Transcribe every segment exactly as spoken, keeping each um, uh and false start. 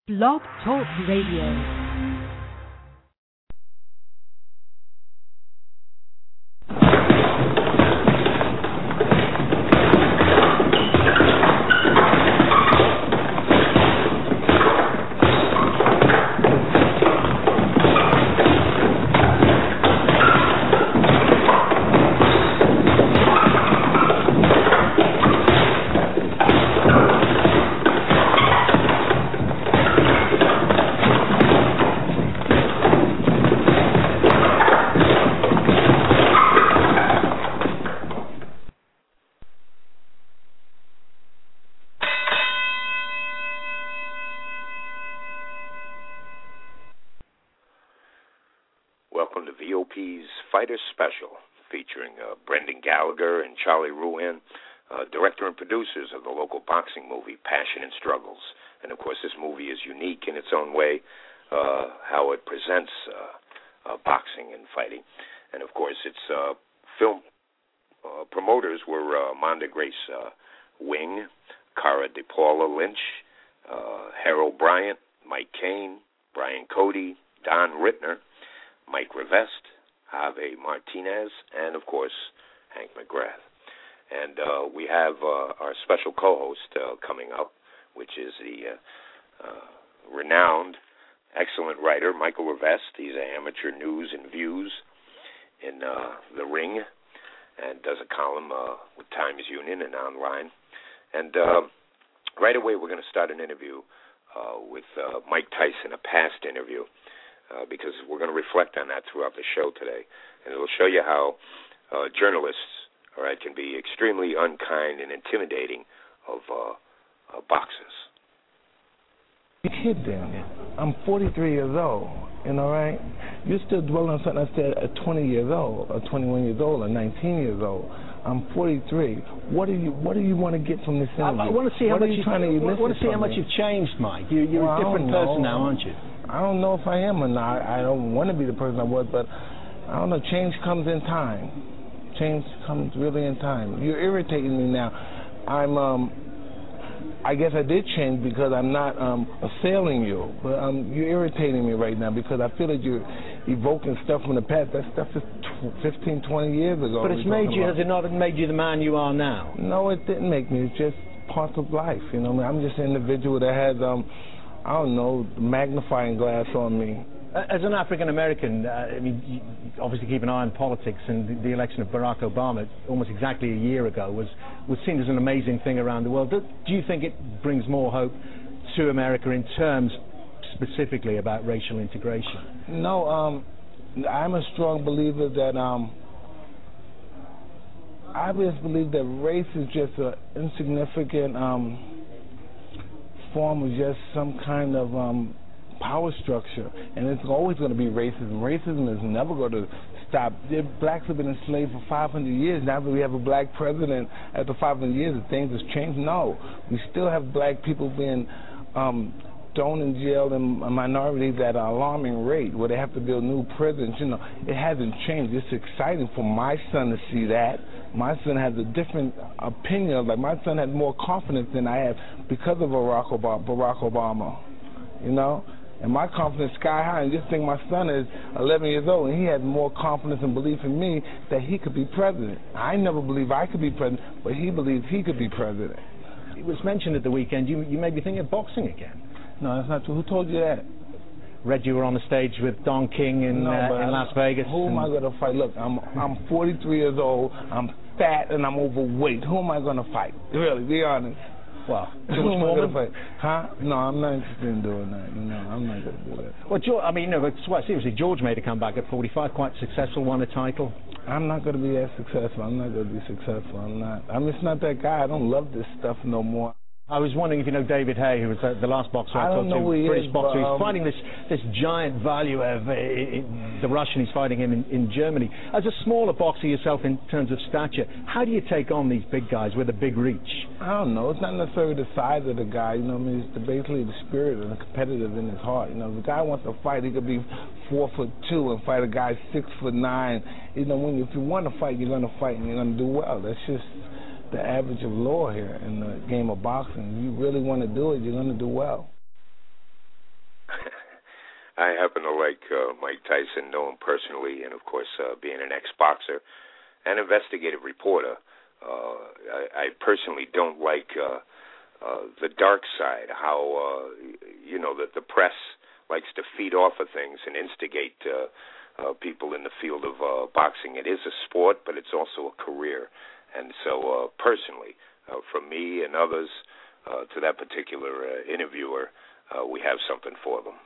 Blog Talk Radio. Welcome to V O P's Fighter Special, featuring uh, Brendan Gallagher and Charlie Ruhan, uh, director and producers of the local boxing movie Passion and Struggles. And, of course, this movie is unique in its own way, uh, how it presents uh, uh, boxing and fighting. And, of course, its uh, film uh, promoters were uh, Monda Grace uh, Wing, Cara DePaula Lynch, uh, Harold Bryant, Mike Cain, Brian Cody, Don Rittner, Mike Rivest, Javier Martinez, and, of course, Hank McGrath. And uh, we have uh, our special co-host uh, coming up, which is the uh, uh, renowned, excellent writer, Michael Rivest. He's an amateur news and views in uh, The Ring and does a column uh, with Times Union and online. And uh, right away we're going to start an interview uh, with uh, Mike Tyson, a past interview, Uh, because we're going to reflect on that throughout the show today. And it'll show you how uh, journalists all right, can be extremely unkind and intimidating of uh, uh, boxers. You kid them. I'm forty-three years old, you know, right? You're still dwelling on something I said at twenty years old, or twenty-one years old, or nineteen years old. I'm forty-three. What do you What do you want to get from this interview? I, I want to see how what much you trying to I want to see how much me? you've changed, Mike. You, you're well, a different person now, aren't you? I don't know if I am or not. I don't want to be the person I was, but I don't know. Change comes in time. Change comes really in time. You're irritating me now. I'm. Um, I guess I did change because I'm not um, assailing you, but um, you're irritating me right now because I feel that you're evoking stuff from the past. That stuff is fifteen, twenty years ago. But it's made you. Has it not made you the man you are now? No, it didn't make me. It's just part of life. You know, I'm just an individual that has. Um, I don't know, magnifying glass on me. As an African American, uh, I mean, you obviously keep an eye on politics, and the, the election of Barack Obama, almost exactly a year ago, was was seen as an amazing thing around the world. Do, do you think it brings more hope to America in terms specifically about racial integration? No, um, I'm a strong believer that um, I just believe that race is just an insignificant Um, form of just some kind of um, power structure, and it's always going to be racism. Racism is never going to stop. Blacks have been enslaved for five hundred years. Now that we have a black president after five hundred years, things have changed. No, we still have black people being um, thrown in jail in minorities at an alarming rate, where they have to build new prisons. You know, it hasn't changed. It's exciting for my son to see that. My son has a different opinion. Like, my son has more confidence than I have because of Barack Obama. Barack Obama, you know? And my confidence is sky high. And just think my son is eleven years old, and he has more confidence and belief in me that he could be president. I never believed I could be president, but he believes he could be president. It was mentioned at the weekend, you, you may be thinking of boxing again. No, that's not true. Who told you that? Read you were on the stage with Don King in, no, uh, in Las Vegas. Who am I going to fight? Look, I'm I'm forty-three years old. I'm fat and I'm overweight. Who am I going to fight? Really, be honest. Well, who am I going to fight? Huh? No, I'm not interested in doing that. No, I'm not going to do that. Well, George, I mean, no, but seriously, George made a comeback at forty-five, quite successful, won a title. I'm not going to be that successful. I'm not going to be successful. I'm not. I'm just not that guy. I don't love this stuff no more. I was wondering if you know David Hay, who was the, the last boxer I, I talked to, British is, boxer. But, um, he's fighting this, this giant Valuev, uh, uh, the Russian. He's fighting him in, in Germany. As a smaller boxer yourself in terms of stature, how do you take on these big guys with a big reach? I don't know. It's not necessarily the size of the guy. You know, I mean, it's the, basically the spirit and the competitive in his heart. You know, if a guy wants to fight, he could be four foot two and fight a guy six foot nine. You know, when you, if you want to fight, you're going to fight and you're going to do well. That's just the average of law here in the game of boxing. If you really want to do it, you're going to do well. I happen to like uh, Mike Tyson, know him personally, and of course, uh, being an ex-boxer and investigative reporter, uh, I, I personally don't like uh, uh, the dark side, how, uh, you know, that the press likes to feed off of things and instigate uh, uh, people in the field of uh, boxing. It is a sport, but it's also a career. And so uh, personally, uh, from me and others uh, to that particular uh, interviewer, uh, we have something for them.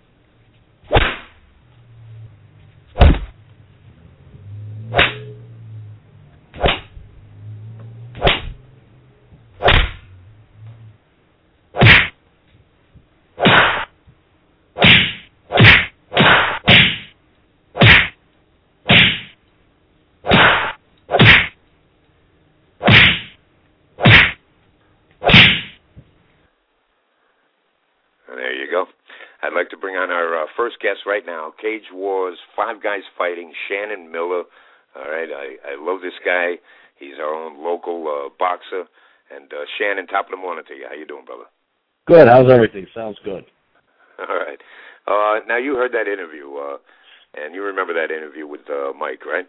I'd like to bring on our uh, first guest right now, Cage Wars, Five Guys Fighting, Shannon Miller. All right, I, I love this guy. He's our own local uh, boxer. And uh, Shannon, top of the morning to you. How you doing, brother? Good. How's everything? Sounds good. All right. Uh, now, you heard that interview, uh, and you remember that interview with uh, Mike, right?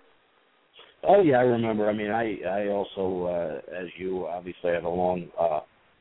Oh, yeah, I remember. I mean, I, I also, uh, as you, obviously have a long uh,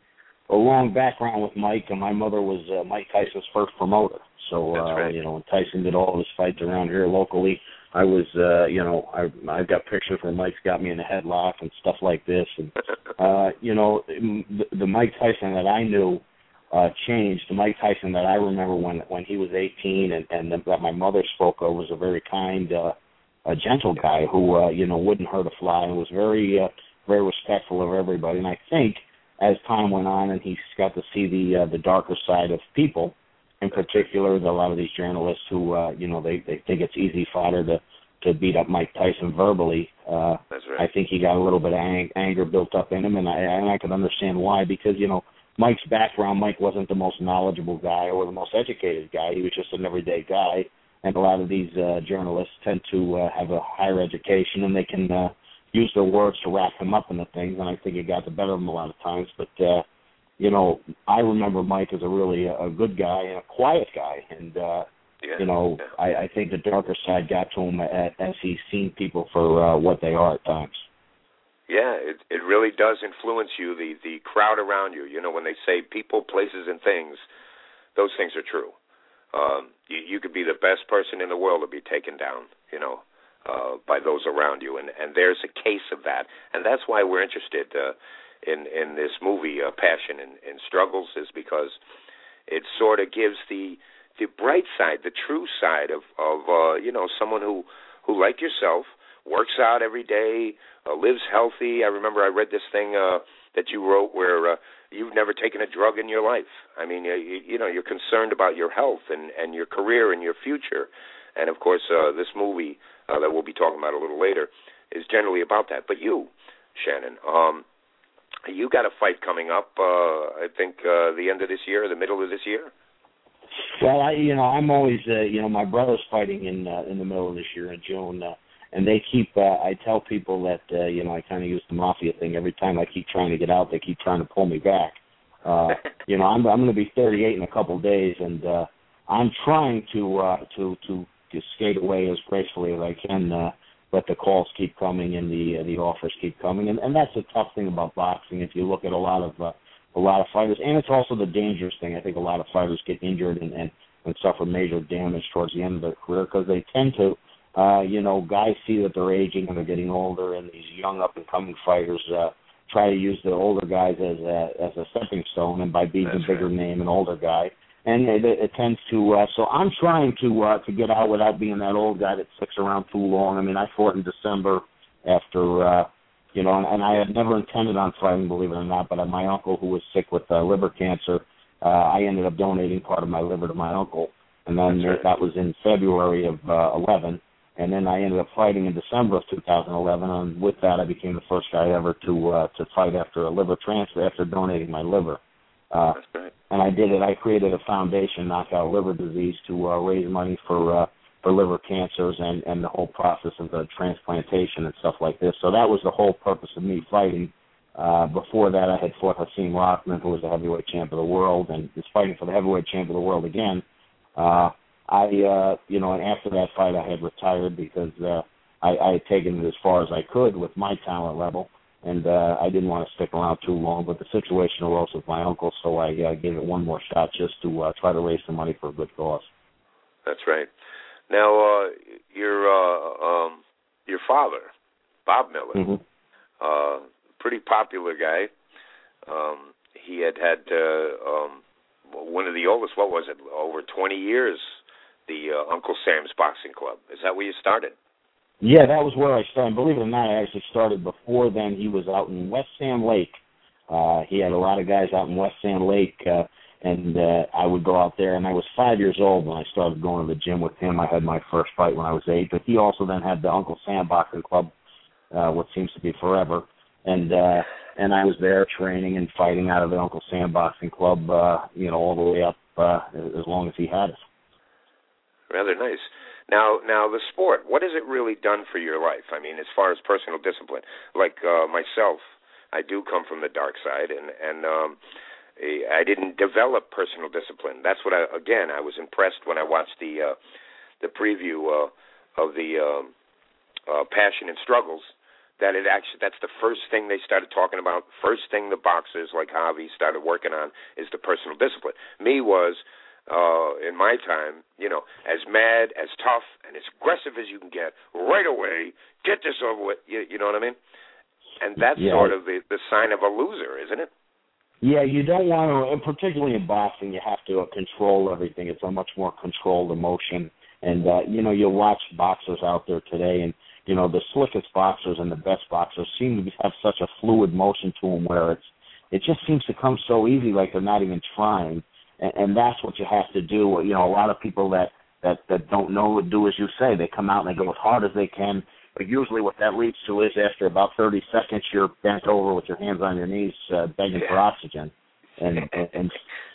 a long background with Mike, and my mother was uh, Mike Tyson's first promoter. So, That's uh, right. you know, when Tyson did all of his fights around here locally, I was, uh, you know, I, I've got pictures where Mike's got me in a headlock and stuff like this. And, uh, you know, the, the Mike Tyson that I knew uh, changed. The Mike Tyson that I remember when, when he was eighteen and, and that my mother spoke of was a very kind, uh, a gentle guy who, uh, you know, wouldn't hurt a fly and was very, uh, very respectful of everybody. And I think as time went on and he got to see the uh, the darker side of people, in particular, a lot of these journalists who, uh, you know, they, they think it's easy fodder to, to beat up Mike Tyson verbally. Uh, That's right. I think he got a little bit of ang- anger built up in him, and I, and I can understand why, because, you know, Mike's background, Mike wasn't the most knowledgeable guy or the most educated guy. He was just an everyday guy, and a lot of these uh, journalists tend to uh, have a higher education, and they can uh, use their words to wrap him up into things, and I think it got the better of him a lot of times. But, uh, you know, I remember Mike as a really a, a good guy and a quiet guy, and, uh, yeah, you know, yeah. I, I think the darker side got to him at, as he's seen people for uh, what they are at times. Yeah, it it really does influence you, the, the crowd around you. You know, when they say people, places, and things, those things are true. Um, you, you could be the best person in the world to be taken down, you know, uh, by those around you. And, and there's a case of that. And that's why we're interested uh, in, in this movie, uh, Passion and, and Struggles, is because it sort of gives the the bright side, the true side of, of uh, you know, someone who, who, like yourself, works out every day, uh, lives healthy. I remember I read this thing uh, that you wrote where uh, you've never taken a drug in your life. I mean, you, you know, you're concerned about your health and, and your career and your future. And, of course, uh, this movie uh, that we'll be talking about a little later is generally about that. But you, Shannon, um, you got a fight coming up, uh, I think, uh, the end of this year, the middle of this year? Well, I, you know, I'm always, uh, you know, my brother's fighting in uh, in the middle of this year in June, uh, and they keep. Uh, I tell people that, uh, you know, I kind of use the mafia thing. Every time I keep trying to get out, they keep trying to pull me back. Uh, you know, I'm I'm going to be thirty-eight in a couple of days, and uh, I'm trying to uh, to to to skate away as gracefully as I can. Uh, but the calls keep coming and the uh, the offers keep coming, and, and that's a tough thing about boxing. If you look at a lot of uh, a lot of fighters, and it's also the dangerous thing. I think a lot of fighters get injured and, and, and suffer major damage towards the end of their career because they tend to, uh, you know, guys see that they're aging and they're getting older, and these young up-and-coming fighters uh, try to use the older guys as a, as a stepping stone, and by being That's a bigger right. name, an older guy. And it, it tends to, uh, so I'm trying to uh, to get out without being that old guy that sticks around too long. I mean, I fought in December after, uh, you know, and, and I had never intended on fighting, believe it or not, but uh, my uncle, who was sick with uh, liver cancer, uh, I ended up donating part of my liver to my uncle. And then That's right. that was in February of uh, eleven. And then I ended up fighting in December of two thousand eleven. And with that, I became the first guy ever to uh, to fight after a liver transfer, after donating my liver. Uh, That's right. And I did it. I created a foundation, Knockout Liver Disease, to uh, raise money for uh, for liver cancers and, and the whole process of the transplantation and stuff like this. So that was the whole purpose of me fighting. Uh, before that, I had fought Hasim Rothman, who was the heavyweight champ of the world, and is fighting for the heavyweight champ of the world again. Uh, I, uh, you know, and after that fight, I had retired because uh, I, I had taken it as far as I could with my talent level, and uh, I didn't want to stick around too long. But the situation arose with my uncle, so I uh, gave it one more shot just to uh, try to raise some money for a good cause. That's right. Now, uh, your uh, um, your father, Bob Miller, mm-hmm. uh, pretty popular guy. Um, he had had uh, um, one of the oldest, what was it, over twenty years, the uh, Uncle Sam's Boxing Club. Is that where you started? Yeah, that was where I started. Believe it or not, I actually started before then. He was out in West Sand Lake. Uh, he had a lot of guys out in West Sand Lake, uh, and uh, I would go out there, and I was five years old when I started going to the gym with him. I had my first fight when I was eight, but he also then had the Uncle Sam Boxing Club, uh, what seems to be forever, and uh, and I was there training and fighting out of the Uncle Sam Boxing Club, uh, you know, all the way up uh, as long as he had us. Rather nice. Now, now the sport, what has it really done for your life? I mean, as far as personal discipline, like uh, myself, I do come from the dark side, and and um, I didn't develop personal discipline. That's what I again I was impressed when I watched the uh, the preview uh, of the um, uh, Passion and Struggles. That it actually that's the first thing they started talking about. First thing the boxers like Javi started working on is the personal discipline. Me was. Uh, in my time, you know, as mad, as tough, and as aggressive as you can get, right away, get this over with, you, you know what I mean? And that's yeah. sort of the, the sign of a loser, isn't it? Yeah, you don't want to, and particularly in boxing, you have to uh, control everything. It's a much more controlled emotion. And, uh, you know, you'll watch boxers out there today, and, you know, the slickest boxers and the best boxers seem to have such a fluid motion to them where it's, it just seems to come so easy, like they're not even trying. And, and that's what you have to do. You know, a lot of people that, that, that don't know do as you say. They come out and they go as hard as they can. But usually what that leads to is after about thirty seconds, you're bent over with your hands on your knees uh, begging for oxygen. And, and, and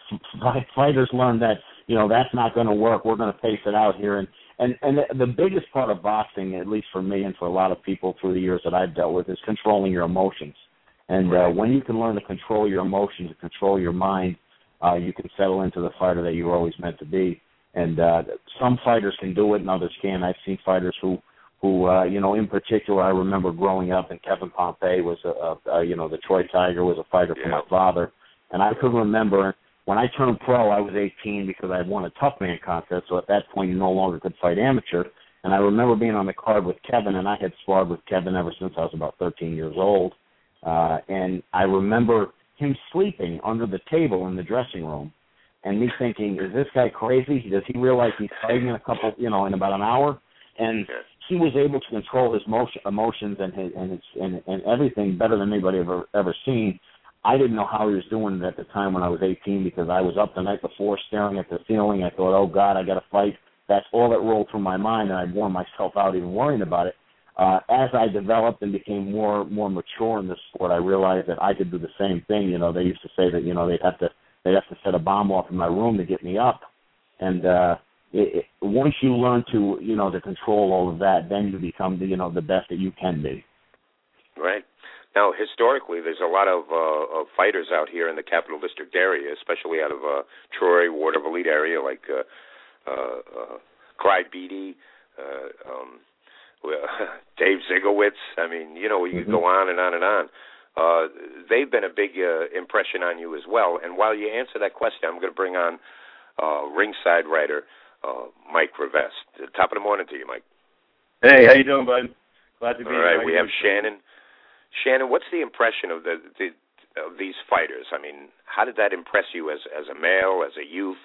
fighters learn that, you know, that's not going to work. We're going to pace it out here. And, and, and the, the biggest part of boxing, at least for me and for a lot of people through the years that I've dealt with, is controlling your emotions. And uh, when you can learn to control your emotions and control your mind, Uh, you can settle into the fighter that you were always meant to be. And uh, some fighters can do it and others can. I've seen fighters who, who uh, you know, in particular, I remember growing up, and Kevin Pompey was, a, a, a you know, the Troy Tiger was a fighter yeah. for my father. And I could remember when I turned pro, I was eighteen because I had won a tough man contest. So at that point, you no longer could fight amateur. And I remember being on the card with Kevin, and I had sparred with Kevin ever since I was about thirteen years old. Uh, and I remember him sleeping under the table in the dressing room, and me thinking, is this guy crazy? Does he realize he's fighting in a couple, you know, in about an hour? And he was able to control his motion, emotions and his, and his and, and everything better than anybody ever ever seen. I didn't know how he was doing it at the time when I was eighteen because I was up the night before staring at the ceiling. I thought, oh God, I got to fight. That's all that rolled through my mind, and I'd worn myself out even worrying about it. Uh, as I developed and became more more mature in this sport, I realized that I could do the same thing. You know, they used to say that, you know, they'd have to they'd have to set a bomb off in my room to get me up. And uh, it, it, once you learn to, you know, to control all of that, then you become, the, you know, the best that you can be. Right. Now, historically, there's a lot of, uh, of fighters out here in the Capital District area, especially out of uh, Troy, Waterville area, like uh, uh, uh, Clyde Beatty, uh, um, Well, Dave Zigowitz. I mean, you know, you mm-hmm. could go on and on and on. Uh, they've been a big uh, impression on you as well. And while you answer that question, I'm going to bring on uh, ringside writer uh, Mike Rivest. Top of the morning to you, Mike. Hey, how you doing, bud? Glad to be here. All right, we have Shannon. Shannon, what's the impression of the, the of these fighters? I mean, how did that impress you as as a male, as a youth,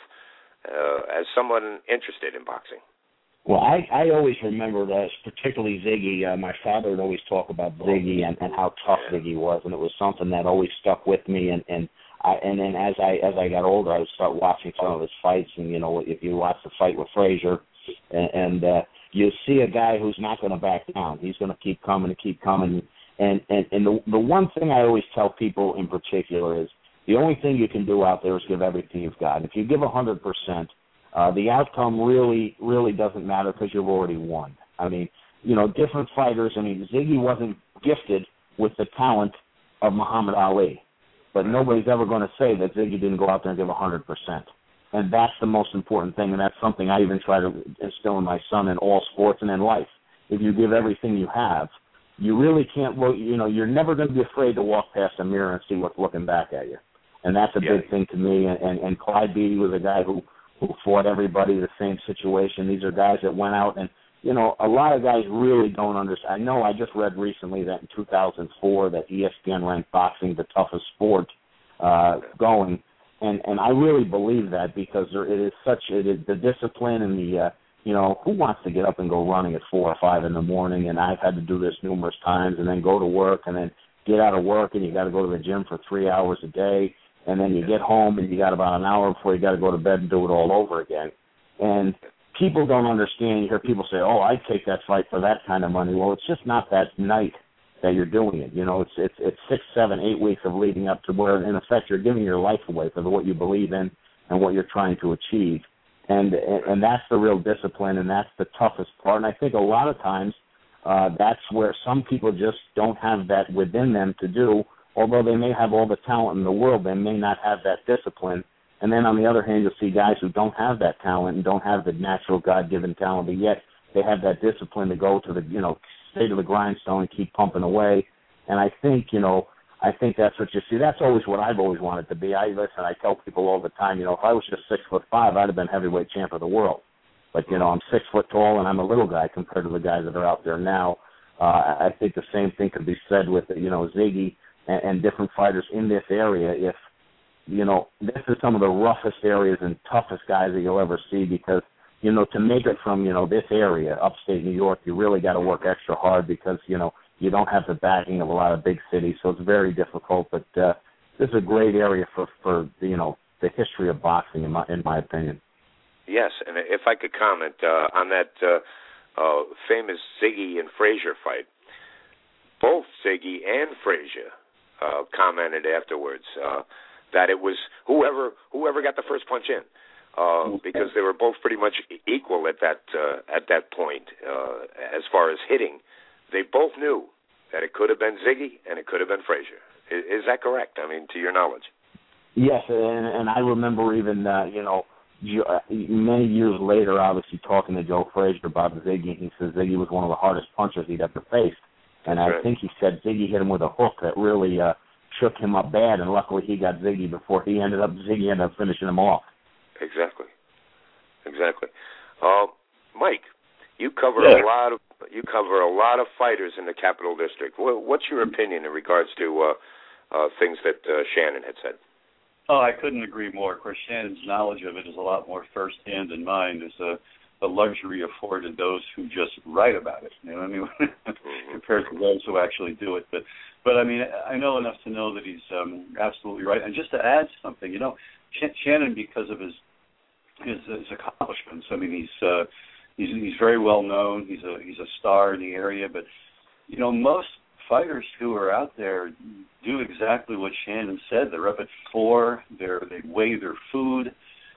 uh, as someone interested in boxing? Well, I, I always remembered, uh, particularly Ziggy. Uh, my father would always talk about Ziggy and, and how tough Ziggy was, and it was something that always stuck with me. And and I, and then as I as I got older, I would start watching some of his fights. And you know, if you watch the fight with Frazier, and, and uh, you see a guy who's not going to back down. He's going to keep coming and keep coming. And and and the the one thing I always tell people in particular is the only thing you can do out there is give everything you've got. And if you give a hundred percent. Uh, the outcome really, really doesn't matter because you've already won. I mean, you know, different fighters. I mean, Ziggy wasn't gifted with the talent of Muhammad Ali, but nobody's ever going to say that Ziggy didn't go out there and give one hundred percent. and that's the most important thing, and that's something I even try to instill in my son in all sports and in life. If you give everything you have, you really can't, you know, you're never going to be afraid to walk past a mirror and see what's looking back at you. And that's a yeah. big thing to me. And, and, and Clyde Beatty was a guy who, who fought everybody the same situation. These are guys that went out and, you know, a lot of guys really don't understand. I know I just read recently that in two thousand four that E S P N ranked boxing the toughest sport uh, going. And, and I really believe that because there, it is such, it is the discipline and the, uh, you know, who wants to get up and go running at four or five in the morning? And I've had to do this numerous times and then go to work and then get out of work and you got to go to the gym for three hours a day. And then you get home and you got about an hour before you got to go to bed and do it all over again. And people don't understand. You hear people say, oh, I'd take that fight for that kind of money. Well, it's just not that night that you're doing it. You know, it's it's it's six, seven, eight weeks of leading up to where, in effect, you're giving your life away for what you believe in and what you're trying to achieve. And and that's the real discipline, and that's the toughest part. And I think a lot of times uh, that's where some people just don't have that within them to do. Although they may have all the talent in the world, they may not have that discipline. And then on the other hand, you'll see guys who don't have that talent and don't have the natural God-given talent, but yet they have that discipline to go to the, you know, stay to the grindstone and keep pumping away. And I think, you know, I think that's what you see. That's always what I've always wanted to be. I listen, I tell people all the time, you know, if I was just six foot five, I'd have been heavyweight champ of the world. But, you know, I'm six foot tall and I'm a little guy compared to the guys that are out there now. Uh, I think the same thing could be said with, you know, Ziggy and, and different fighters in this area. If, you know, this is some of the roughest areas and toughest guys that you'll ever see because, you know, to make it from, you know, this area, upstate New York, you really got to work extra hard because, you know, you don't have the backing of a lot of big cities, so it's very difficult. But uh, this is a great area for, for you know, the history of boxing, in my in my opinion. Yes, and if I could comment uh, on that uh, uh, famous Ziggy and Frazier fight, both Ziggy and Frazier uh, commented afterwards uh, that it was whoever whoever got the first punch in. Uh, because they were both pretty much equal at that uh, at that point uh, as far as hitting. They both knew that it could have been Ziggy and it could have been Frazier. Is, is that correct? I mean, to your knowledge? Yes, and, and I remember even, uh, you know, many years later, obviously talking to Joe Frazier about Ziggy. He says Ziggy was one of the hardest punchers he'd ever faced. And I right. think he said Ziggy hit him with a hook that really uh, shook him up bad, and luckily he got Ziggy before he ended up, Ziggy ended up finishing him off. Exactly. Exactly. Uh, Mike, you cover yeah. a lot of you cover a lot of fighters in the Capital District. What's your opinion in regards to uh, uh, things that uh, Shannon had said? Oh, I couldn't agree more. Of course, Shannon's knowledge of it is a lot more firsthand than mine. It's a, a luxury afforded those who just write about it. You know what I mean? Compared to those who actually do it. But, but I mean, I know enough to know that he's um, absolutely right. And just to add something, you know, Shannon, because of his his, his accomplishments, I mean, he's uh, he's he's very well known. He's a he's a star in the area. But you know, most fighters who are out there do exactly what Shannon said. They're up at four. They're they weigh their food.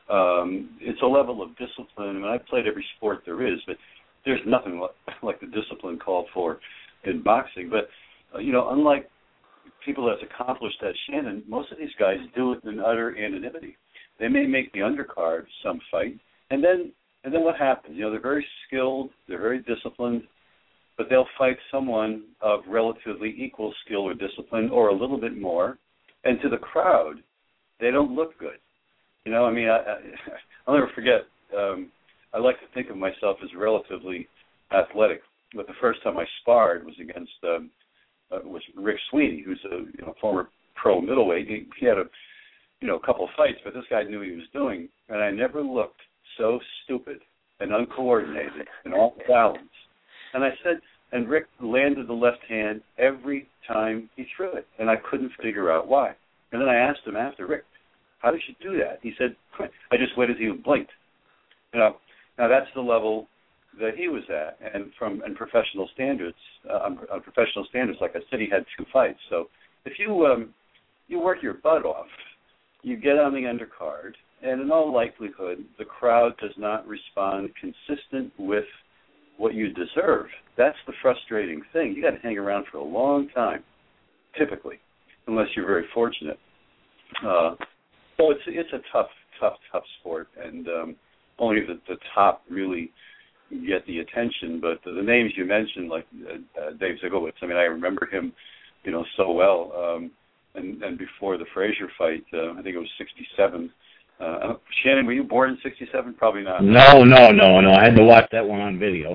Um, it's a level of discipline. I mean, I've played every sport there is, but there's nothing like the discipline called for in boxing. But uh, you know, unlike people as accomplished as Shannon, most of these guys do it in utter anonymity. They may make the undercard some fight, and then and then what happens? You know, they're very skilled, they're very disciplined, but they'll fight someone of relatively equal skill or discipline, or a little bit more, and to the crowd, they don't look good. You know, I mean, I, I, I'll never forget. Um, I like to think of myself as relatively athletic, but the first time I sparred was against um, uh, was Rick Sweeney, who's a you know former pro middleweight. He, he had a you know a couple of fights, but this guy knew what he was doing, and I never looked so stupid and uncoordinated and off balance. And I said, and Rick landed the left hand every time he threw it, and I couldn't figure out why. And then I asked him after, Rick, how did you do that? He said, I just waited till you blinked. You know, now that's the level that he was at, and from and professional standards, uh, on, on professional standards, like I said, he had two fights. So if you um, you work your butt off, you get on the undercard, and in all likelihood, the crowd does not respond consistent with what you deserve. That's the frustrating thing. You got to hang around for a long time, typically, unless you're very fortunate. Uh, so it's it's a tough tough, tough sport, and um, only the, the top really get the attention. But the, the names you mentioned, like uh, uh, Dave Zygowitz, I mean, I remember him, you know, so well. Um, and, and before the Frazier fight, uh, I think it was sixty-seven. Uh, Shannon, were you born in sixty-seven? Probably not. No, no, no, no. I had to watch that one on video.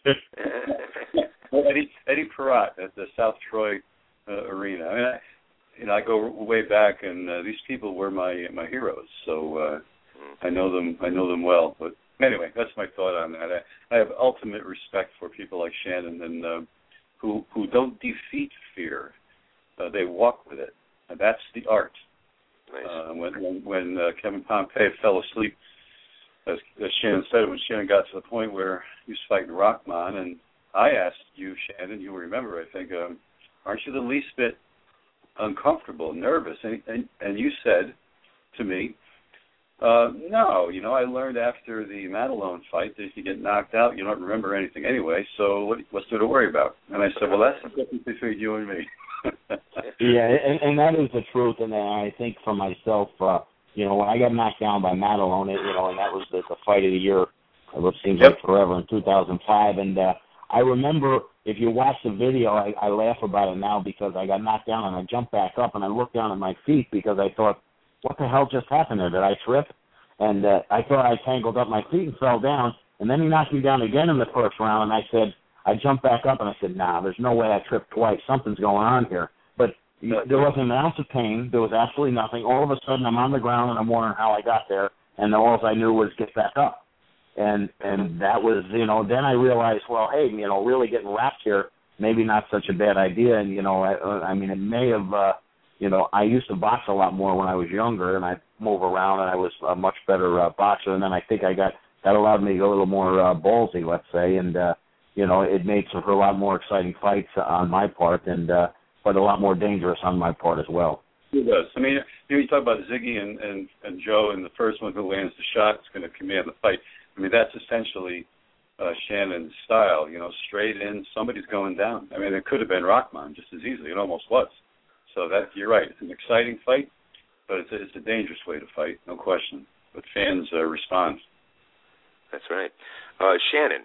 Eddie, Eddie Perrott at the South Troy uh, Arena. I mean, I, you know, I go way back, and uh, these people were my my heroes. So uh, I know them. I know them well. But anyway, that's my thought on that. I, I have ultimate respect for people like Shannon, and uh, who who don't defeat fear. Uh, they walk with it, and that's the art. Nice. Uh, when when, when uh, Kevin Pompey fell asleep, as, as Shannon said, when Shannon got to the point where he was fighting Rahman, and I asked you, Shannon, you remember, I think, um, aren't you the least bit uncomfortable, nervous? And, and, and you said to me, uh, no, you know, I learned after the Madelone fight that if you get knocked out, you don't remember anything anyway, so what, what's there to worry about? And I said, well, that's the difference between you and me. Yeah, and, and that is the truth, and I think for myself, uh, you know, when I got knocked down by Madelone, you know, and that was the, the fight of the year, it seems yep. like forever, in two thousand five, and uh, I remember, if you watch the video, I, I laugh about it now because I got knocked down and I jumped back up and I looked down at my feet because I thought, what the hell just happened there? Did I trip? And uh, I thought I tangled up my feet and fell down, and then he knocked me down again in the first round, and I said, I jumped back up and I said, nah, there's no way I tripped twice. Something's going on here. But there wasn't an ounce of pain. There was absolutely nothing. All of a sudden, I'm on the ground and I'm wondering how I got there, and all I knew was get back up. And and that was, you know, then I realized, well, hey, you know, really getting wrapped here, maybe not such a bad idea. And, you know, I, I mean, it may have, uh, you know, I used to box a lot more when I was younger, and I'd move around, and I was a much better uh, boxer. And then I think I got, that allowed me to go a little more uh, ballsy, let's say, and, uh, you know, it made for a lot more exciting fights on my part, and uh, but a lot more dangerous on my part as well. It does. I mean, you know, you talk about Ziggy and, and, and Joe, and the first one who lands the shot is going to command the fight. I mean, that's essentially uh, Shannon's style, you know, straight in, somebody's going down. I mean, it could have been Rahman just as easily. It almost was. So that you're right. It's an exciting fight, but it's a, it's a dangerous way to fight, no question. But fans uh, respond. That's right. Uh, Shannon,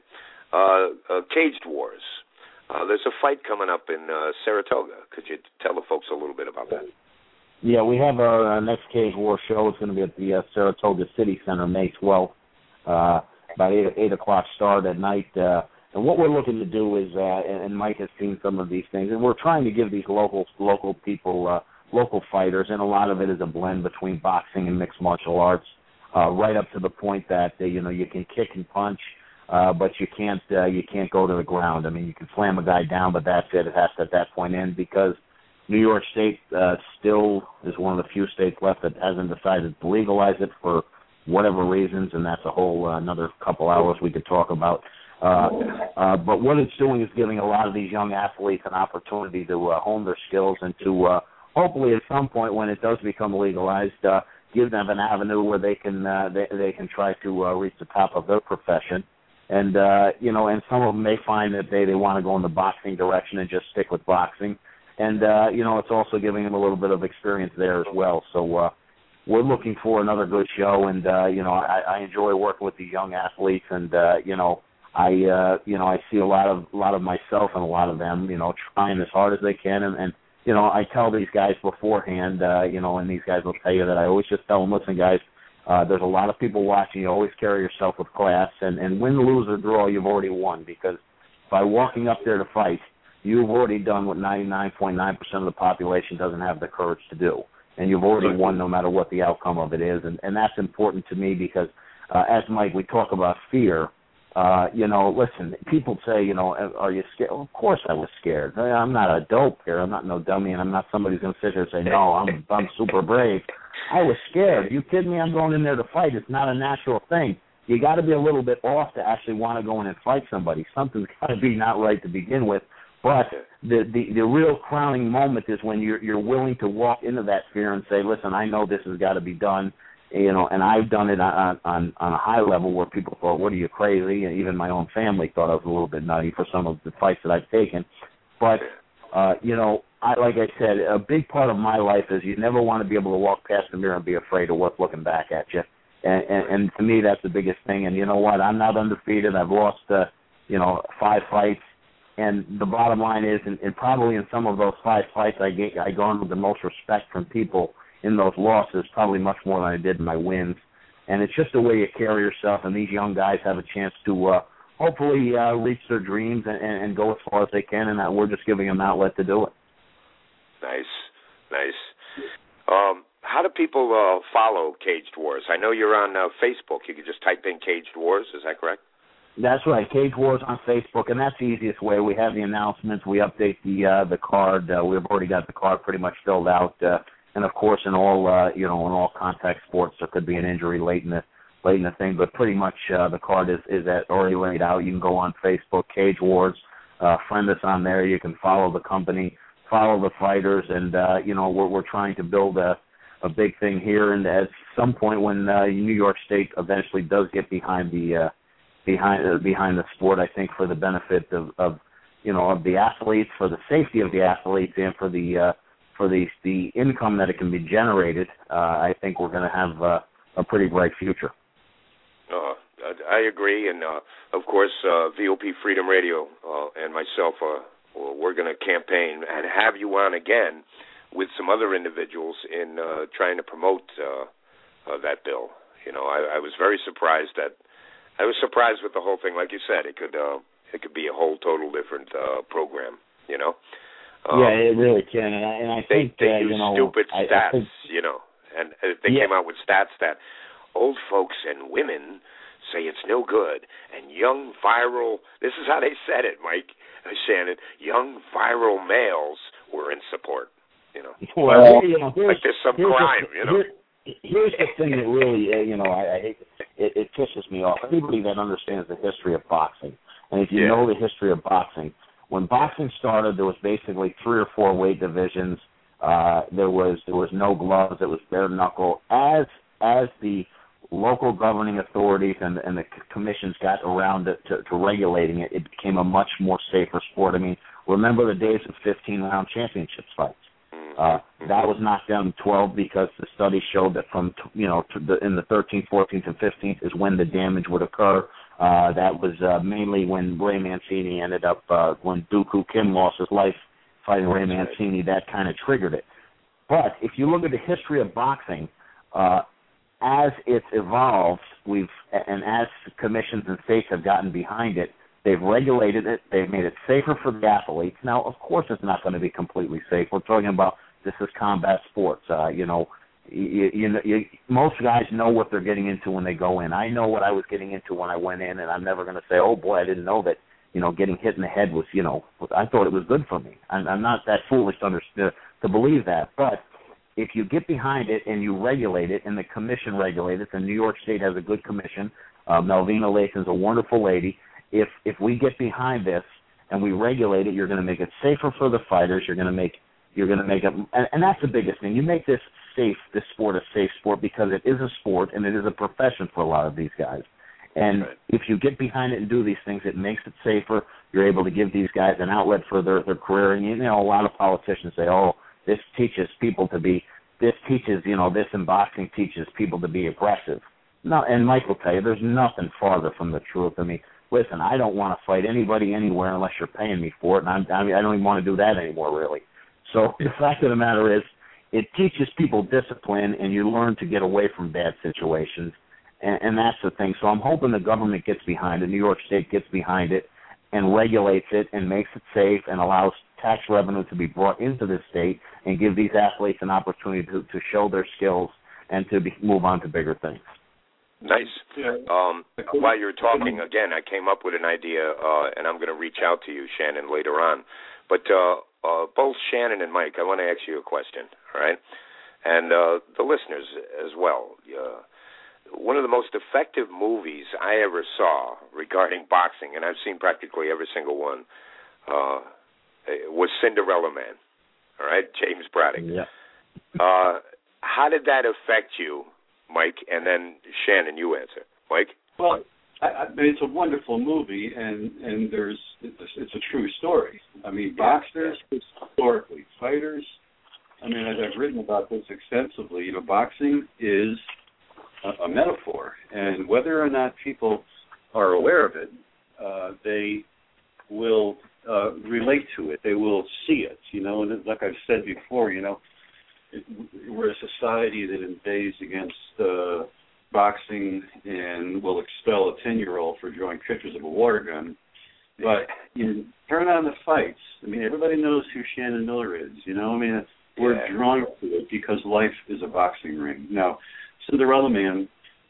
uh, uh, Caged Wars. Uh, there's a fight coming up in uh, Saratoga. Could you tell the folks a little bit about that? Yeah, we have our, our next Cage War show. It's going to be at the uh, Saratoga City Center May twelfth, uh, about eight, eight o'clock start at night. Uh, and what we're looking to do is, uh, and, and Mike has seen some of these things, and we're trying to give these local local people, uh, local fighters, and a lot of it is a blend between boxing and mixed martial arts, uh, right up to the point that uh, you know you can kick and punch. Uh, but you can't uh, you can't go to the ground. I mean, you can slam a guy down, but that's it. It has to at that point end because New York State uh, still is one of the few states left that hasn't decided to legalize it for whatever reasons, and that's a whole uh, another couple hours we could talk about. Uh, uh, but what it's doing is giving a lot of these young athletes an opportunity to uh, hone their skills and to uh, hopefully at some point when it does become legalized, uh, give them an avenue where they can uh, they, they can try to uh, reach the top of their profession. And, uh, you know, and some of them may find that they, they want to go in the boxing direction and just stick with boxing. And, uh, you know, it's also giving them a little bit of experience there as well. So uh, we're looking for another good show. And, uh, you know, I, I enjoy working with the young athletes. And, uh, you know, I, uh, you know, I see a lot of a lot of myself and a lot of them, you know, trying as hard as they can. And, and you know, I tell these guys beforehand, uh, you know, and these guys will tell you that I always just tell them, listen, guys, Uh, there's a lot of people watching. You always carry yourself with class, and, and win, lose, or draw, you've already won because by walking up there to fight, you've already done what ninety-nine point nine percent of the population doesn't have the courage to do, and you've already won no matter what the outcome of it is, and, and that's important to me because, uh, as Mike, we talk about fear. Uh, you know, listen, people say, you know, are you scared? Well, of course I was scared. I'm not a dope here. I'm not no dummy, and I'm not somebody who's going to sit here and say, no, I'm I'm super brave. I was scared. Are you kidding me? I'm going in there to fight. It's not a natural thing. You got to be a little bit off to actually want to go in and fight somebody. Something's got to be not right to begin with. But the, the, the real crowning moment is when you're you're willing to walk into that fear and say, listen, I know this has got to be done. You know, and I've done it on, on on a high level where people thought, what are you, crazy? And even my own family thought I was a little bit nutty for some of the fights that I've taken. But, uh, you know, I, like I said, a big part of my life is you never want to be able to walk past the mirror and be afraid of what's looking back at you. And, and, and to me, that's the biggest thing. And you know what? I'm not undefeated. I've lost, uh, you know, five fights. And the bottom line is, and, and probably in some of those five fights, I get, I garnered the most respect from people in those losses, probably much more than I did in my wins. And it's just the way you carry yourself. And these young guys have a chance to uh, hopefully uh, reach their dreams and, and, and go as far as they can. And that we're just giving them an outlet to do it. Nice, nice. Um, how do people uh, follow Caged Wars? I know you're on uh, Facebook. You can just type in Caged Wars. Is that correct? That's right, Cage Wars on Facebook, and that's the easiest way. We have the announcements. We update the uh, the card. Uh, we've already got the card pretty much filled out, uh, and of course, in all uh, you know, in all contact sports, there could be an injury late in the late in the thing, but pretty much uh, the card is is at, already laid out. You can go on Facebook, Cage Wars, uh, friend us on there. You can follow the company, follow the fighters, and uh, you know, we're we're trying to build a a big thing here. And at some point, when uh, New York State eventually does get behind the uh, behind uh, behind the sport, I think for the benefit of, of you know of the athletes, for the safety of the athletes, and for the uh, for the the income that it can be generated, uh, I think we're going to have uh, a pretty bright future. Uh, I agree, and uh, of course, uh, V O P Freedom Radio uh, and myself, uh, we're going to campaign and have you on again with some other individuals in uh, trying to promote uh, uh, that bill. You know, I, I was very surprised that. I was surprised with the whole thing. Like you said, it could uh, it could be a whole total different uh, program. You know. Um, yeah, it really can, and I, and I they, think they uh, use you know, stupid I, stats. I think, you know, and uh, they yeah. came out with stats that old folks and women say it's no good, and young viral. This is how they said it, Mike uh, Shannon. Young viral males were in support. You know. Well, you know, like there's some crime. The, you know. Here, here's the thing that really, uh, you know, I, I hate it, it pisses me off. Anybody that understands the history of boxing, and if you yeah. know the history of boxing, when boxing started, there was basically three or four weight divisions. Uh, there was there was no gloves. It was bare knuckle. As as the local governing authorities and and the commissions got around it to, to regulating it, it became a much more safer sport. I mean, remember the days of fifteen round championship fights. Uh, that was knocked down to twelve because the study showed that from, you know, to the, in the thirteenth, fourteenth, and fifteenth is when the damage would occur. Uh, that was uh, mainly when Ray Mancini ended up, uh, when Dooku Kim lost his life fighting Ray Mancini, that kind of triggered it. But if you look at the history of boxing, uh, as it's evolved, we've and as commissions and states have gotten behind it, they've regulated it. They've made it safer for the athletes. Now, of course, it's not going to be completely safe. We're talking about this is combat sports. Uh, you know, you, you, you, most guys know what they're getting into when they go in. I know what I was getting into when I went in, and I'm never going to say, oh, boy, I didn't know that, you know, getting hit in the head was, you know, I thought it was good for me. I'm, I'm not that foolish to, understand, to believe that. But if you get behind it and you regulate it, and the commission regulates it, and New York State has a good commission, uh, Melvina Lathan's a wonderful lady. If if we get behind this and we regulate it, you're going to make it safer for the fighters. You're going to make you're going to make it, and, and that's the biggest thing. You make this safe, this sport a safe sport because it is a sport and it is a profession for a lot of these guys. And right. if you get behind it and do these things, it makes it safer. You're able to give these guys an outlet for their their career. And you know, a lot of politicians say, "Oh, this teaches people to be. This teaches you know, this in boxing teaches people to be aggressive." No, and Mike will tell you, there's nothing farther from the truth. I mean. Listen, I don't want to fight anybody anywhere unless you're paying me for it, and I'm, I mean, I don't even want to do that anymore, really. So the fact of the matter is, it teaches people discipline, and you learn to get away from bad situations, and, and that's the thing. So I'm hoping the government gets behind it, New York State gets behind it, and regulates it, and makes it safe, and allows tax revenue to be brought into the state, and give these athletes an opportunity to, to show their skills and to be, move on to bigger things. Nice. Um, while you're talking, again, I came up with an idea, uh, and I'm going to reach out to you, Shannon, later on. But uh, uh, both Shannon and Mike, I want to ask you a question, all right? And uh, the listeners as well. Uh, one of the most effective movies I ever saw regarding boxing, and I've seen practically every single one, uh, was Cinderella Man, all right? James Braddock. Yeah. Uh, how did that affect you, Mike, and then Shannon, you answer. Mike? Well, I, I mean, it's a wonderful movie, and, and there's it's a, it's a true story. I mean, boxers, historically, fighters, I mean, I've written about this extensively. You know, boxing is a, a metaphor, and whether or not people are aware of it, uh, they will uh, relate to it. They will see it, you know. And like I've said before, you know, it, we're a society that invades against uh, boxing and will expel a ten-year-old for drawing pictures of a water gun. But you turn on the fights. I mean, everybody knows who Shannon Miller is, you know. I mean, we're yeah. drawn to it because life is a boxing ring. Now, Cinderella Man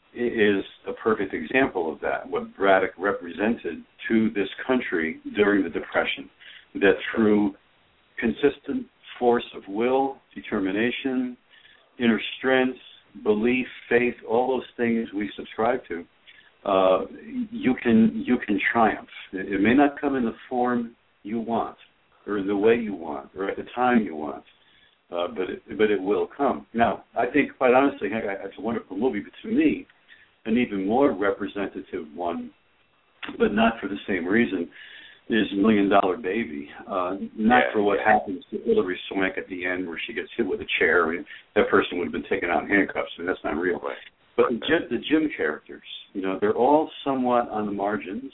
is a perfect example of that, what Braddock represented to this country during the Depression, that through consistent force of will, determination, inner strength, belief, faith, all those things we subscribe to, uh, you can you can triumph. It may not come in the form you want, or in the way you want, or at the time you want, uh, but it, but it will come. Now, I think, quite honestly, it's a wonderful movie, but to me, an even more representative one, but not for the same reason, is Million Dollar Baby. Uh, not yeah, for what yeah. happens to Hilary Swank at the end where she gets hit with a chair. I mean, that person would have been taken out in handcuffs. I mean, that's not real. Right. But the gym, the gym characters, you know, they're all somewhat on the margins,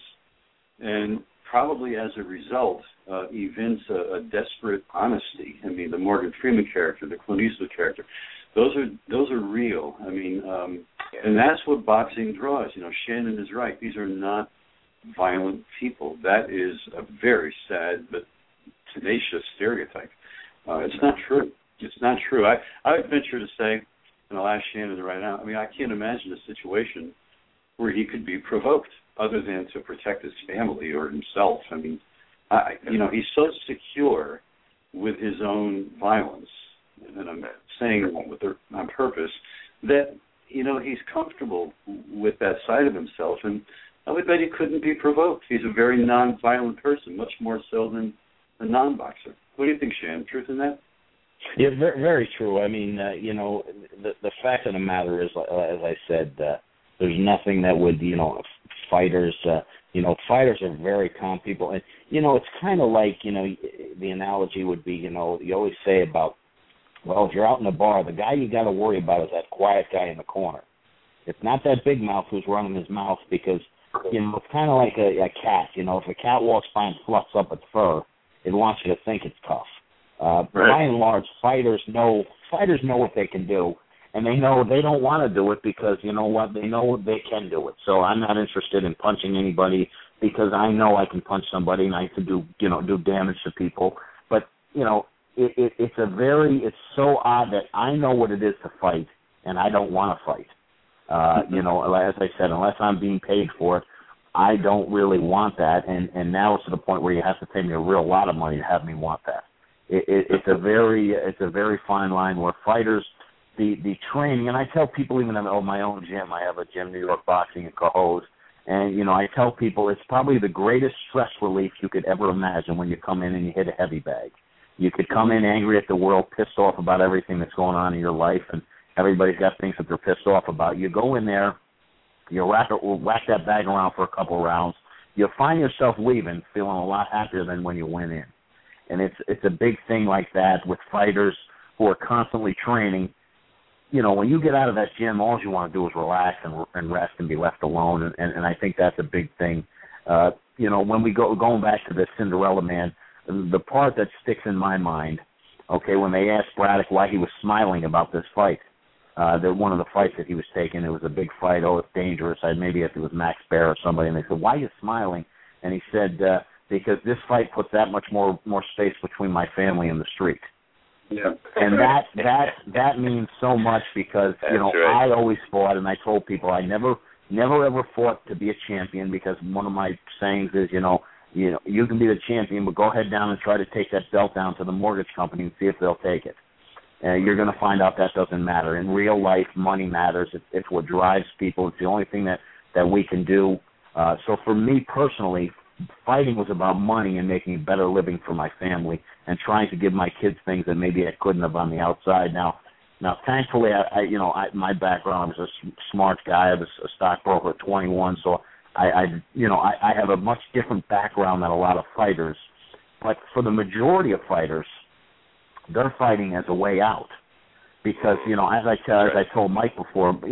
and probably as a result uh, evince a, a desperate honesty. I mean, the Morgan Freeman character, the Clint Eastwood character, those are those are real. I mean, um, and that's what boxing draws. You know, Shannon is right. These are not violent people. That is a very sad but tenacious stereotype. Uh, it's not true. It's not true. I, I would venture to say, and I'll ask Shannon right now, I mean, I can't imagine a situation where he could be provoked other than to protect his family or himself. I mean, I, you know, he's so secure with his own violence, and I'm saying that with the, on purpose, that, you know, he's comfortable with that side of himself, and I would bet he couldn't be provoked. He's a very non-violent person, much more so than a non-boxer. What do you think, Shannon? Truth in that? Yeah, very, very true. I mean, uh, you know, the the fact of the matter is, uh, as I said, uh, there's nothing that would, you know, fighters, uh, you know, fighters are very calm people. And, you know, it's kind of like, you know, the analogy would be, you know, you always say about, well, if you're out in the bar, the guy you got to worry about is that quiet guy in the corner. It's not that big mouth who's running his mouth because, you know, it's kind of like a, a cat. You know, if a cat walks by and fluffs up its fur, it wants you to think it's tough. Uh, right. By and large, fighters know fighters know what they can do, and they know they don't want to do it because, you know what, they know they can do it. So I'm not interested in punching anybody because I know I can punch somebody and I can do, you know, do damage to people. But, you know, it, it, it's a very, it's so odd that I know what it is to fight, and I don't want to fight. Uh, you know, as I said, unless I'm being paid for it, I don't really want that. And, and now it's to the point where you have to pay me a real lot of money to have me want that. It, it, it's a very, it's a very fine line where fighters, the, the training, and I tell people even at my own gym, I have a gym, New York Boxing in Cohoes, and, you know, I tell people it's probably the greatest stress relief you could ever imagine when you come in and you hit a heavy bag. You could come in angry at the world, pissed off about everything that's going on in your life, and everybody's got things that they're pissed off about. You go in there, you whack, whack that bag around for a couple of rounds, you'll find yourself leaving feeling a lot happier than when you went in. And it's it's a big thing like that with fighters who are constantly training. You know, when you get out of that gym, all you want to do is relax and, and rest and be left alone. And, and, and I think that's a big thing. Uh, you know, when we go going back to the Cinderella Man, the part that sticks in my mind, okay, when they asked Braddock why he was smiling about this fight, uh, that one of the fights that he was taking, it was a big fight. Oh, it's dangerous. I, maybe if it was Max Baer or somebody, and they said, why are you smiling? And he said, uh, because this fight puts that much more more space between my family and the street. Yeah. And that that that means so much because, you know, right. I always fought, and I told people I never never ever fought to be a champion because one of my sayings is, you know, you know, you can be the champion, but go ahead down and try to take that belt down to the mortgage company and see if they'll take it. Uh, you're going to find out that doesn't matter. In real life, money matters. It's, it's what drives people. It's the only thing that, that we can do. Uh, so for me personally, fighting was about money and making a better living for my family and trying to give my kids things that maybe I couldn't have on the outside. Now, now thankfully, I, I you know, I, my background, I was a smart guy. I was a stockbroker at twenty-one, so I, I you know, I, I have a much different background than a lot of fighters. But for the majority of fighters, they're fighting as a way out because, you know, as I, as I told Mike before, you know,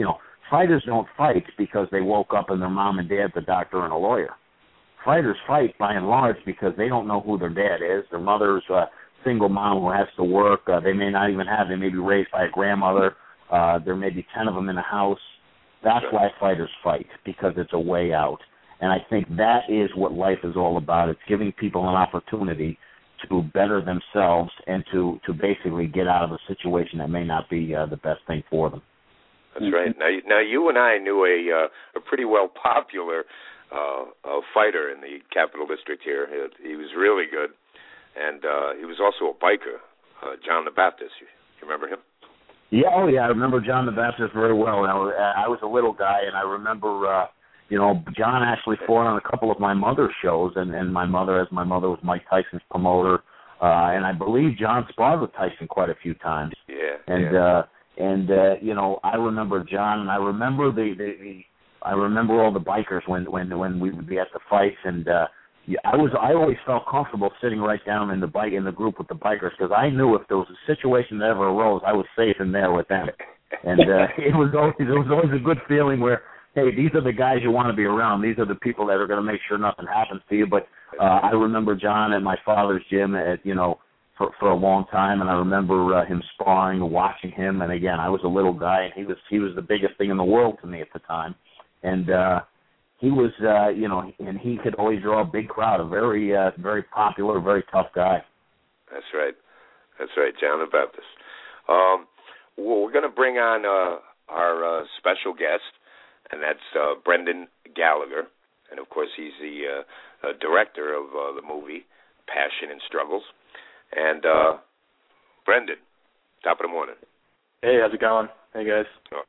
fighters don't fight because they woke up and their mom and dad's a doctor and a lawyer. Fighters fight by and large because they don't know who their dad is. Their mother's a single mom who has to work. Uh, they may not even have, they may be raised by a grandmother. Uh, there may be ten of them in a house. That's why fighters fight, because it's a way out. And I think that is what life is all about. It's giving people an opportunity to better themselves and to, to basically get out of a situation that may not be uh, the best thing for them. That's right. Now, now you and I knew a, uh, a pretty well popular Uh, a fighter in the Capital District here. He, he was really good, and uh, he was also a biker, uh, John the Baptist. You, you remember him? Yeah, oh yeah, I remember John the Baptist very well. I was, I was a little guy, and I remember, uh, you know, John actually fought on a couple of my mother's shows, and, and my mother, as my mother was Mike Tyson's promoter, uh, and I believe John sparred with Tyson quite a few times. Yeah, and yeah. Uh, and uh, you know, I remember John, and I remember the the. the I remember all the bikers when when when we would be at the fights, and uh, I was I always felt comfortable sitting right down in the bike in the group with the bikers, because I knew if there was a situation that ever arose, I was safe in there with them, and uh, it was always it was always a good feeling where, hey, these are the guys you want to be around. These are the people that are going to make sure nothing happens to you. But uh, I remember John at my father's gym at you know for for a long time, and I remember uh, him sparring, watching him, and again, I was a little guy, and he was he was the biggest thing in the world to me at the time. And uh, he was, uh, you know, and he could always draw a big crowd. A very, uh, very popular, very tough guy. That's right. That's right, John the Baptist. Um, well, we're going to bring on uh, our uh, special guest, and that's uh, Brendan Gallagher. And, of course, he's the uh, uh, director of uh, the movie Passion and Struggles. And, uh, Brendan, top of the morning. Hey, how's it going? Hey, guys. Oh.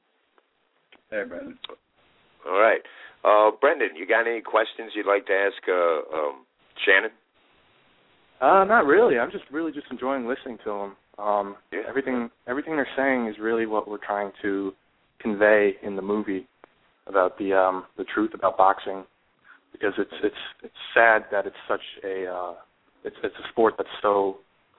Hey, Brendan. All right. Uh, Brendan, you got any questions you'd like to ask uh, um, Shannon? Uh, not really. I'm just really just enjoying listening to them. Um, yeah. Everything everything they're saying is really what we're trying to convey in the movie about the um, the truth about boxing, because it's it's it's sad that it's such a uh, it's it's a sport that's so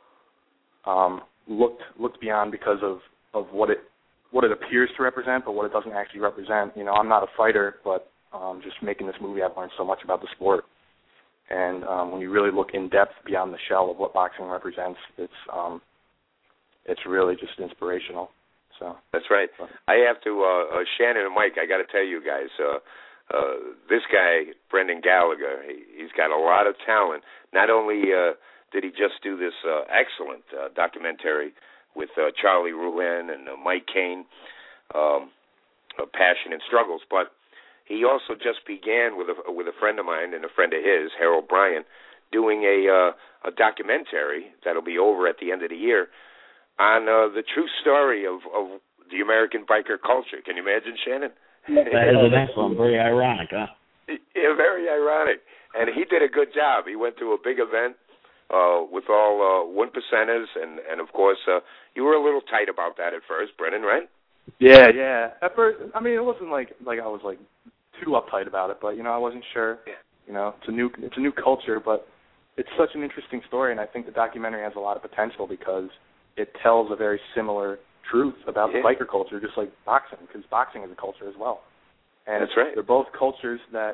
um, looked looked beyond because of, of what it what it appears to represent, but what it doesn't actually represent. You know, I'm not a fighter, but um, just making this movie, I've learned so much about the sport. And um, when you really look in depth beyond the shell of what boxing represents, it's um, it's really just inspirational. So that's right. I have to, uh, uh, Shannon and Mike, I got to tell you guys, uh, uh, this guy, Brendan Gallagher, he, he's got a lot of talent. Not only uh, did he just do this uh, excellent uh, documentary with uh, Charlie Ruin and uh, Mike Cain, um, uh, Passion and Struggles, but he also just began with a with a friend of mine and a friend of his, Harold Bryant, doing a uh, a documentary that'll be over at the end of the year on uh, the true story of, of the American biker culture. Can you imagine, Shannon? That is an excellent, very ironic, huh? Yeah, very ironic. And he did a good job. He went to a big event uh, with all uh, one percenters, and, and of course, uh, you were a little tight about that at first, Brennan, right? Yeah, yeah. At first, I mean, it wasn't like like I was like too uptight about it, but you know, I wasn't sure. Yeah. You know, it's a new it's a new culture, but it's such an interesting story, and I think the documentary has a lot of potential because it tells a very similar truth about yeah. the biker culture, just like boxing, because boxing is a culture as well. And that's right. They're both cultures that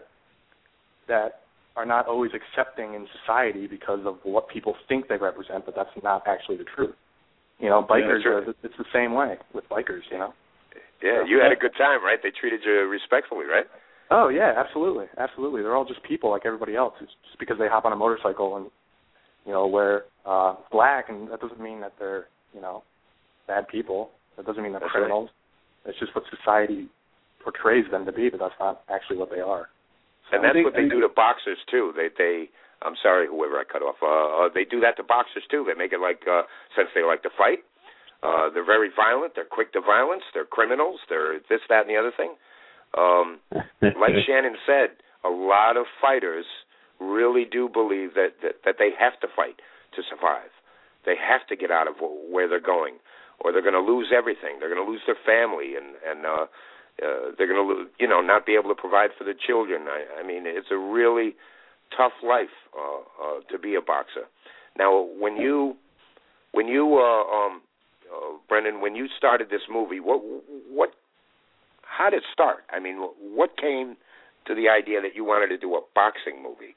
that are not always accepting in society because of what people think they represent, but that's not actually the truth. You know, bikers yeah, are it's the same way with bikers. You know. Yeah, you had a good time, right? They treated you respectfully, right? Oh yeah, absolutely, absolutely. They're all just people like everybody else. It's just because they hop on a motorcycle and you know wear uh, black, and that doesn't mean that they're you know bad people. That doesn't mean they're that's criminals. Right. It's just what society portrays them to be, but that's not actually what they are. So and that's what they do to boxers too. They they. I'm sorry, whoever I cut off. Uh, uh, they do that to boxers too. They make it like uh, since they like to fight. Uh, they're very violent. They're quick to violence. They're criminals. They're this, that, and the other thing. Um, like Shannon said, a lot of fighters really do believe that, that, that they have to fight to survive. They have to get out of where they're going, or they're going to lose everything. They're going to lose their family, and and uh, uh, they're going to you know not be able to provide for their children. I, I mean, it's a really tough life uh, uh, to be a boxer. Now, when you when you uh, um. Uh, Brendan, when you started this movie, what, what, how did it start? I mean, what came to the idea that you wanted to do a boxing movie?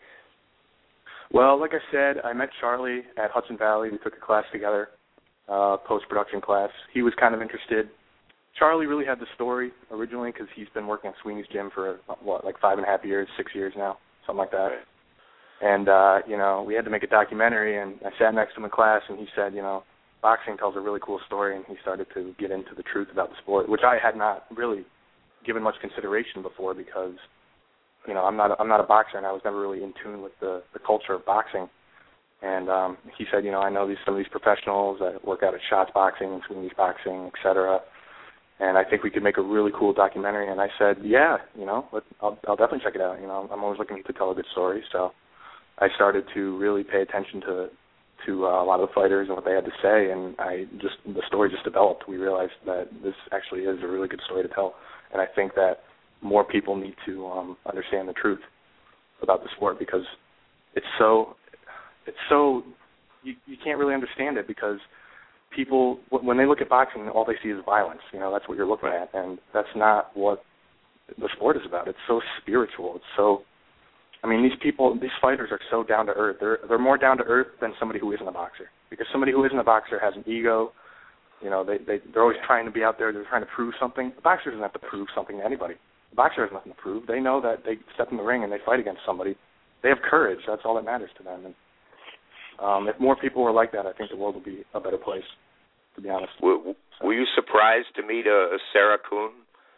Well, like I said, I met Charlie at Hudson Valley. We took a class together, uh, post-production class. He was kind of interested. Charlie really had the story originally because he's been working at Sweeney's Gym for, what, like five and a half years, six years now, something like that. Right. And, uh, you know, we had to make a documentary, and I sat next to him in class, and he said, you know, boxing tells a really cool story, and he started to get into the truth about the sport, which I had not really given much consideration before because, you know, I'm not a, I'm not a boxer, and I was never really in tune with the, the culture of boxing. And um, he said, you know, I know these some of these professionals that work out at Shots Boxing and Sweeney's Boxing, et cetera, and I think we could make a really cool documentary. And I said, yeah, you know, let, I'll, I'll definitely check it out. You know, I'm always looking to tell a good story, so I started to really pay attention to to uh, a lot of the fighters and what they had to say, and I just the story just developed. We realized that this actually is a really good story to tell, and I think that more people need to um, understand the truth about the sport because it's so it's so you, you can't really understand it because people when they look at boxing, all they see is violence. You know, that's what you're looking at, and that's not what the sport is about. It's so spiritual. It's so I mean, these people, these fighters are so down to earth. They're they're more down to earth than somebody who isn't a boxer. Because somebody who isn't a boxer has an ego. You know, they they they're always trying to be out there. They're trying to prove something. The boxer doesn't have to prove something to anybody. The boxer has nothing to prove. They know that they step in the ring and they fight against somebody. They have courage. That's all that matters to them. And um, if more people were like that, I think the world would be a better place. To be honest. Were, so. were you surprised to meet a, a Sarah Kuhn?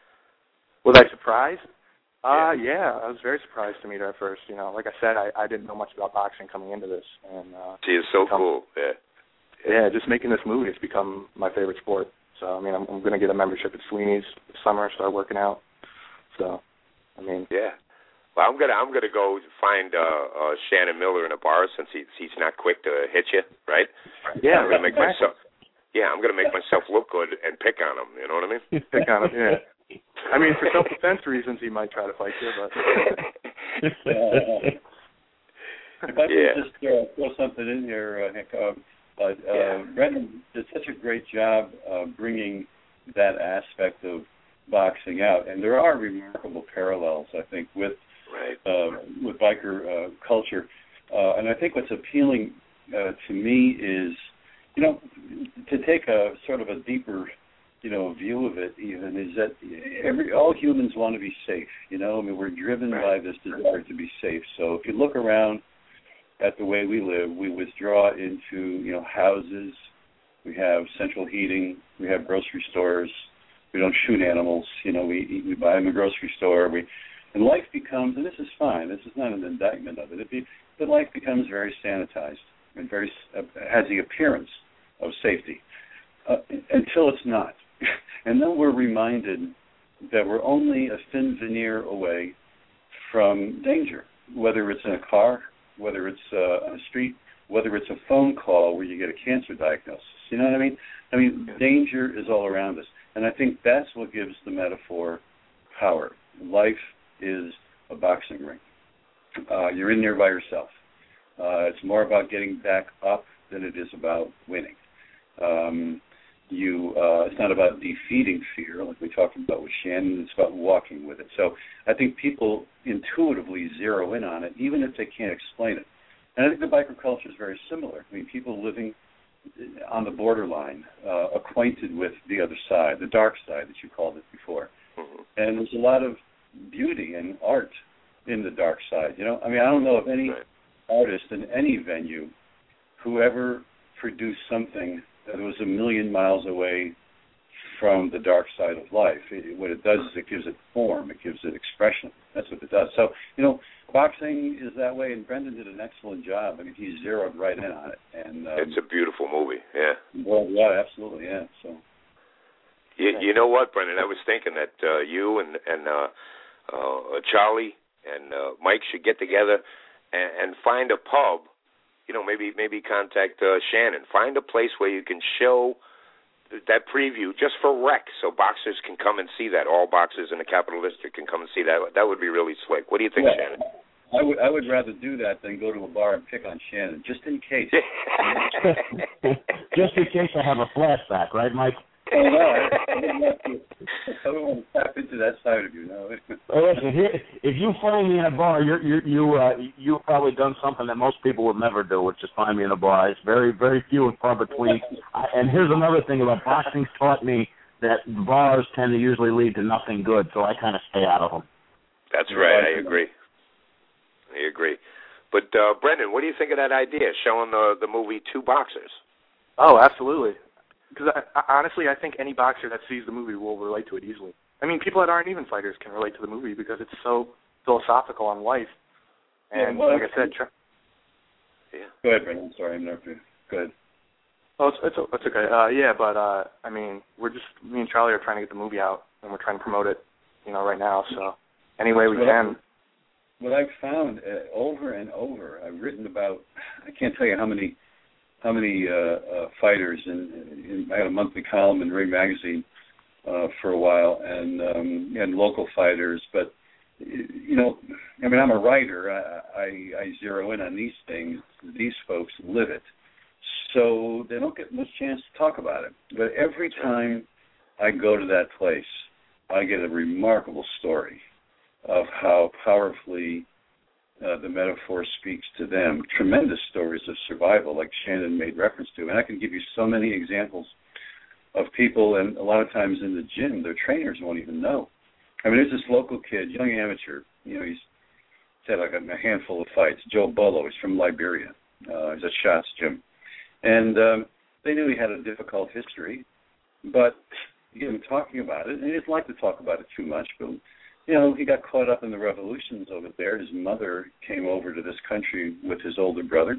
Was I surprised? Uh, yeah. yeah, I was very surprised to meet her at first. You know, like I said, I, I didn't know much about boxing coming into this. And uh, she is so become, cool, yeah. Yeah, just making this movie, it's become my favorite sport. So, I mean, I'm, I'm going to get a membership at Sweeney's this summer, start working out. So, I mean. Yeah. Well, I'm gonna I'm gonna go find uh, uh, Shannon Miller in a bar since he, he's not quick to hit you, right? Yeah, I'm gonna make exactly. myself. Yeah, I'm gonna make myself look good and pick on him. You know what I mean? Pick on him, yeah. I mean, for self-defense reasons, he might try to fight you, but. uh, if I yeah. could just uh, throw something in here, uh, Hank, uh, uh, yeah. Brendan did such a great job uh, bringing that aspect of boxing out, and there are remarkable parallels, I think, with right. uh, with biker uh, culture. Uh, and I think what's appealing uh, to me is, you know, to take a sort of a deeper, you know, view of it even, is that every all humans want to be safe, you know? I mean, we're driven right. by this desire to be safe. So if you look around at the way we live, we withdraw into, you know, houses, we have central heating, we have grocery stores, we don't shoot animals, you know, we we buy them in the grocery store, we and life becomes, and this is fine, this is not an indictment of it, it be, but life becomes very sanitized and very uh, has the appearance of safety uh, until it's not. And then we're reminded that we're only a thin veneer away from danger, whether it's in a car, whether it's uh, on a street, whether it's a phone call where you get a cancer diagnosis. You know what I mean? I mean, danger is all around us. And I think that's what gives the metaphor power. Life is a boxing ring. Uh, you're in there by yourself. Uh, it's more about getting back up than it is about winning. Um, you, uh, it's not about defeating fear, like we talked about with Shannon. It's about walking with it. So I think people intuitively zero in on it, even if they can't explain it. And I think the biker culture is very similar. I mean, people living on the borderline, uh, acquainted with the other side, the dark side that you called it before. Mm-hmm. And there's a lot of beauty and art in the dark side. You know, I mean, I don't know of any right. artist in any venue who ever produced something that was a million miles away from the dark side of life. It, what it does is it gives it form, it gives it expression. That's what it does. So, you know, boxing is that way, and Brendan did an excellent job. I mean, he zeroed right in on it. And um, it's a beautiful movie, yeah. Well, yeah, absolutely, yeah. So, you, you know what, Brendan? I was thinking that uh, you and and uh, uh, Charlie and uh, Mike should get together and, and find a pub. You know, maybe maybe contact uh, Shannon. Find a place where you can show that preview just for rec, so boxers can come and see that. All boxers in the Capital District can come and see that. That would be really slick. What do you think, yeah, Shannon? I would I would rather do that than go to a bar and pick on Shannon, just in case. Just in case I have a flashback, right, Mike? Oh, no, I, I don't want to tap into that side of you now. Well, listen, here, if you find me in a bar, you're, you're, you uh, you've probably done something that most people would never do, which is find me in a bar. It's very, very few and far between. I, and here's another thing about boxing taught me that bars tend to usually lead to nothing good, so I kind of stay out of them. That's right. I agree. I agree. But uh, Brendan, what do you think of that idea, showing the the movie Two Boxers? Oh, absolutely. Because I, I, honestly, I think any boxer that sees the movie will relate to it easily. I mean, people that aren't even fighters can relate to the movie because it's so philosophical on life. And yeah, well, like I said, tr- yeah. Go ahead, Brendan. I'm sorry, I'm not. Go ahead. Oh, it's it's, it's okay. Uh, yeah, but uh, I mean, we're just me and Charlie are trying to get the movie out, and we're trying to promote it, you know, right now. So any way we what can. I, what I've found uh, over and over, I've written about. I can't tell you how many. How many uh, uh, fighters? In, in, I had a monthly column in Ring Magazine uh, for a while, and um, and local fighters. But you know, I mean, I'm a writer. I, I, I zero in on these things. These folks live it, so they don't get much chance to talk about it. But every time I go to that place, I get a remarkable story of how powerfully Uh, the metaphor speaks to them. Tremendous stories of survival, like Shannon made reference to. And I can give you so many examples of people, and a lot of times in the gym, their trainers won't even know. I mean, there's this local kid, young amateur, you know, he's had like a handful of fights, Joe Bolo, he's from Liberia. Uh, he's at Shots Gym. And um, they knew he had a difficult history, but you know, talking about it, and he didn't like to talk about it too much, but you know, he got caught up in the revolutions over there. His mother came over to this country with his older brother.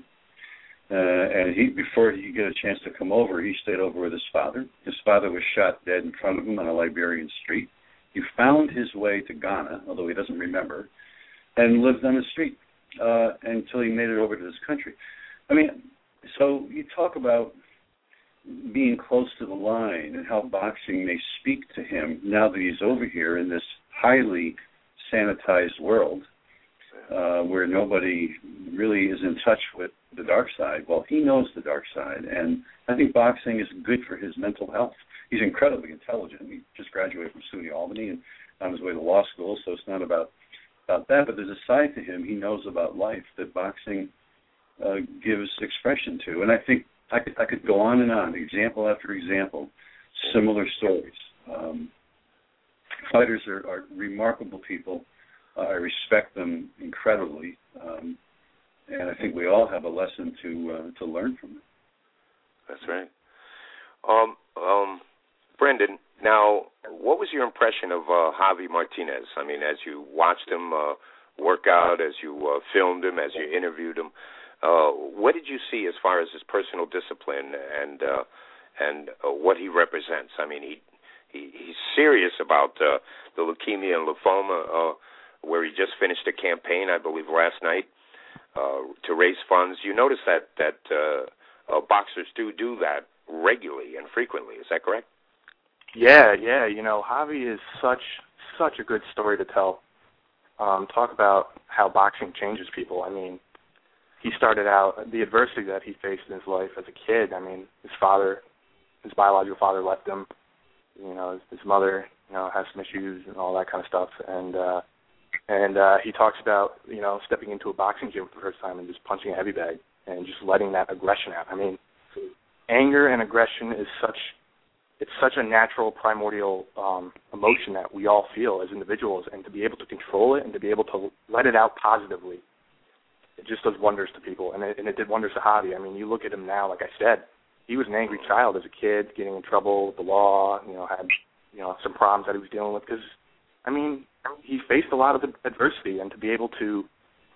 Uh, and he, before he could get a chance to come over, he stayed over with his father. His father was shot dead in front of him on a Liberian street. He found his way to Ghana, although he doesn't remember, and lived on the street uh, until he made it over to this country. I mean, so you talk about being close to the line and how boxing may speak to him now that he's over here in this highly sanitized world uh, where nobody really is in touch with the dark side. Well, he knows the dark side, and I think boxing is good for his mental health. He's incredibly intelligent. He just graduated from SUNY Albany and on his way to law school, so it's not about, about that, but there's a side to him he knows about life that boxing uh, gives expression to. And I think I could, I could go on and on, example after example, similar stories. Um, Fighters are, are remarkable people. Uh, I respect them incredibly, um, and I think we all have a lesson to uh, to learn from them. That's right. Um, um, Brendan, now, what was your impression of uh, Javi Martinez? I mean, as you watched him uh, work out, as you uh, filmed him, as you interviewed him, uh, what did you see as far as his personal discipline and uh, and uh, what he represents? I mean, he. He, he's serious about uh, the leukemia and lymphoma, uh, where he just finished a campaign, I believe, last night uh, to raise funds. You notice that that uh, uh, boxers do do that regularly and frequently. Is that correct? Yeah, yeah. You know, Javi is such such a good story to tell. Um, talk about how boxing changes people. I mean, he started out, the adversity that he faced in his life as a kid. I mean, his father, his biological father left him. You know, his, his mother, you know, has some issues and all that kind of stuff. And uh, and uh, he talks about, you know, stepping into a boxing gym for the first time and just punching a heavy bag and just letting that aggression out. I mean, anger and aggression is such, it's such a natural, primordial um, emotion that we all feel as individuals, and to be able to control it and to be able to let it out positively, it just does wonders to people. And it, and it did wonders to Javi. I mean, you look at him now, like I said, he was an angry child as a kid, getting in trouble with the law, you know, had, you know, some problems that he was dealing with because, I mean, he faced a lot of adversity, and to be able to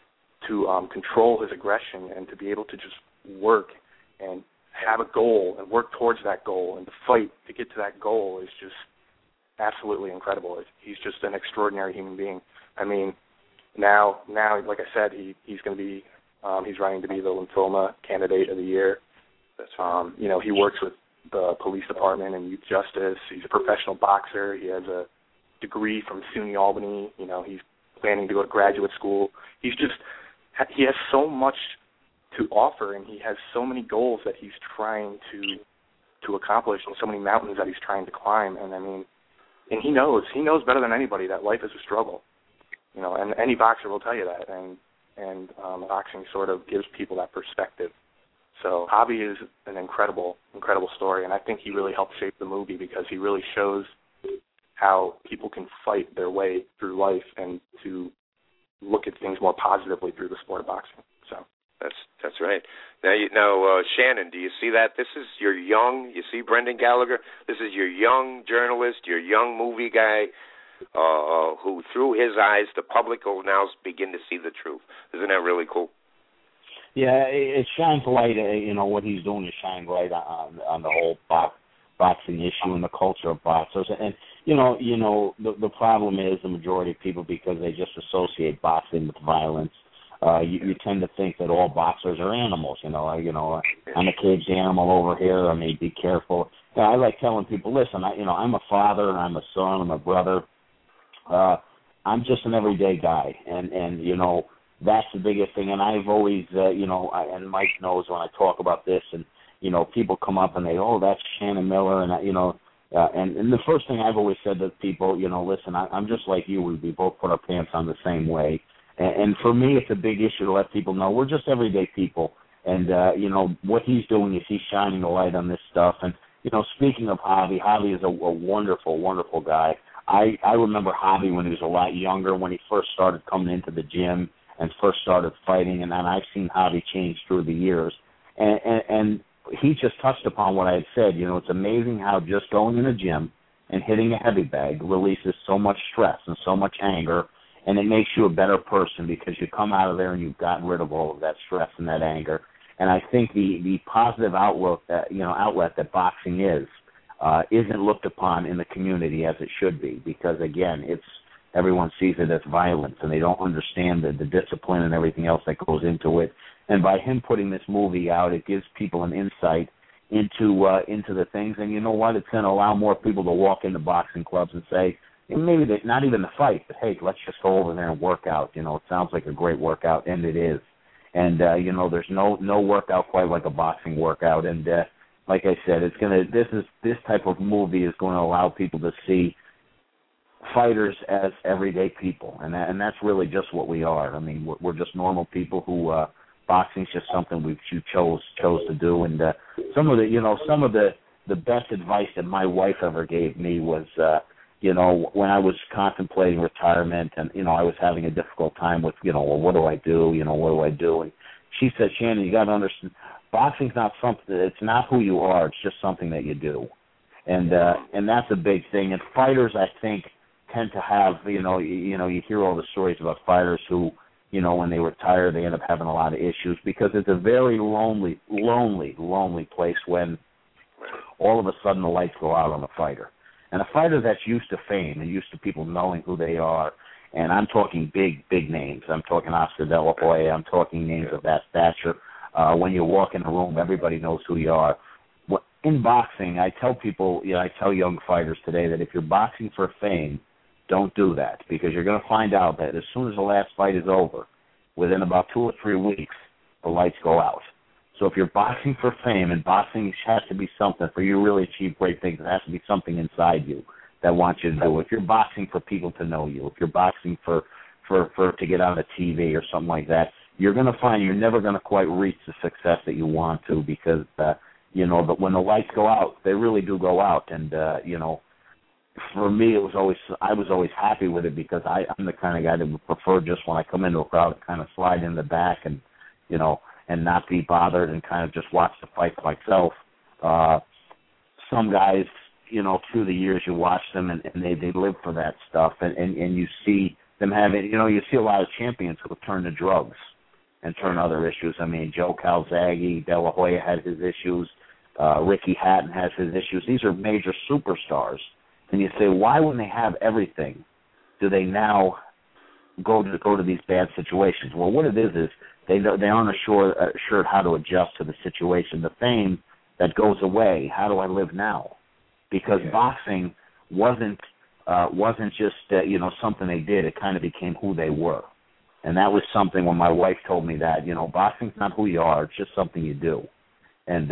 to um, control his aggression and to be able to just work and have a goal and work towards that goal and to fight to get to that goal is just absolutely incredible. He's just an extraordinary human being. I mean, now, now, like I said, he, he's going to be, um, he's running to be the lymphoma candidate of the year. That's right. Um, you know, he works with the police department and youth justice. He's a professional boxer. He has a degree from SUNY Albany. You know, he's planning to go to graduate school. He's just, he has so much to offer, and he has so many goals that he's trying to to accomplish and so many mountains that he's trying to climb. And I mean, and he knows, he knows better than anybody that life is a struggle, you know, and any boxer will tell you that. And, and um, boxing sort of gives people that perspective. So Javi is an incredible, incredible story, and I think he really helped shape the movie because he really shows how people can fight their way through life and to look at things more positively through the sport of boxing. So that's that's right. Now, you, now uh, Shannon, do you see that? This is your young. You see Brendan Gallagher. This is your young journalist, your young movie guy, uh, who through his eyes, the public will now begin to see the truth. Isn't that really cool? Yeah, it, it shines light. Uh, you know what he's doing is shine light on on the whole box, boxing issue and the culture of boxers. And you know, you know, the the problem is the majority of people, because they just associate boxing with violence. Uh, you, you tend to think that all boxers are animals. You know, you know, I'm a caged animal over here. I mean, be careful. You know, I like telling people, listen, I, you know, I'm a father, I'm a son, I'm a brother. Uh, I'm just an everyday guy, and and you know. That's the biggest thing, and I've always, uh, you know, I, and Mike knows when I talk about this, and, you know, people come up and they, oh, that's Shannon Miller, and, you know, uh, and, and the first thing I've always said to people, you know, listen, I, I'm just like you. We, we both put our pants on the same way, and, and for me, it's a big issue to let people know we're just everyday people, and, uh, you know, what he's doing is he's shining a light on this stuff, and, you know, speaking of Javi, Javi is a, a wonderful, wonderful guy. I, I remember Javi when he was a lot younger, when he first started coming into the gym, and first started fighting, and then I've seen Javi change through the years. And, and, and he just touched upon what I had said. You know, it's amazing how just going in a gym and hitting a heavy bag releases so much stress and so much anger, and it makes you a better person because you come out of there and you've gotten rid of all of that stress and that anger. And I think the, the positive outlook that, you know, outlet that boxing is, uh, isn't looked upon in the community as it should be because, again, it's, everyone sees it as violence, and they don't understand the, the discipline and everything else that goes into it. And by him putting this movie out, it gives people an insight into uh, into the things. And you know what? It's going to allow more people to walk into boxing clubs and say, maybe they, not even the fight, but hey, let's just go over there and work out. You know, it sounds like a great workout, and it is. And uh, you know, there's no no workout quite like a boxing workout. And uh, like I said, it's gonna. This is this type of movie is going to allow people to see fighters as everyday people, and that, and that's really just what we are. I mean, we're, we're just normal people who uh, boxing's just something we chose chose to do. And uh, some of the, you know, some of the the best advice that my wife ever gave me was, uh, you know, when I was contemplating retirement, and you know, I was having a difficult time with, you know, well, what do I do? You know, what do I do? And she said, Shannon, you got to understand, boxing's not something. It's not who you are. It's just something that you do, and uh, and that's a big thing. And fighters, I think, tend to have, you know, you, you know, you hear all the stories about fighters who, you know, when they retire, they end up having a lot of issues because it's a very lonely, lonely, lonely place when all of a sudden the lights go out on a fighter. And a fighter that's used to fame and used to people knowing who they are, and I'm talking big, big names. I'm talking Oscar De La Hoya. I'm talking names of that stature. Uh, when you walk in a room, everybody knows who you are. In boxing, I tell people, you know, I tell young fighters today that if you're boxing for fame, don't do that, because you're going to find out that as soon as the last fight is over, within about two or three weeks, the lights go out. So if you're boxing for fame, and boxing has to be something, for you to really achieve great things, it has to be something inside you that wants you to do it. If you're boxing for people to know you, if you're boxing for, for, for to get on a T V or something like that, you're going to find you're never going to quite reach the success that you want to because, uh, you know, but when the lights go out, they really do go out. And, uh, you know, for me, it was always I was always happy with it because I, I'm the kind of guy that would prefer just when I come into a crowd to kind of slide in the back and, you know, and not be bothered and kind of just watch the fights myself. Uh, some guys, you know, through the years you watch them and, and they, they live for that stuff, and, and, and you see them having, you know, you see a lot of champions who turn to drugs and turn other issues. I mean, Joe Calzaghe, De La Hoya had his issues. Uh, Ricky Hatton has his issues. These are major superstars. And you say, why, when they have everything, do they now go to go to these bad situations? Well, what it is is they they aren't assured, assured how to adjust to the situation. The fame that goes away, how do I live now? Because yeah. boxing wasn't uh, wasn't just uh, you know something they did. It kind of became who they were, and that was something when my wife told me that, you know, boxing's not who you are. It's just something you do. And uh,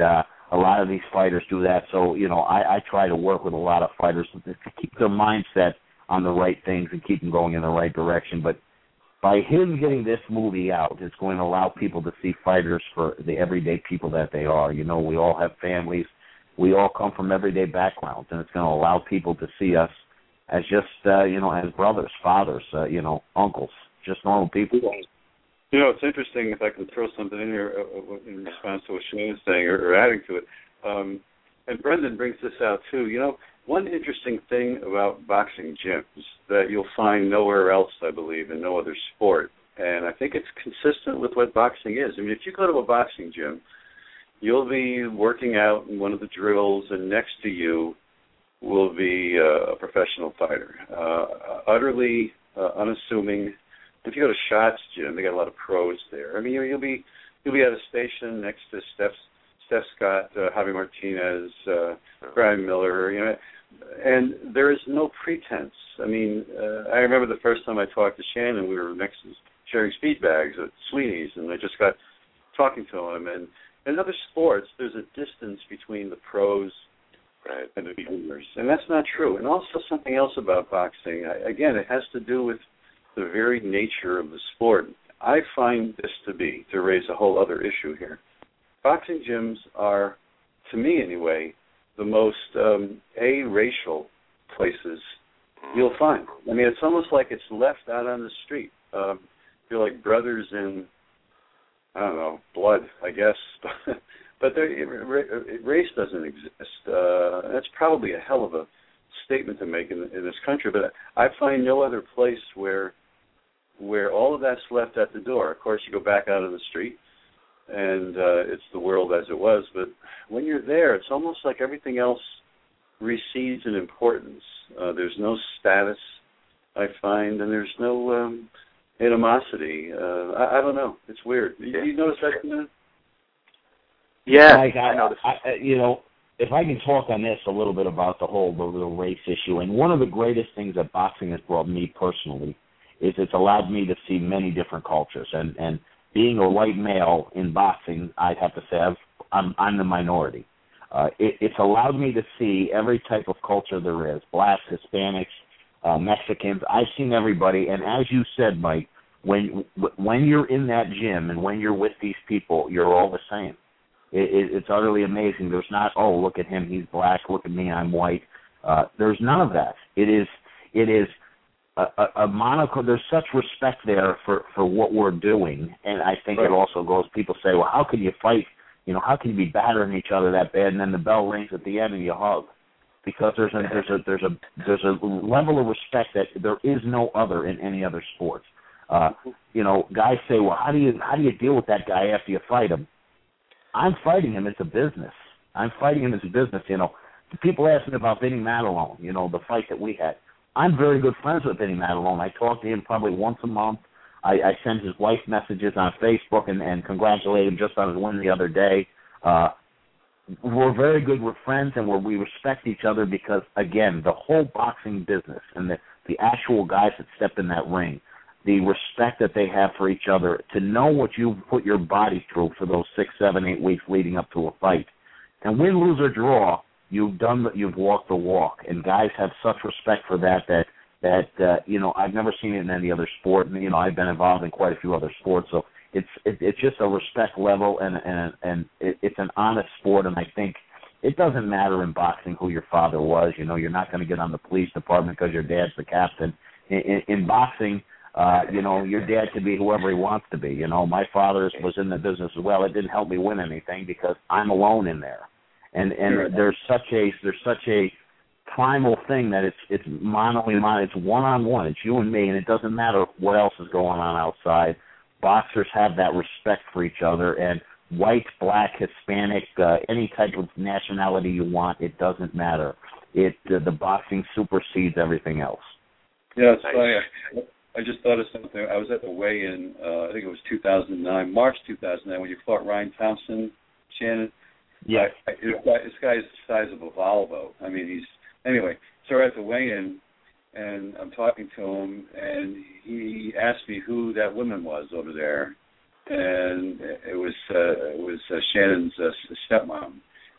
a lot of these fighters do that. So, you know, I, I try to work with a lot of fighters to, to keep their mindset on the right things and keep them going in the right direction. But by him getting this movie out, it's going to allow people to see fighters for the everyday people that they are. You know, we all have families. We all come from everyday backgrounds, and it's going to allow people to see us as just, uh, you know, as brothers, fathers, uh, you know, uncles, just normal people. You know, it's interesting, if I can throw something in here uh, in response to what Shane is saying, or, or adding to it. Um, and Brendan brings this out, too. You know, one interesting thing about boxing gyms that you'll find nowhere else, I believe, in no other sport, and I think it's consistent with what boxing is. I mean, if you go to a boxing gym, you'll be working out in one of the drills, and next to you will be uh, a professional fighter, uh, utterly uh, unassuming. If you go to Shots Gym, they got a lot of pros there. I mean, you'll be you'll be at a station next to Steph, Steph Scott, uh, Javi Martinez, uh, Brian Miller, you know, and there is no pretense. I mean, uh, I remember the first time I talked to Shannon, we were next to sharing speed bags at Sweeney's, and I just got talking to him. And in other sports, there's a distance between the pros right. and the beginners, and that's not true. And also something else about boxing, I, again, it has to do with the very nature of the sport. I find this to be, to raise a whole other issue here, boxing gyms are, to me anyway, the most um, A-racial places you'll find. I mean, it's almost like it's left out on the street. Um, you're like brothers in, I don't know, blood, I guess. But there, race doesn't exist. Uh, that's probably a hell of a statement to make in, in this country, but I find no other place where where all of that's left at the door. Of course, you go back out on the street, and uh, it's the world as it was, but when you're there, it's almost like everything else recedes in importance. Uh, there's no status, I find, and there's no um, animosity. Uh, I, I don't know. It's weird. You, you notice that, man? Yeah, like I, I noticed. I, you know, if I can talk on this a little bit about the whole the, the race issue, and one of the greatest things that boxing has brought me personally is it's allowed me to see many different cultures. And, and being a white male in boxing, I'd have to say I've, I'm, I'm the minority. Uh, it, it's allowed me to see every type of culture there is, blacks, Hispanics, uh, Mexicans. I've seen everybody, and as you said, Mike, when when you're in that gym and when you're with these people, you're all the same. It, it, it's utterly amazing. There's not, oh, look at him, he's black, look at me, I'm white. Uh, there's none of that. It is it is a, a, a monocle. There's such respect there for, for what we're doing, and I think right. it also goes, people say, well, how can you fight, you know, how can you be battering each other that bad, and then the bell rings at the end and you hug? Because there's a there's a there's a there's a level of respect that there is no other in any other sport. Uh, you know, guys say, well, how do you how do you deal with that guy after you fight him? I'm fighting him as a business. I'm fighting him as a business. You know, people ask me about Vinny Matalone. You know, the fight that we had. I'm very good friends with Vinny Matalone. I talk to him probably once a month. I, I send his wife messages on Facebook and, and congratulate him just on his win the other day. Uh, we're very good. We're friends, and we're, we respect each other because, again, the whole boxing business and the, the actual guys that step in that ring, the respect that they have for each other, to know what you've put your body through for those six, seven, eight weeks leading up to a fight. And win, lose, or draw, you've done the, you've walked the walk. And guys have such respect for that that, that uh, you know, I've never seen it in any other sport. And, you know, I've been involved in quite a few other sports. So it's it, it's just a respect level, and, and, and it, it's an honest sport. And I think it doesn't matter in boxing who your father was. You know, you're not going to get on the police department because your dad's the captain. In, in, in boxing, Uh, you know, your dad could be whoever he wants to be. You know, my father was in the business as well. It didn't help me win anything because I'm alone in there. And and there's such a there's such a primal thing that it's it's mono mono. It's one on one. It's you and me, and it doesn't matter what else is going on outside. Boxers have that respect for each other, and white, black, Hispanic, uh, any type of nationality you want, it doesn't matter. It uh, the boxing supersedes everything else. Yeah, it's funny. I just thought of something. I was at the weigh-in, uh, I think it was two thousand nine, March two thousand nine, when you fought Ryan Thompson, Shannon. Yeah. I, I, this guy is the size of a Volvo. I mean, he's, anyway, so we're at the weigh-in, and I'm talking to him, and he asked me who that woman was over there, and it was uh, it was uh, Shannon's uh, stepmom.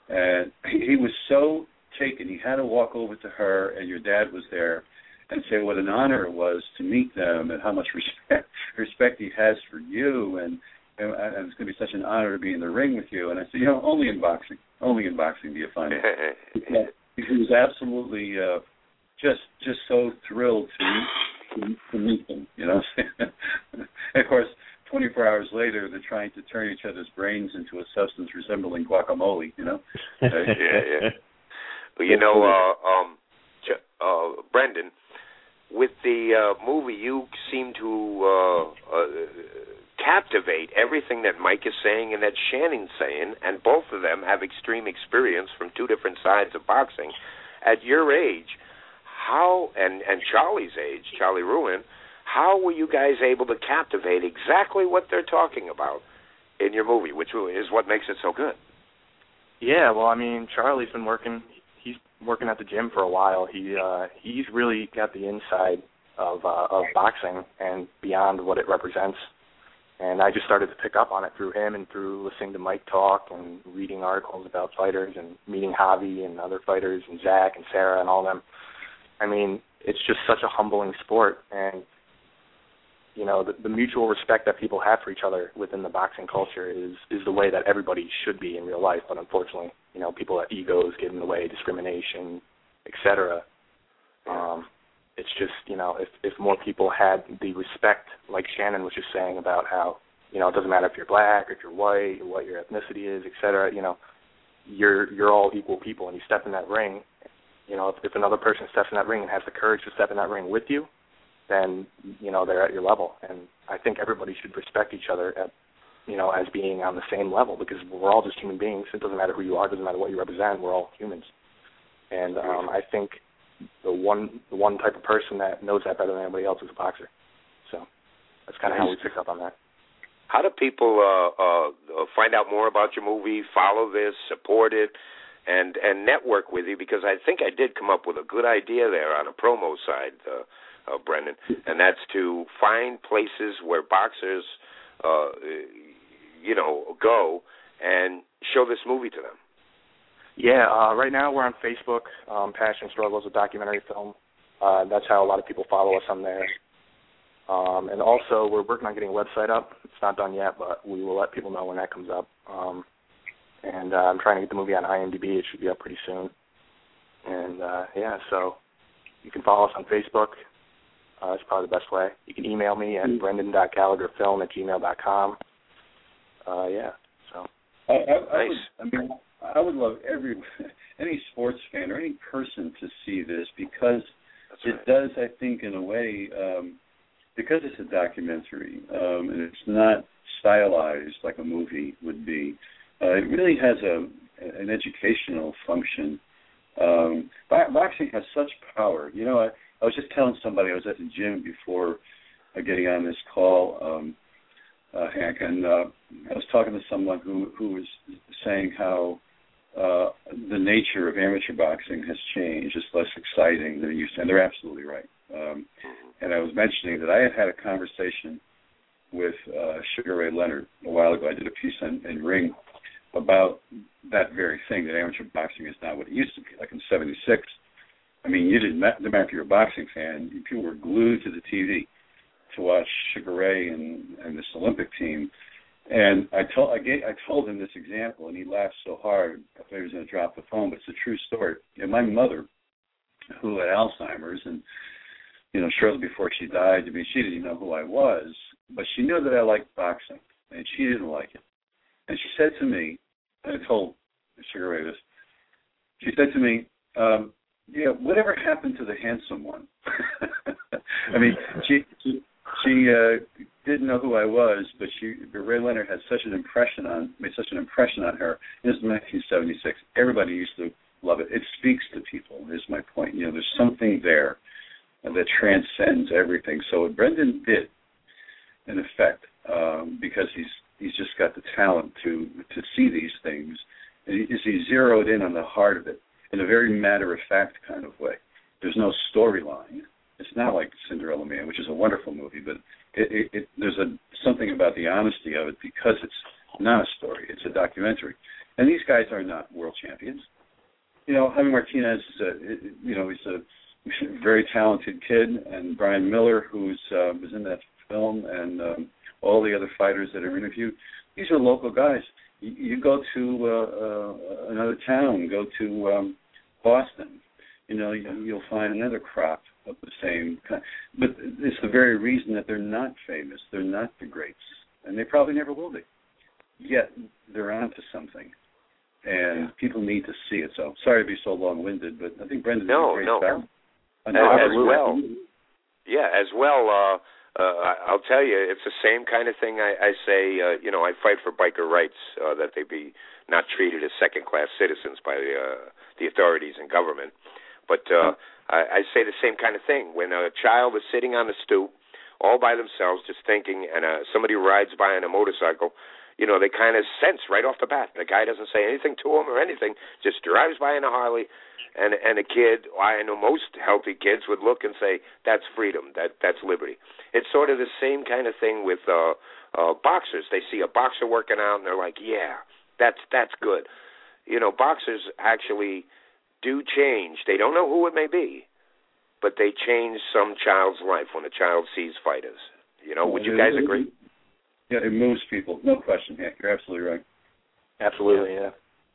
And he, he was so taken. He had to walk over to her, and your dad was there, and say what an honor it was to meet them, and how much respect respect he has for you, and, and, and it's going to be such an honor to be in the ring with you. And I said, you know, only in boxing, only in boxing do you find it. He was absolutely uh, just just so thrilled to, to, to meet them, you know. And of course, twenty-four hours later, they're trying to turn each other's brains into a substance resembling guacamole, you know. yeah, yeah. Well, you know, uh, um, uh, Brendan, with the uh, movie, you seem to uh, uh, captivate everything that Mike is saying and that Shannon's saying, and both of them have extreme experience from two different sides of boxing. At your age, how, and, and Charlie's age, Charlie Ruin, how were you guys able to captivate exactly what they're talking about in your movie, which is what makes it so good? Yeah, well, I mean, Charlie's been working, he's working at the gym for a while. He uh, he's really got the inside of uh, of boxing and beyond what it represents. And I just started to pick up on it through him and through listening to Mike talk and reading articles about fighters and meeting Javi and other fighters and Zach and Sarah and all them. I mean, it's just such a humbling sport, and you know, the, the mutual respect that people have for each other within the boxing culture is, is the way that everybody should be in real life. But unfortunately, you know, people have egos get in the way, discrimination, et cetera. Um, it's just, you know, if, if more people had the respect, like Shannon was just saying about how, you know, it doesn't matter if you're black or if you're white or what your ethnicity is, et cetera, you know, you're you're all equal people, and you step in that ring. You know, if, if another person steps in that ring and has the courage to step in that ring with you, then, you know, they're at your level. And I think everybody should respect each other at, you know, as being on the same level, because we're all just human beings. It doesn't matter who you are. It doesn't matter what you represent. We're all humans. And um, I think the one the one type of person that knows that better than anybody else is a boxer. So that's kind of how we pick up on that. How do people uh, uh, find out more about your movie, follow this, support it, and, and network with you? Because I think I did come up with a good idea there on a promo side, uh, Uh, Brendan, and that's to find places where boxers, uh, you know, go and show this movie to them. Yeah, uh, right now we're on Facebook, um, Passion Struggles, a documentary film. Uh, that's how a lot of people follow us on there. Um, and also we're working on getting a website up. It's not done yet, but we will let people know when that comes up. Um, and uh, I'm trying to get the movie on I M D B. It should be up pretty soon. And, uh, yeah, so you can follow us on Facebook. Uh, that's probably the best way. You can email me at brendan dot gallagher film at gmail dot com. Uh, yeah, so. I, I, I, nice. would, I mean, I would love every any sports fan or any person to see this, because That's it right. does, I think, in a way, um, because it's a documentary um, and it's not stylized like a movie would be, uh, it really has a an educational function. Um, boxing has such power. You know, I, I was just telling somebody, I was at the gym before uh, getting on this call, um, uh, Hank, and uh, I was talking to someone who, who was saying how uh, the nature of amateur boxing has changed. It's less exciting than it used to, and they're absolutely right. Um, and I was mentioning that I had had a conversation with uh, Sugar Ray Leonard a while ago. I did a piece on, in Ring about that very thing, that amateur boxing is not what it used to be. Like in seventy-six, I mean, you didn't matter if you're a boxing fan, people were glued to the T V to watch Sugar Ray and, and this Olympic team. And I told I, gave, I told him this example, and he laughed so hard I thought he was going to drop the phone, but it's a true story. And my mother, who had Alzheimer's, and you know, shortly before she died, I mean, she didn't even know who I was, but she knew that I liked boxing, and she didn't like it. And she said to me, and I told Sugar Ray this, she said to me, um, yeah, whatever happened to the handsome one? I mean, she she, she uh, didn't know who I was, but she but Ray Leonard had such an impression on made such an impression on her. This is nineteen seventy-six. Everybody used to love it. It speaks to people. Is my point. You know, there's something there that transcends everything. So what Brendan did, in effect, um, because he's he's just got the talent to to see these things, is he zeroed in on the heart of it in a very matter-of-fact kind of way. There's no storyline. It's not like Cinderella Man, which is a wonderful movie, but it, it, it, there's a something about the honesty of it because it's not a story. It's a documentary. And these guys are not world champions. You know, Jaime Martinez is a, you know, he's a very talented kid, and Brian Miller, who's uh, was in that film, and um, all the other fighters that are interviewed, these are local guys. You, you go to uh, uh, another town, go to um, Boston, you know, you, you'll find another crop of the same kind. But it's the very reason that they're not famous. They're not the greats, and they probably never will be. Yet they're onto something. And yeah. people need to see it. So sorry to be so long-winded, but I think Brendan no, did a great no. job. No, as well. Yeah, as well. Uh, uh, I'll tell you, it's the same kind of thing. I, I say, uh, you know, I fight for biker rights, uh, that they be not treated as second-class citizens by the, uh, the authorities and government. But uh, I, I say the same kind of thing. When a child is sitting on the stoop, all by themselves, just thinking, and uh, somebody rides by on a motorcycle, you know, they kind of sense right off the bat. The guy doesn't say anything to him or anything, just drives by in a Harley, and and a kid, I know most healthy kids would look and say, that's freedom, that that's liberty. It's sort of the same kind of thing with uh, uh, boxers. They see a boxer working out, and they're like, yeah, that's that's good. You know, boxers actually do change. They don't know who it may be, but they change some child's life when a child sees fighters. You know, would you guys agree? Yeah, it moves people. No question, Hank. You're absolutely right. Absolutely, yeah.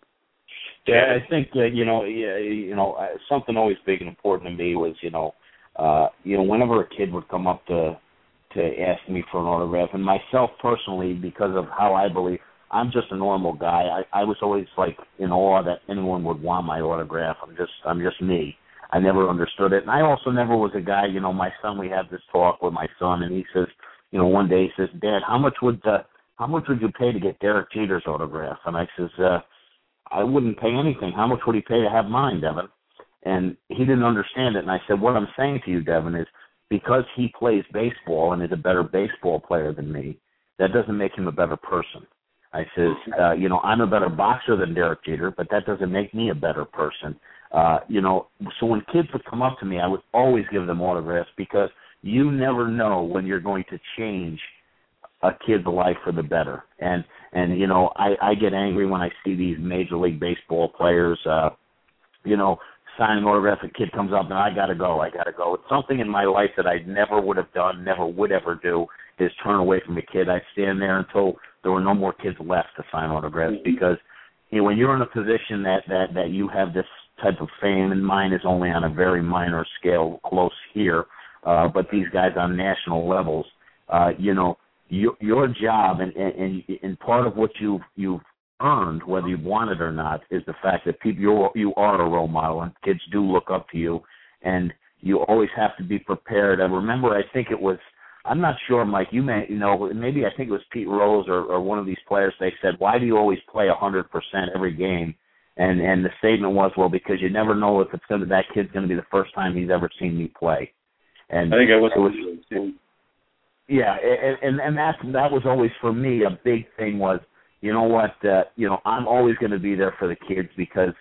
Yeah, I think uh, you know, yeah, you know, uh, something always big and important to me was, you know, uh, you know, whenever a kid would come up to to ask me for an autograph, and myself personally, because of how I believe, I'm just a normal guy. I, I was always like in awe that anyone would want my autograph. I'm just, I'm just me. I never understood it, and I also never was a guy. You know, my son, we had this talk with my son, and he says, you know, one day he says, Dad, how much would uh, how much would you pay to get Derek Jeter's autograph? And I says, uh, I wouldn't pay anything. How much would he pay to have mine, Devin? And he didn't understand it. And I said, what I'm saying to you, Devin, is because he plays baseball and is a better baseball player than me, that doesn't make him a better person. I says, uh, you know, I'm a better boxer than Derek Jeter, but that doesn't make me a better person. Uh, you know, so when kids would come up to me, I would always give them autographs because you never know when you're going to change a kid's life for the better. And, and you know, I, I get angry when I see these Major League Baseball players, uh, you know, sign an autograph, a kid comes up and I got to go, I got to go. It's something in my life that I never would have done, never would ever do, is turn away from a kid. I'd stand there until there were no more kids left to sign autographs because, you know, when you're in a position that, that, that you have this type of fame, and mine is only on a very minor scale close here, uh, but these guys on national levels, uh, you know, your, your job and, and, and part of what you've, you've earned, whether you want it or not, is the fact that people, you're, you are a role model and kids do look up to you, and you always have to be prepared. I remember, I think it was, I'm not sure, Mike, you may, you know, maybe I think it was Pete Rose or, or one of these players, they said, why do you always play one hundred percent every game? And and the statement was, well, because you never know if it's gonna, that kid's going to be the first time he's ever seen me play. And I think I was, it was yeah, and, and and that that was always for me a big thing was, you know what, uh, you know, I'm always going to be there for the kids because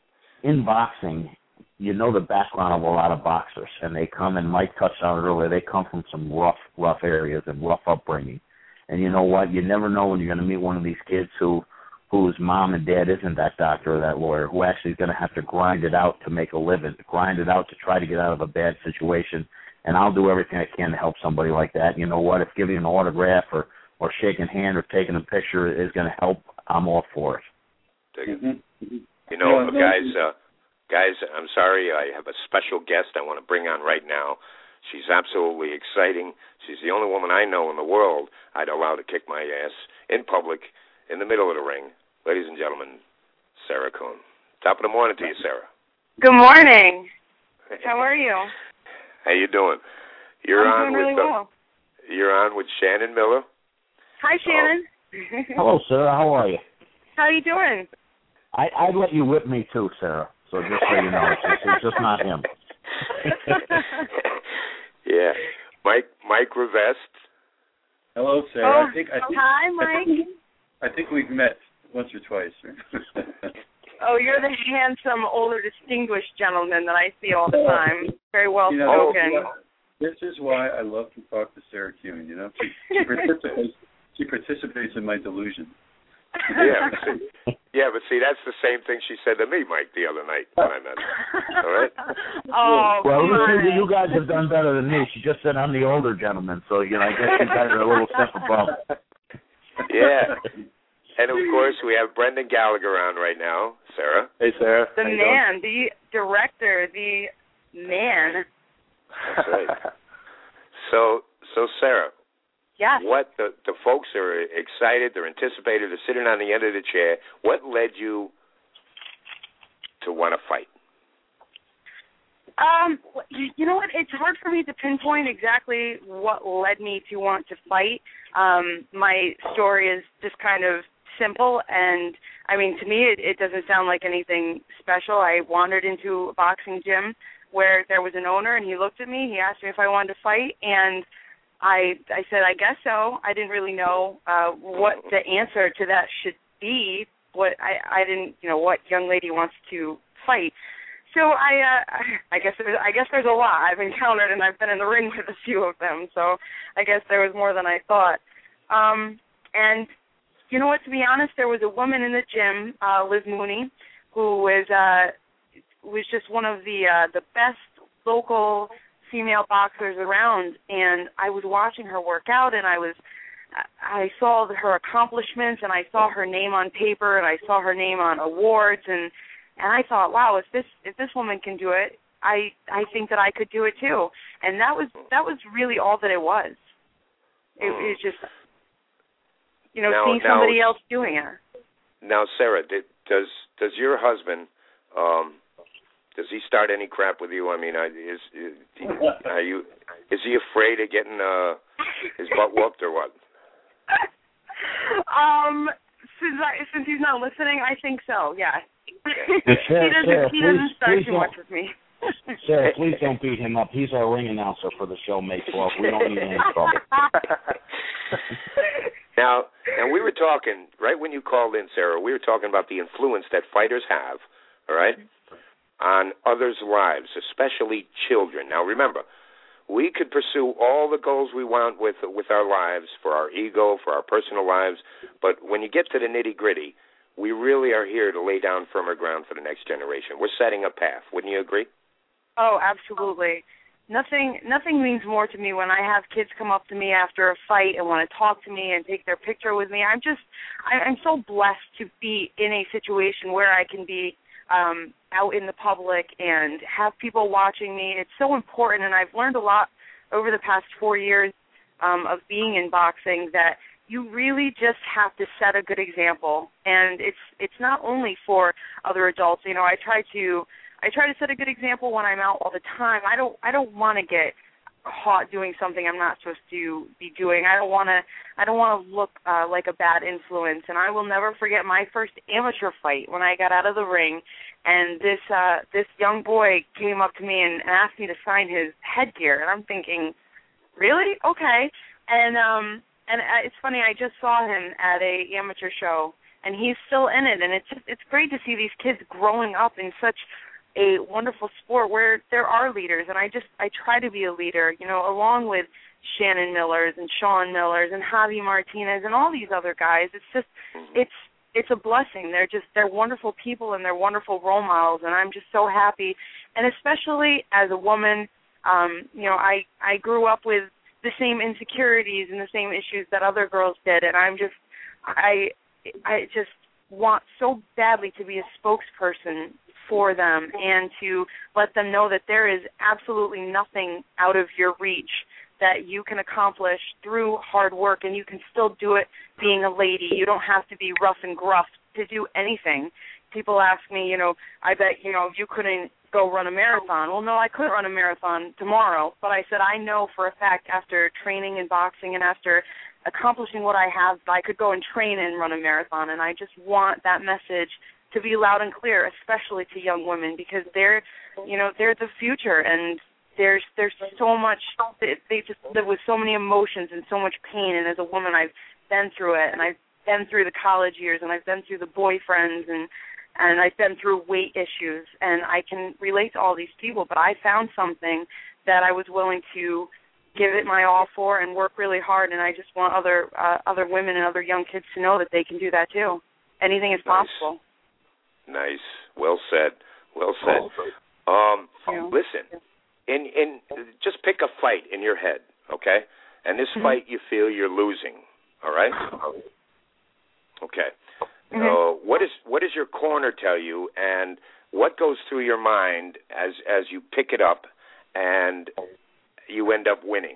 in boxing, you know the background of a lot of boxers, and they come, and Mike touched on it earlier, they come from some rough, rough areas and rough upbringing. And you know what, you never know when you're going to meet one of these kids who whose mom and dad isn't that doctor or that lawyer, who actually is going to have to grind it out to make a living, grind it out to try to get out of a bad situation. And I'll do everything I can to help somebody like that. You know what? If giving an autograph or, or shaking a hand or taking a picture is going to help, I'm all for it. Mm-hmm. You know, guys, uh, guys, I'm sorry. I have a special guest I want to bring on right now. She's absolutely exciting. She's the only woman I know in the world I'd allow to kick my ass in public in the middle of the ring. Ladies and gentlemen, Sarah Cohn. Top of the morning to you, Sarah. Good morning. How are you? How you doing? You're I'm on doing really with, well. Uh, you're on with Shannon Miller. Hi, Shannon. Oh. Hello, Sarah. How are you? How are you doing? I, I'd let you whip me too, Sarah. So just so you know, it's just, it's just not him. Yeah. Mike Mike Rivest. Hello, Sarah. Oh, I think, I think, hi, Mike. I think we've met once or twice. Oh, you're the handsome, older, distinguished gentleman that I see all the time. Very well you know, spoken. You know, this is why I love to talk to Sarah Kuhn. You know, she, she participates. She participates in my delusion. Yeah, but see, yeah, but see, that's the same thing she said to me, Mike, the other night when I met her. All right. Oh, well, come you, you guys have done better than me. She just said I'm the older gentleman, so you know, I guess you guys are a little step above. Yeah. And of course, we have Brendan Gallagher on right now. Sarah. Hey, Sarah. The man, the director, the man. That's right. So, so Sarah. Yes. What the the folks are excited, they're anticipated, they're sitting on the end of the chair. What led you to want to fight? Um, you know what? It's hard for me to pinpoint exactly what led me to want to fight. Um, my story is just kind of simple, and I mean, to me, it, it doesn't sound like anything special. I wandered into a boxing gym where there was an owner, and he looked at me. He asked me if I wanted to fight, and I I said, I guess so. I didn't really know uh, what the answer to that should be. What I I didn't, you know, what young lady wants to fight. So I uh, I guess there's, I guess there's a lot I've encountered, and I've been in the ring with a few of them. So I guess there was more than I thought. Um, and you know what? To be honest, there was a woman in the gym, uh, Liz Mooney, who was uh, was just one of the uh, the best local female boxers around, and I was watching her work out, and I was I saw her accomplishments, and I saw her name on paper, and I saw her name on awards, and and I thought, wow, if this if this woman can do it, I I think that I could do it too. And that was that was really all that it was. It, it was just, you know, now, seeing now, somebody else doing it. Now, Sarah, did, does does your husband um, does he start any crap with you? I mean, is, is are you is he afraid of getting uh, his butt whooped or what? Um, since I, since he's not listening, I think so. Yeah. Okay. he Sarah, doesn't. Sarah, he please, doesn't start please too don't. much with me. Sarah, please don't beat him up. He's our ring announcer for the show, May twelfth. We don't need any trouble. Now, and we were talking, right when you called in, Sarah, we were talking about the influence that fighters have, all right, on others' lives, especially children. Now, remember, we could pursue all the goals we want with with our lives, for our ego, for our personal lives, but when you get to the nitty-gritty, we really are here to lay down firmer ground for the next generation. We're setting a path. Wouldn't you agree? Oh, absolutely. Nothing nothing means more to me when I have kids come up to me after a fight and want to talk to me and take their picture with me. I'm just, I, I'm so blessed to be in a situation where I can be um, out in the public and have people watching me. It's so important, and I've learned a lot over the past four years um, of being in boxing that you really just have to set a good example. And it's it's not only for other adults. You know, I try to I try to set a good example when I'm out all the time. I don't I don't want to get caught doing something I'm not supposed to be doing. I don't want to I don't want to look uh, like a bad influence. And I will never forget my first amateur fight when I got out of the ring, and this uh, this young boy came up to me and asked me to sign his headgear, and I'm thinking, really? Okay. And um and it's funny, I just saw him at a amateur show, and he's still in it, and it's just, it's great to see these kids growing up in such a wonderful sport where there are leaders, and I just I try to be a leader, you know, along with Shannon Millers and Sean Millers and Javi Martinez and all these other guys. It's just it's it's a blessing. They're just they're wonderful people, and they're wonderful role models, and I'm just so happy. And especially as a woman, um, you know, I I grew up with the same insecurities and the same issues that other girls did, and I'm just I I just want so badly to be a spokesperson for them and to let them know that there is absolutely nothing out of your reach that you can accomplish through hard work, and you can still do it being a lady. You don't have to be rough and gruff to do anything. People ask me, you know, I bet, you know, you couldn't go run a marathon. Well, no, I couldn't run a marathon tomorrow, but I said I know for a fact after training in boxing and after accomplishing what I have, I could go and train and run a marathon, and I just want that message to be loud and clear, especially to young women, because they're, you know, they're the future, and there's there's so much, they just live with so many emotions and so much pain, and as a woman, I've been through it, and I've been through the college years, and I've been through the boyfriends, and and I've been through weight issues, and I can relate to all these people, but I found something that I was willing to give it my all for and work really hard, and I just want other uh, other women and other young kids to know that they can do that too. Anything is nice. possible. Nice. Well said. Well said. Um, yeah. Listen, in in just pick a fight in your head, okay? And this mm-hmm. fight you feel you're losing, all right? Okay. Mm-hmm. Uh, what is what does your corner tell you, and what goes through your mind as as you pick it up and you end up winning?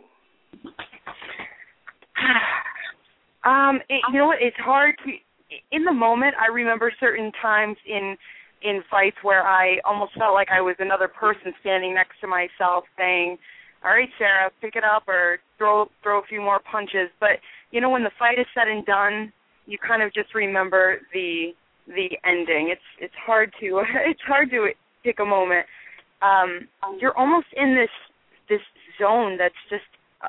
um, it, you know what? It's hard to. In the moment, I remember certain times in in fights where I almost felt like I was another person standing next to myself, saying, "All right, Sarah, pick it up," or throw throw a few more punches. But you know, when the fight is said and done, you kind of just remember the the ending. It's it's hard to it's hard to pick a moment. Um, you're almost in this this zone that's just. Uh,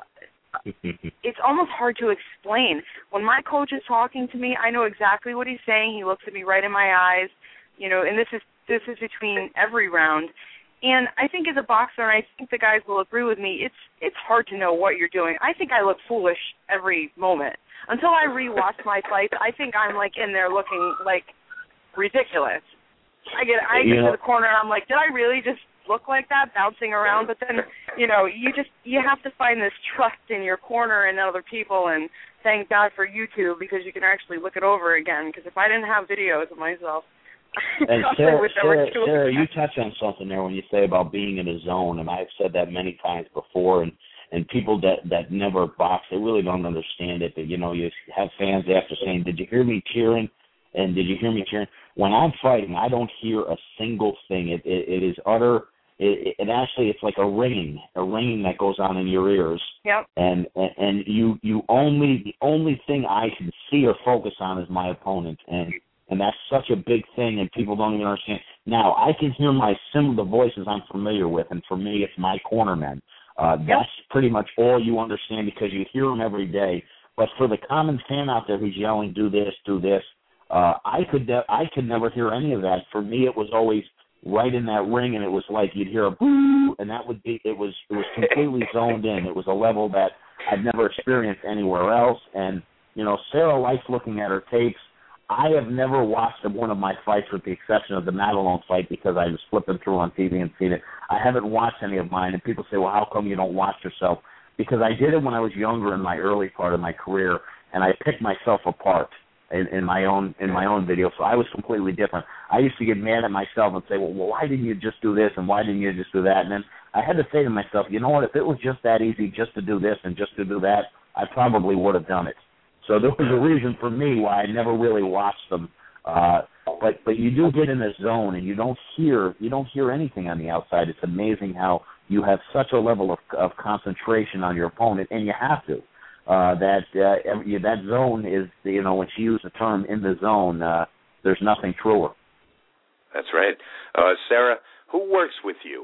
it's almost hard to explain. When my coach is talking to me, I know exactly what he's saying. He looks at me right in my eyes, you know, and this is this is between every round. And I think as a boxer, and I think the guys will agree with me, it's it's hard to know what you're doing. I think I look foolish every moment. Until I rewatch my fights, I think I'm like in there looking like ridiculous. I get I get yeah. to the corner and I'm like, did I really just look like that, bouncing around? But then, you know, you just you have to find this trust in your corner and other people, and thank God for YouTube, because you can actually look it over again. Because if I didn't have videos of myself, and Sarah, Sarah, Sarah, you touch on something there when you say about being in a zone, and I've said that many times before, and and people that that never box, they really don't understand it. But you know, you have fans after saying, "Did you hear me cheering?" And did you hear me cheering? When I'm fighting, I don't hear a single thing. It it, it is utter. It, it actually, it's like a ringing, a ringing that goes on in your ears. Yep. And, and and you you only the only thing I can see or focus on is my opponent, and and that's such a big thing, and people don't even understand. Now I can hear my sim the voices I'm familiar with, and for me, it's my cornermen. Uh, yep. That's pretty much all you understand because you hear them every day. But for the common fan out there who's yelling, "Do this, do this," uh, I could de- I could never hear any of that. For me, it was always right in that ring, and it was like you'd hear a boo, and that would be, it was it was completely zoned in. It was a level that I'd never experienced anywhere else. And, you know, Sarah likes looking at her tapes. I have never watched one of my fights with the exception of the Madelon fight because I was flipping through on T V and seen it. I haven't watched any of mine, and people say, well, how come you don't watch yourself? Because I did it when I was younger in my early part of my career, and I picked myself apart. In, in my own in my own video, so I was completely different. I used to get mad at myself and say, well, well, why didn't you just do this and why didn't you just do that? And then I had to say to myself, you know what, if it was just that easy just to do this and just to do that, I probably would have done it. So there was a reason for me why I never really watched them. Uh, but but you do get in a zone and you don't hear you don't hear anything on the outside. It's amazing how you have such a level of, of concentration on your opponent, and you have to. Uh, that uh, that zone is, you know, when she used the term "in the zone," uh, there's nothing truer. That's right. Uh, Sarah, who works with you?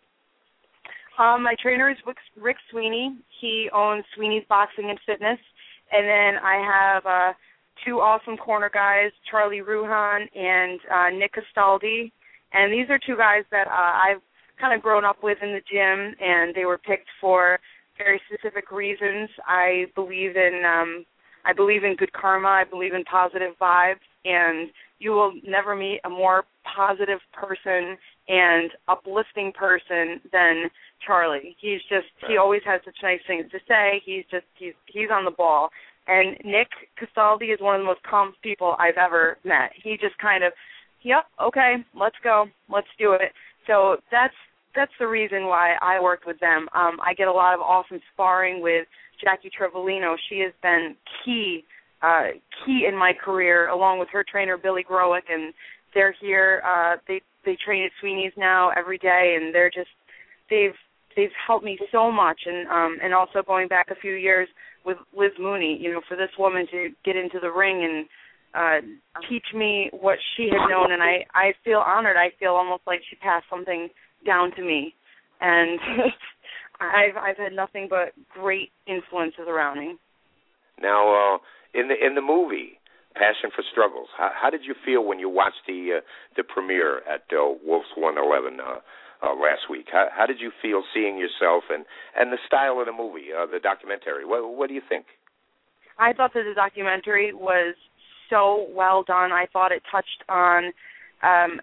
Um, my trainer is Rick Sweeney. He owns Sweeney's Boxing and Fitness. And then I have uh, two awesome corner guys, Charlie Ruhan and uh, Nick Castaldi. And these are two guys that uh, I've kind of grown up with in the gym, and they were picked for very specific reasons. I believe in um, I believe in good karma. I believe in positive vibes, and you will never meet a more positive person and uplifting person than Charlie. He's just he always has such nice things to say. He's just he's he's on the ball. And Nick Castaldi is one of the most calm people I've ever met. He just kind of, yep, okay, let's go, let's do it. So that's That's the reason why I worked with them. Um, I get a lot of awesome sparring with Jackie Trevolino. She has been key, uh, key in my career, along with her trainer Billy Growick, and they're here. Uh, they they train at Sweeney's now every day, and they're just they've they've helped me so much. And um, and also going back a few years with Liz Mooney, you know, for this woman to get into the ring and uh, teach me what she had known, and I I feel honored. I feel almost like she passed something down to me, and I've I've had nothing but great influences around me. Now, uh, in the in the movie Passion for Struggles, how, how did you feel when you watched the uh, the premiere at uh, Wolf's one eleven? Uh, uh, last week. How, how did you feel seeing yourself and, and the style of the movie, uh, the documentary? What, what do you think? I thought that the documentary was so well done. I thought it touched on um,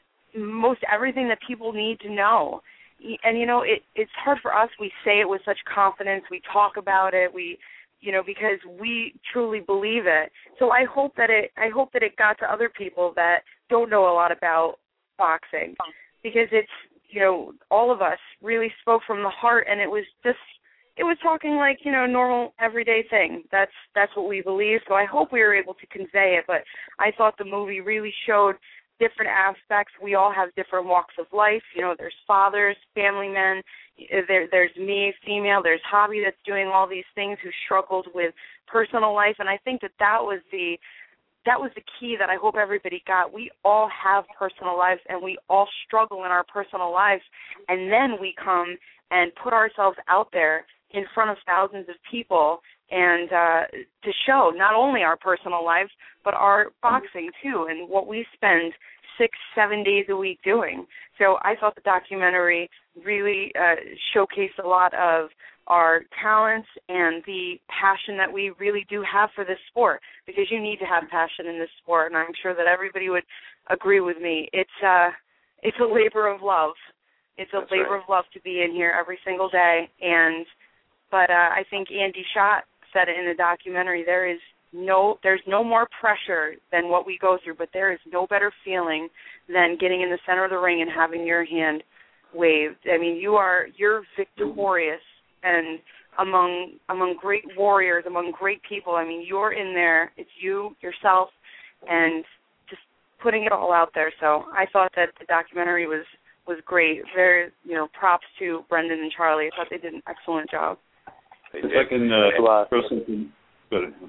most everything that people need to know. And, you know, it, it's hard for us. We say it with such confidence. We talk about it. We, you know, because we truly believe it. So I hope that it, I hope that it got to other people that don't know a lot about boxing, because it's, you know, all of us really spoke from the heart, and it was just, it was talking like, you know, normal everyday thing. That's that's what we believe. So I hope we were able to convey it. But I thought the movie really showed different aspects. We all have different walks of life. You know, there's fathers, family men. There, there's me, female. There's Hobby that's doing all these things, who struggled with personal life. And I think that that was the that was the key that I hope everybody got. We all have personal lives, and we all struggle in our personal lives. And then we come and put ourselves out there in front of thousands of people and uh, to show not only our personal lives, but our boxing too, and what we spend six, seven days a week doing. So I thought the documentary really uh, showcased a lot of our talents and the passion that we really do have for this sport, because you need to have passion in this sport, and I'm sure that everybody would agree with me. It's uh, it's a labor of love. It's a That's labor right. of love to be in here every single day, and But uh, I think Andy Schott said it in the documentary. There is no, there's no more pressure than what we go through, but there is no better feeling than getting in the center of the ring and having your hand waved. I mean, you are, you're victorious, and among among great warriors, among great people. I mean, you're in there. It's you, yourself, and just putting it all out there. So I thought that the documentary was was great. Very, you know, props to Brendan and Charlie. I thought they did an excellent job. They If did. I can uh, throw something. Go ahead.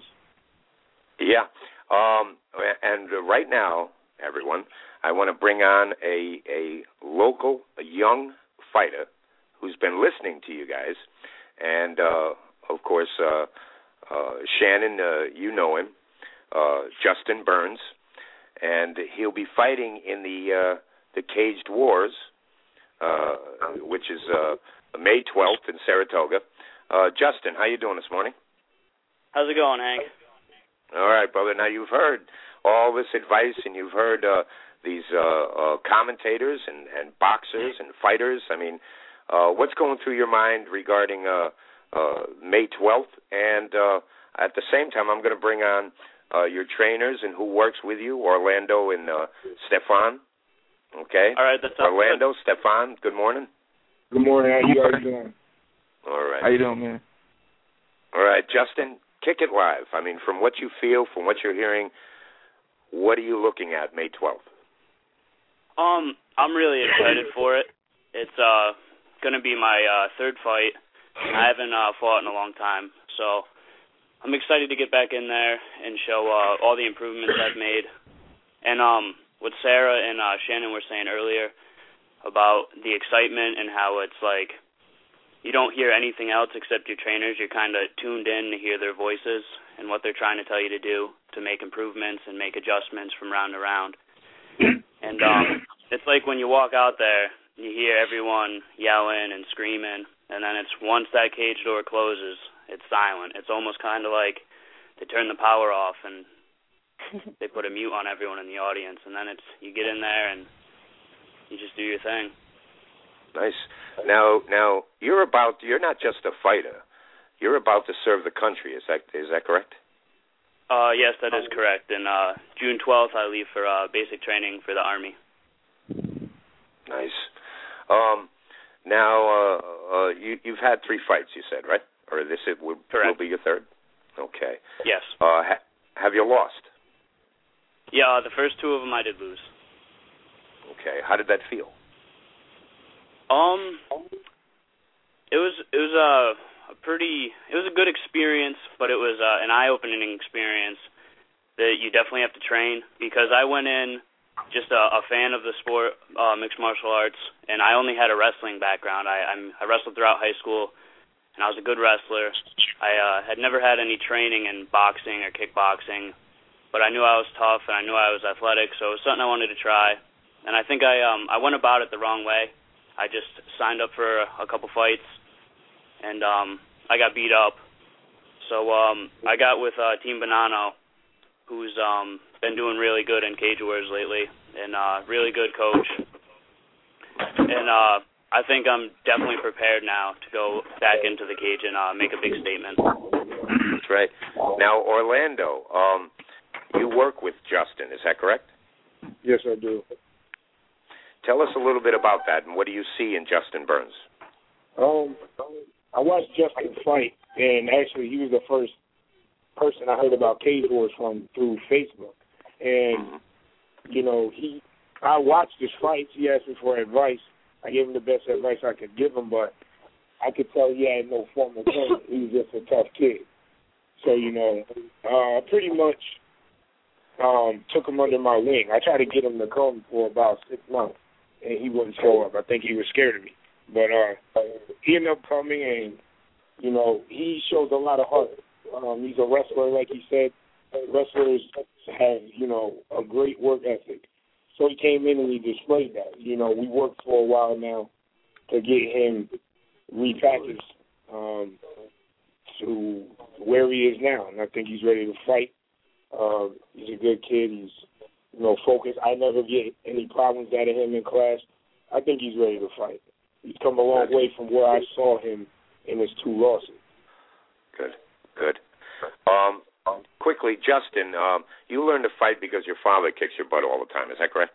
Yeah. Um, and right now, everyone, I want to bring on a, a local, a young fighter who's been listening to you guys. And, uh, of course, uh, uh, Shannon, uh, you know him, uh, Justin Burns. And he'll be fighting in the uh, the Caged Wars, uh, which is uh, May twelfth in Saratoga. Uh, Justin, how you doing this morning? How's it going, Hank? All right, brother. Now, you've heard all this advice, and you've heard uh, these uh, uh, commentators and, and boxers and fighters. I mean, uh, what's going through your mind regarding uh, uh, May twelfth? And uh, at the same time, I'm going to bring on uh, your trainers and who works with you, Orlando and uh, Stefan. Okay? All right, that's Orlando, good. Stefan, good morning. Good morning. How you guys doing? All right. How you doing, man? All right, Justin, kick it live. I mean, from what you feel, from what you're hearing, what are you looking at May twelfth? Um, I'm really excited for it. It's uh going to be my uh, third fight. I haven't uh, fought in a long time, so I'm excited to get back in there and show uh, all the improvements I've made. And um, what Sarah and uh, Shannon were saying earlier about the excitement and how it's like you don't hear anything else except your trainers. You're kind of tuned in to hear their voices and what they're trying to tell you to do to make improvements and make adjustments from round to round. And um, it's like when you walk out there, you hear everyone yelling and screaming, and then it's once that cage door closes, it's silent. It's almost kind of like they turn the power off and they put a mute on everyone in the audience, and then it's you get in there and you just do your thing. Nice. Now, now you're about. You're not just a fighter. You're about to serve the country. Is that is that correct? Uh, yes, that is correct. And uh, June twelfth, I leave for uh, basic training for the Army. Nice. Um, now, uh, uh, you, you've had three fights, you said, right? Or this it will, will be your third? Okay. Yes. Uh, ha- have you lost? Yeah, the first two of them I did lose. Okay. How did that feel? Um, it was it was a, a pretty it was a good experience, but it was uh, an eye-opening experience that you definitely have to train, because I went in just a, a fan of the sport, uh, mixed martial arts, and I only had a wrestling background. I I'm, I wrestled throughout high school, and I was a good wrestler. I uh, had never had any training in boxing or kickboxing, but I knew I was tough and I knew I was athletic, so it was something I wanted to try. And I think I um I went about it the wrong way. I just signed up for a couple fights, and um, I got beat up. So um, I got with uh, Team Bonanno, who's um, been doing really good in Cage Wars lately, and uh, really good coach. And uh, I think I'm definitely prepared now to go back into the cage and uh, make a big statement. That's right. Now, Orlando, um, you work with Justin, is that correct? Yes, I do. Tell us a little bit about that, and what do you see in Justin Burns? Um, I watched Justin fight, and actually he was the first person I heard about Cage Wars from through Facebook. And, you know, he, I watched his fights. He asked me for advice. I gave him the best advice I could give him, but I could tell he had no formal training. He was just a tough kid. So, you know, uh, pretty much um, took him under my wing. I tried to get him to come for about six months, and he wouldn't show up. I think he was scared of me. But uh, he ended up coming, and, you know, he shows a lot of heart. Um, he's a wrestler, like he said. Wrestlers have, you know, a great work ethic. So he came in and he displayed that. You know, we worked for a while now to get him repackaged um, to where he is now. And I think he's ready to fight. Uh, he's a good kid. He's, you know, focused. I never get any problems out of him in class. I think he's ready to fight. He's come a long way from where I saw him in his two losses. Good, good. Um, quickly, Justin, um, you learned to fight because your father kicks your butt all the time. Is that correct?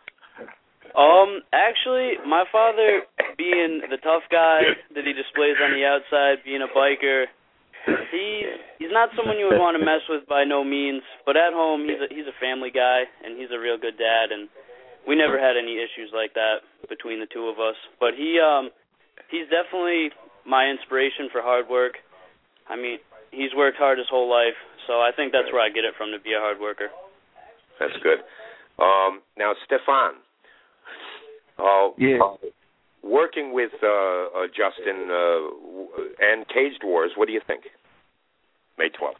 Um, actually, my father, being the tough guy that he displays on the outside, being a biker, he's he's not someone you would want to mess with by no means. But at home, he's a, he's a family guy, and he's a real good dad, and we never had any issues like that between the two of us. But he um he's definitely my inspiration for hard work. I mean, he's worked hard his whole life, so I think that's where I get it from, to be a hard worker. That's good. Um, now, Stefan, uh, yeah. working with uh, uh, Justin uh, and Cage Wars, what do you think? May twelfth.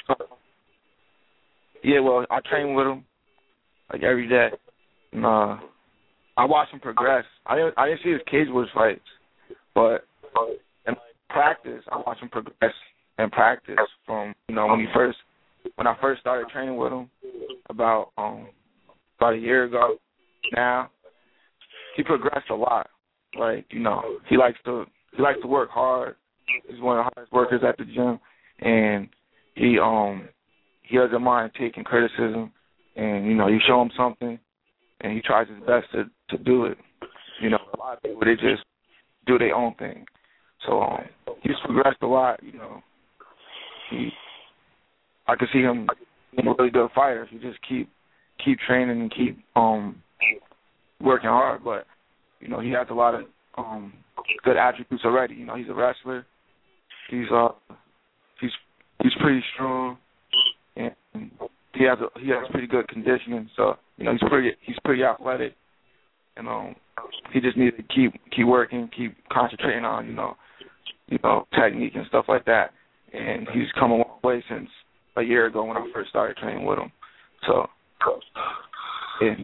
Yeah, well, I train with him like every day. And, uh, I watch him progress. I didn't, I didn't see his Cage Wars fights, but in practice, I watch him progress in practice from, you know, when he first, when I first started training with him about um about a year ago. Now he progressed a lot. Like, you know, he likes to he likes to work hard. He's one of the hardest workers at the gym, and he um he doesn't mind taking criticism. And, you know, you show him something, and he tries his best to, to do it. You know, a lot of people, they just do their own thing. So um, he's progressed a lot. You know, he I could see him being a really good fighter if you just keep keep training and keep um working hard. But, you know, he has a lot of um good attributes already. You know, he's a wrestler. He's uh he's he's pretty strong, and he has a, he has pretty good conditioning. So, you know, he's pretty he's pretty athletic, and um he just needs to keep keep working, keep concentrating on you know you know technique and stuff like that. And he's come a long way since a year ago when I first started training with him. So, yeah.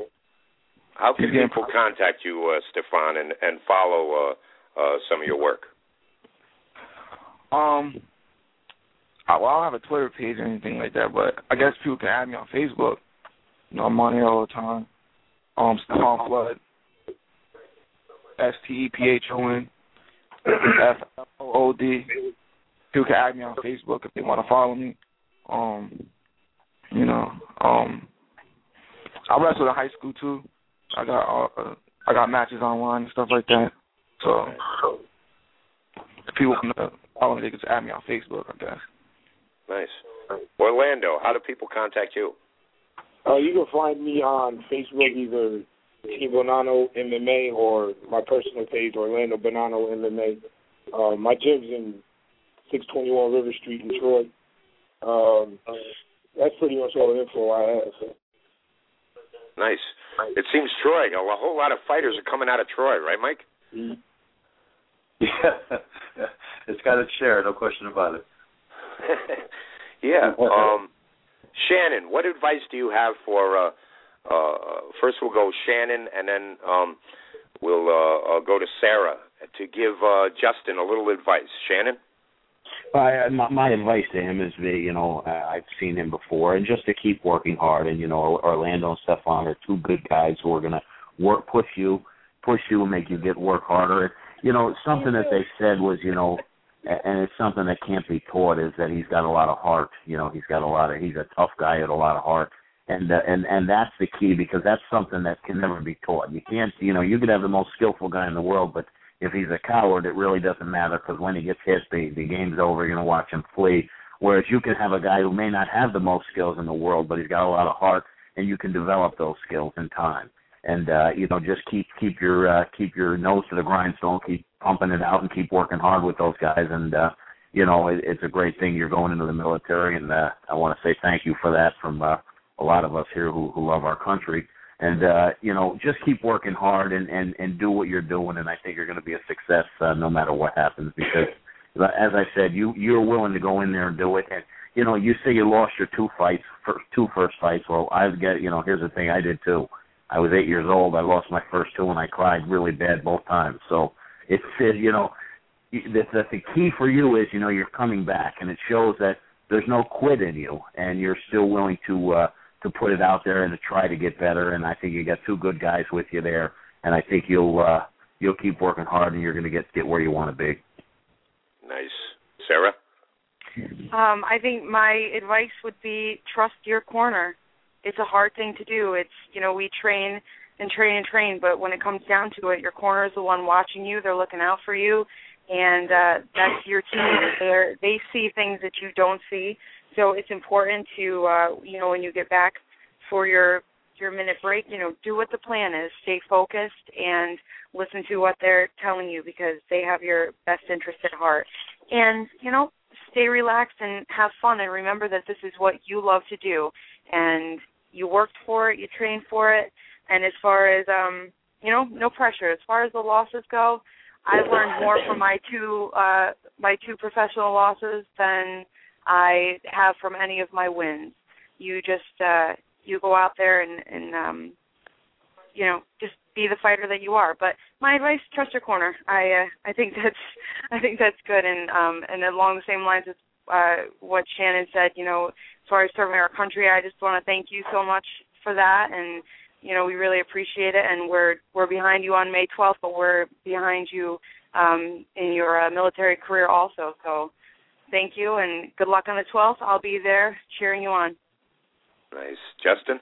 How can people contact you, uh, Stefan, and, and follow uh, uh, some of your work? Um, I, well, I don't have a Twitter page or anything like that, but I guess people can add me on Facebook. You know, I'm on here all the time. Um, Stefan Flood, S T E P H O N F L O O D. People can add me on Facebook if they want to follow me. Um, you know, um, I wrestled in high school too. I got uh, I got matches online and stuff like that. So if people want to follow me, they can just add me on Facebook, I guess. Nice. Orlando, how do people contact you? Uh, you can find me on Facebook, either Team Bonanno M M A or my personal page, Orlando Bonanno M M A. Uh, my gym's in six twenty-one River Street in Troy. Um, that's pretty much all the info I have. Nice. It seems Troy, a whole lot of fighters are coming out of Troy, right, Mike? Yeah. It's got its share, no question about it. Yeah. Um, Shannon, what advice do you have for, uh, uh, first we'll go Shannon, and then um, we'll uh, uh, go to Sarah to give uh, Justin a little advice. Shannon? Uh, my, my advice to him is, you know, uh, I've seen him before, and just to keep working hard. And, you know, Orlando and Stefan are two good guys who are going to work, push you, push you and make you get work harder. You know, something that they said was, you know, and it's something that can't be taught, is that he's got a lot of heart. You know, he's got a lot of, he's a tough guy with a lot of heart. And, uh, and, and that's the key, because that's something that can never be taught. You can't, you know, you could have the most skillful guy in the world, but if he's a coward, it really doesn't matter, because when he gets hit, the, the game's over. You're going to watch him flee. Whereas you can have a guy who may not have the most skills in the world, but he's got a lot of heart, and you can develop those skills in time. And uh, you know, just keep keep your uh, keep your nose to the grindstone, keep pumping it out, and keep working hard with those guys. And uh, you know, it, it's a great thing you're going into the military, and uh, I want to say thank you for that from uh, a lot of us here who, who love our country. And, uh, you know, just keep working hard and, and, and do what you're doing, and I think you're going to be a success uh, no matter what happens, because, as I said, you, you're willing to go in there and do it. And, you know, you say you lost your two fights, first, two first fights. Well, I've got, you know, here's the thing, I did too. I was eight years old. I lost my first two, and I cried really bad both times. So it's, you know, the, the, the key for you is, you know, you're coming back, and it shows that there's no quit in you, and you're still willing to uh, to put it out there and to try to get better. And I think you got two good guys with you there, and I think you'll uh, you'll keep working hard, and you're going to get get where you want to be. Nice. Sarah? Um, I think my advice would be trust your corner. It's a hard thing to do. It's, you know, we train and train and train, but when it comes down to it, your corner is the one watching you. They're looking out for you, and uh, that's your team. They're, they see things that you don't see. So it's important to, uh, you know, when you get back for your your minute break, you know, do what the plan is. Stay focused and listen to what they're telling you, because they have your best interest at heart. And, you know, stay relaxed and have fun, and remember that this is what you love to do. And you worked for it, you trained for it. And as far as, um, you know, no pressure. As far as the losses go, I've learned more from my two uh, my two professional losses than I have from any of my wins. You just uh, you go out there and, and um, you know, just be the fighter that you are. But my advice: trust your corner. I uh, I think that's I think that's good. And um, and along the same lines as uh, what Shannon said, you know, as far as serving our country, I just want to thank you so much for that. And you know, we really appreciate it. And we're we're behind you on May twelfth, but we're behind you um, in your uh, military career also. So thank you, and good luck on the twelfth. I'll be there cheering you on. Nice. Justin?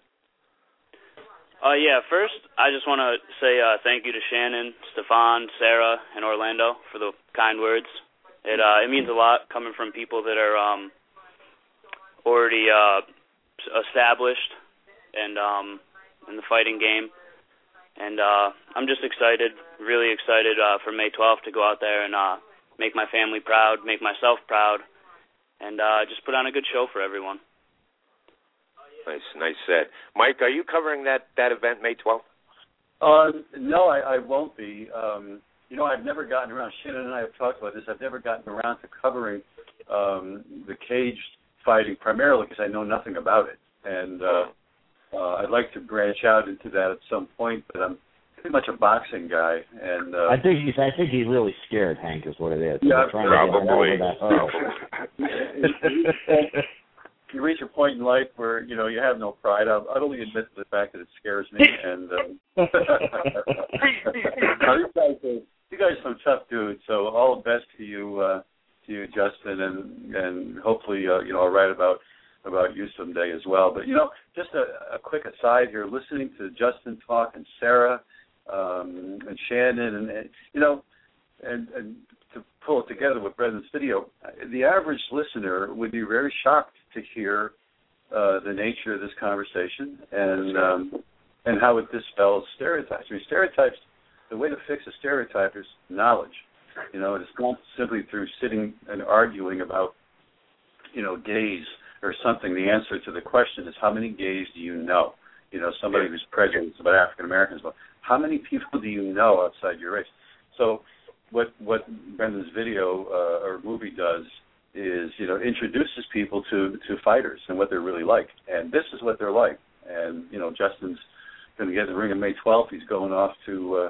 Uh, yeah, first, I just want to say uh, thank you to Shannon, Stefan, Sarah, and Orlando for the kind words. It uh, it means a lot coming from people that are um, already uh, established and um, in the fighting game. And uh, I'm just excited, really excited uh, for May twelfth to go out there and uh, make my family proud, make myself proud, and uh, just put on a good show for everyone. Nice, nice said. Mike, are you covering that, that event May twelfth? Uh, no, I, I won't be. Um, you know, I've never gotten around, Shannon and I have talked about this, I've never gotten around to covering um, the cage fighting, primarily because I know nothing about it. And uh, uh, I'd like to branch out into that at some point, but I'm pretty much a boxing guy. And uh, I think he's I think he's really scared, Hank, is what it is. Yeah, trying probably. To get you reach a point in life where, you know, you have no pride. I'll utterly admit to the fact that it scares me. And um, you, guys are, you guys are some tough dudes, so all the best to you, uh, to you, Justin, and and hopefully, uh, you know, I'll write about about you someday as well. But, you know, just a, a quick aside here, listening to Justin talk and Sarah um, and Shannon, and, and you know, and, and to pull it together with Brendan's video, the average listener would be very shocked to hear uh, the nature of this conversation and um, and how it dispels stereotypes. I mean, stereotypes, the way to fix a stereotype is knowledge. You know, it's not simply through sitting and arguing about, you know, gays or something. The answer to the question is, how many gays do you know? You know, somebody who's prejudiced about African Americans. But how many people do you know outside your race? So what what Brendan's video uh, or movie does is, you know, introduces people to, to fighters and what they're really like. And this is what they're like. And, you know, Justin's going to get in the ring on May twelfth. He's going off to uh,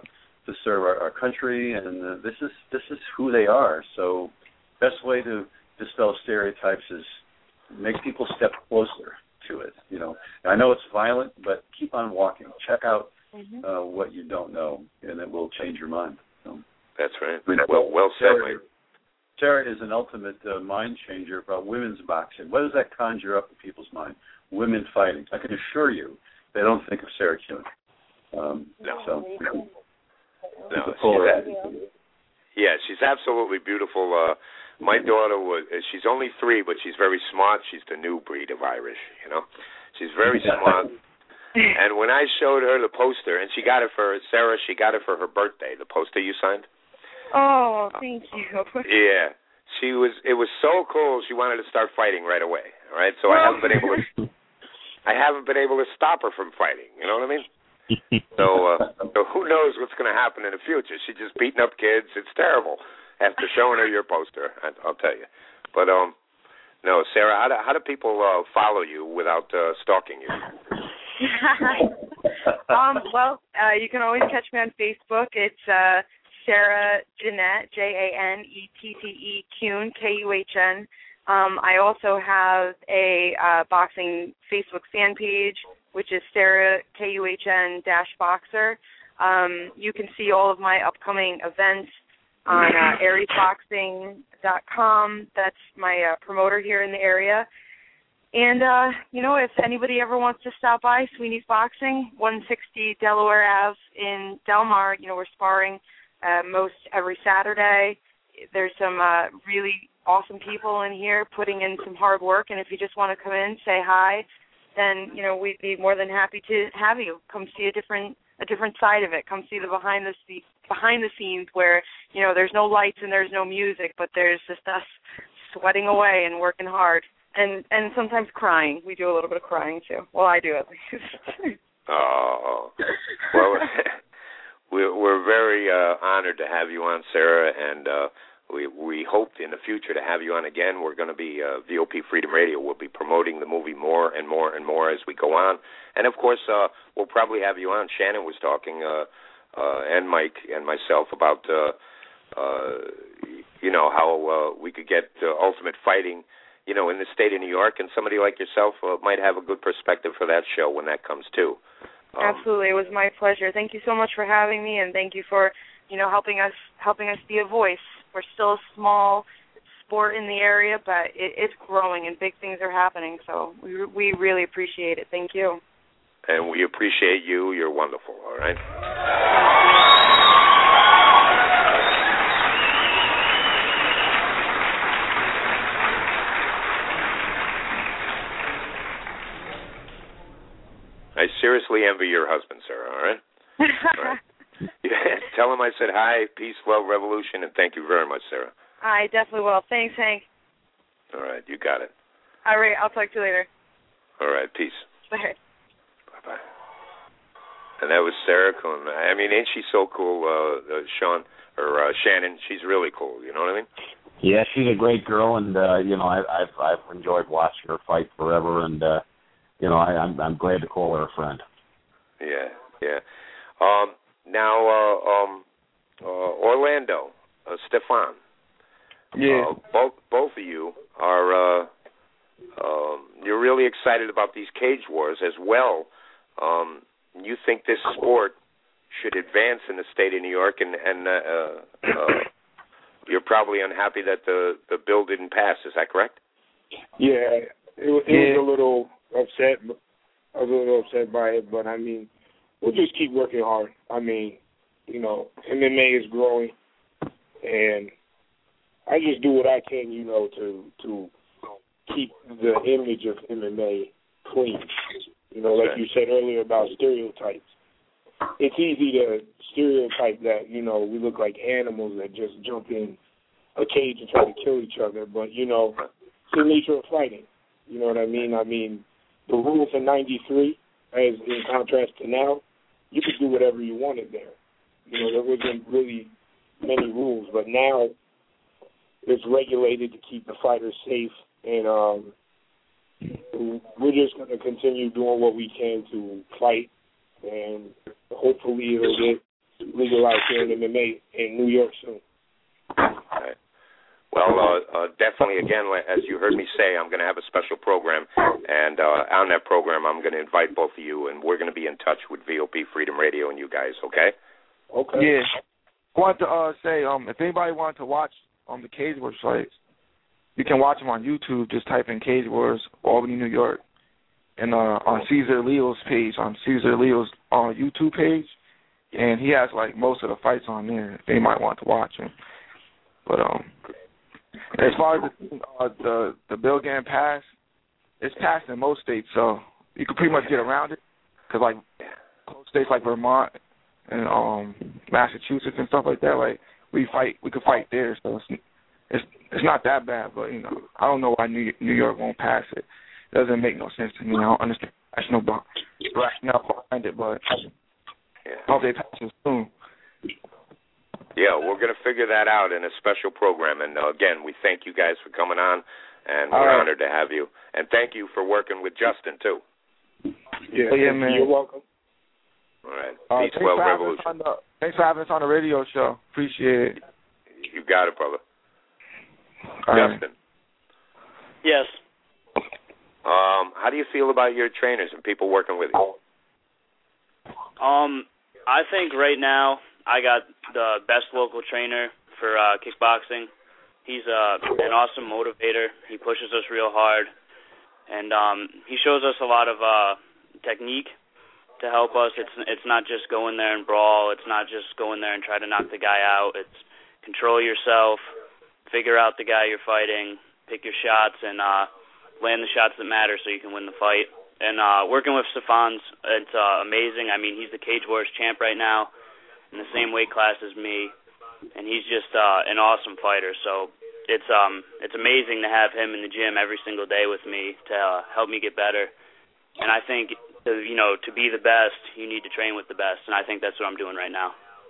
to serve our, our country, and uh, this is this is who they are. So, best way to dispel stereotypes is make people step closer to it. You know, I know it's violent, but keep on walking. Check out mm-hmm. uh, what you don't know, and it will change your mind. So, that's right. I mean, well, well said, Sarah, Mike. Sarah is an ultimate uh, mind changer about women's boxing. What does that conjure up in people's mind? Women fighting. I can assure you, they don't think of Sarah Kuhn. Um, no. So, no. She's yeah, she's absolutely beautiful. Uh, my daughter was. She's only three, but she's very smart. She's the new breed of Irish. You know, she's very smart. And when I showed her the poster, and she got it for Sarah, she got it for her birthday. The poster you signed. Oh, thank you. Yeah, she was. It was so cool. She wanted to start fighting right away. All right, so I haven't been able to. I haven't been able to stop her from fighting. You know what I mean? So, uh, so who knows what's going to happen in the future? She's just beating up kids. It's terrible. After showing her your poster, I, I'll tell you. But um, no, Sarah, how do how do people uh, follow you without uh, stalking you? um, well, uh, you can always catch me on Facebook. It's uh, Sarah Jeanette, J A N E T T E Kuhn, K U H N. Um, I also have a uh, boxing Facebook fan page, which is Sarah K U H N dash Boxer. Um, you can see all of my upcoming events on uh, aries boxing dot com. That's my uh, promoter here in the area. And, uh, you know, if anybody ever wants to stop by Sweeney's Boxing, one sixty Delaware Avenue in Del Mar, you know, we're sparring uh, most every Saturday. There's some uh, really awesome people in here putting in some hard work, and if you just want to come in, say hi, then, you know, we'd be more than happy to have you come see a different a different side of it. Come see the behind the behind the scenes where, you know, there's no lights and there's no music, but there's just us sweating away and working hard, and and sometimes crying. We do a little bit of crying too. Well, I do at least. Oh, well, we're we're very uh, honored to have you on, Sarah, and uh, we we hope in the future to have you on again. We're going to be uh, V O P Freedom Radio. We'll be promoting the movie more and more and more as we go on, and of course, uh, we'll probably have you on. Shannon was talking, uh, uh, and Mike and myself about, uh, uh, you know, how uh, we could get uh, Ultimate Fighting, you know, in the state of New York, and somebody like yourself uh, might have a good perspective for that show when that comes too. Um, Absolutely, it was my pleasure. Thank you so much for having me, and thank you for, you know, helping us helping us be a voice. We're still a small sport in the area, but it, it's growing and big things are happening. So we we really appreciate it. Thank you. And we appreciate you. You're wonderful. All right. I seriously envy your husband, Sarah, all right? All right. Yeah, tell him I said hi, peace, love, revolution, and thank you very much, Sarah. I definitely will. Thanks, Hank. All right, you got it. All right, I'll talk to you later. All right, peace. Bye. Bye-bye. And that was Sarah Kuhn. I mean, ain't she so cool, uh, uh, Sean, or uh, Shannon? She's really cool, you know what I mean? Yeah, she's a great girl, and, uh, you know, I, I've I've enjoyed watching her fight forever, and, uh, you know, I, I'm I'm glad to call her a friend. Yeah, yeah. Um, now, uh, um, uh, Orlando, uh, Stefan. Yeah. Uh, both both of you are. Uh, um, you're really excited about these cage wars as well. Um, you think this sport should advance in the state of New York, and and uh, uh, you're probably unhappy that the the bill didn't pass. Is that correct? Yeah, it, it yeah. was a little upset. I was a little upset by it, but I mean, we'll just keep working hard. I mean, you know, M M A is growing, and I just do what I can, you know, to to keep the image of M M A clean. You know, like you said earlier about stereotypes. It's easy to stereotype that, you know, we look like animals that just jump in a cage and try to kill each other. But, you know, it's the nature of fighting. You know what I mean? I mean, the rules in ninety-three, as in contrast to now, you could do whatever you wanted there. You know, there wasn't really many rules. But now it's regulated to keep the fighters safe. And um, we're just going to continue doing what we can to fight. And hopefully it'll get legalized here in M M A in New York soon. Okay. Well, uh, uh, definitely, again, as you heard me say, I'm going to have a special program, and uh, on that program, I'm going to invite both of you, and we're going to be in touch with V O P Freedom Radio and you guys, okay? Okay. Yeah. I want to uh, say, um, if anybody wanted to watch um, the Cage Wars fights, you can watch them on YouTube. Just type in Cage Wars, Albany, New York, and uh, on Cesar Leo's page, on Cesar Leo's uh, YouTube page, and he has, like, most of the fights on there, if anybody want to watch them. But, um... as far as the, uh, the the bill getting passed, it's passed in most states, so you can pretty much get around it. Because like close states like Vermont and um, Massachusetts and stuff like that, like we fight, we could fight there. So it's it's it's not that bad. But you know, I don't know why New New York won't pass it. It doesn't make no sense to me. I don't understand rational rationale behind it, but I hope they pass it soon. Yeah, we're going to figure that out in a special program. And, uh, again, we thank you guys for coming on, and we're right. honored to have you. And thank you for working with Justin, too. Yeah, yeah man. You're welcome. All right. Uh, Peace, Well, Revolution. The, thanks for having us on the radio show. Appreciate it. You got it, brother. All Justin. Right. Yes. Um, how do you feel about your trainers and people working with you? Um, I think right now I got the best local trainer for uh, kickboxing. He's uh, an awesome motivator. He pushes us real hard, and um, he shows us a lot of uh, technique to help us. It's it's not just go in there and brawl. It's not just go in there and try to knock the guy out. It's control yourself, figure out the guy you're fighting, pick your shots, and uh, land the shots that matter so you can win the fight. And uh, working with Stefan's, it's uh, amazing. I mean, he's the Cage Wars champ right now, in the same weight class as me, and he's just uh, an awesome fighter. So it's um it's amazing to have him in the gym every single day with me to uh, help me get better. And I think to, you know to be the best, you need to train with the best, and I think that's what I'm doing right now.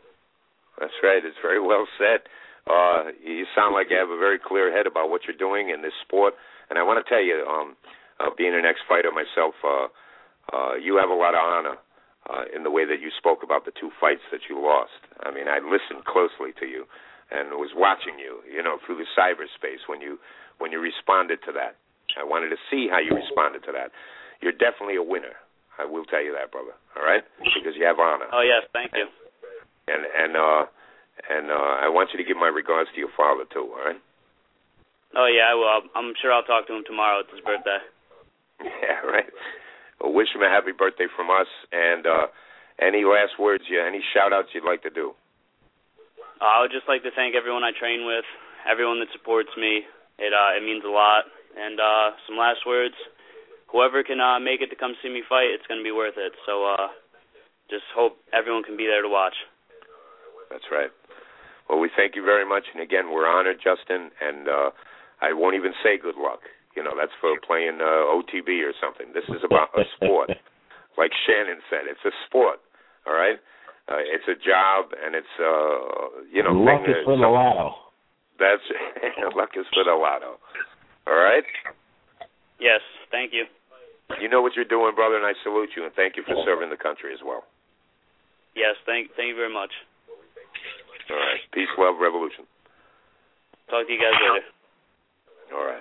That's right. It's very well said. Uh, you sound like you have a very clear head about what you're doing in this sport. And I want to tell you, um, uh, being an ex-fighter myself, uh, uh, you have a lot of honor. Uh, in the way that you spoke about the two fights that you lost. I mean, I listened closely to you and was watching you, you know, through the cyberspace when you when you responded to that. I wanted to see how you responded to that. You're definitely a winner. I will tell you that, brother. All right? Because you have honor. Oh, yes. Thank you. And and uh, and uh, I want you to give my regards to your father, too, all right? Oh, yeah, I will. I'm sure I'll talk to him tomorrow. It's his birthday. Yeah, right. Well, wish him a happy birthday from us, and uh, any last words, yeah, any shout-outs you'd like to do? Uh, I would just like to thank everyone I train with, everyone that supports me. It uh, it means a lot. And uh, some last words, whoever can uh, make it to come see me fight, it's going to be worth it. So uh, just hope everyone can be there to watch. That's right. Well, we thank you very much, and again, we're honored, Justin, and uh, I won't even say good luck. You know, that's for playing uh, O T B or something. This is about a sport. Like Shannon said, it's a sport, all right? Uh, it's a job, and it's, uh, you know... Luck is for the lotto. That's luck is for the lotto. All right? Yes, thank you. You know what you're doing, brother, and I salute you, and thank you for serving the country as well. Yes, thank, thank you very much. All right. Peace, love, revolution. Talk to you guys later. All right.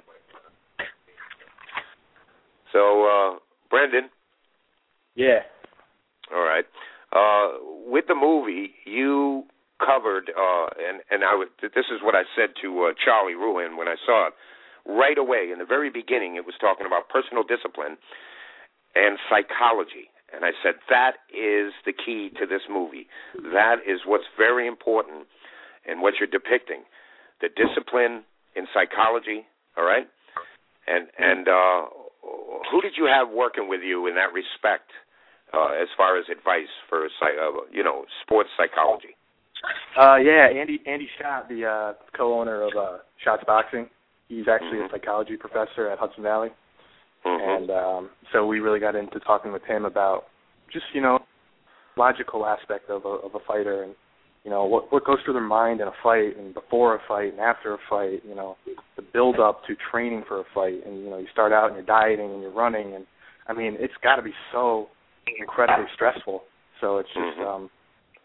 So, uh, Brendan. Yeah. All right. Uh, with the movie, you covered, uh, and, and I was, this is what I said to uh, Charlie Ruhin when I saw it. Right away, in the very beginning, it was talking about personal discipline and psychology. And I said, that is the key to this movie. That is what's very important in what you're depicting. The discipline in psychology, all right? And, and, uh, who did you have working with you in that respect, uh, as far as advice for, uh, you know, sports psychology? Uh, yeah, Andy Andy Schott, the uh, co-owner of uh, Shots Boxing. He's actually mm-hmm. a psychology professor at Hudson Valley. Mm-hmm. And um, so we really got into talking with him about just, you know, logical aspect of a, of a fighter and, you know, what what goes through their mind in a fight and before a fight and after a fight, you know, the build up to training for a fight. And, you know, you start out and you're dieting and you're running. And, I mean, it's got to be so incredibly stressful. So it's just, mm-hmm. um,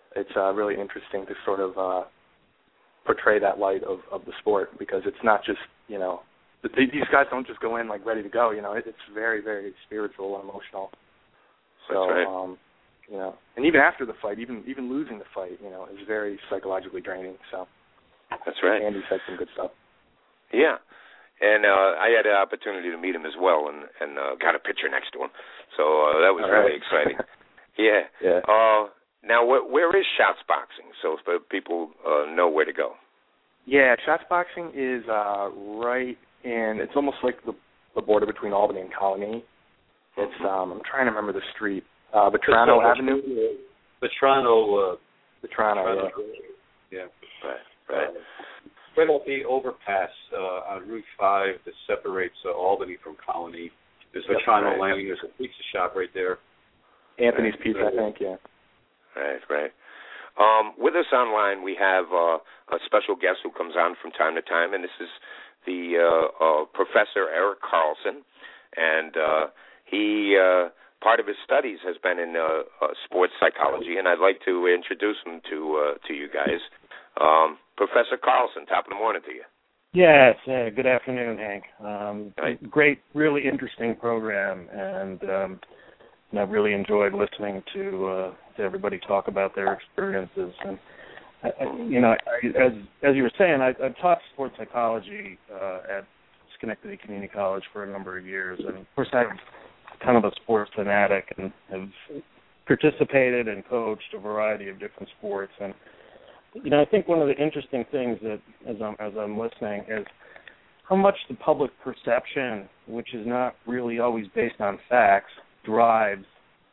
it's uh, really interesting to sort of uh, portray that light of, of the sport, because it's not just, you know, these guys don't just go in like ready to go. You know, it's very, very spiritual and emotional. So, That's right. um, you know, and even after the fight, even even losing the fight, you know, is very psychologically draining. So, that's right. Andy said some good stuff. Yeah, and uh, I had the opportunity to meet him as well, and and uh, got a picture next to him. So uh, that was All really right. exciting. Yeah. Yeah. Uh, now, wh- where is Shots Boxing? So if people uh, know where to go. Yeah, Shots Boxing is uh, right in. It's almost like the, the border between Albany and Colony. It's um, I'm trying to remember the street. Uh, Vetrano Avenue. Vetrano. Uh, Vetrano. Yeah. Yeah. Right. Right. Uh, right off the overpass uh, on Route Five that separates uh, Albany from Colony. There's Vetrano right. Lane. There's a pizza shop right there. Anthony's right. Pizza, I think. Yeah. Right. Right. Um, with us online, we have uh, a special guest who comes on from time to time, and this is the uh, uh, Professor Erik Carlson, and uh, he uh, part of his studies has been in uh, uh, sports psychology, and I'd like to introduce him to uh, to you guys. Um, Professor Carlson, top of the morning to you. Yes, uh, good afternoon, Hank. Um, right. Great, really interesting program, and, um, and I've really enjoyed listening to, uh, to everybody talk about their experiences. And I, I, you know, I, as as you were saying, I, I've taught sports psychology uh, at Schenectady Community College for a number of years, and of course I'm kind of a sports fanatic and have participated and coached a variety of different sports. And you know, I think one of the interesting things that, as I'm as I'm listening, is how much the public perception, which is not really always based on facts, drives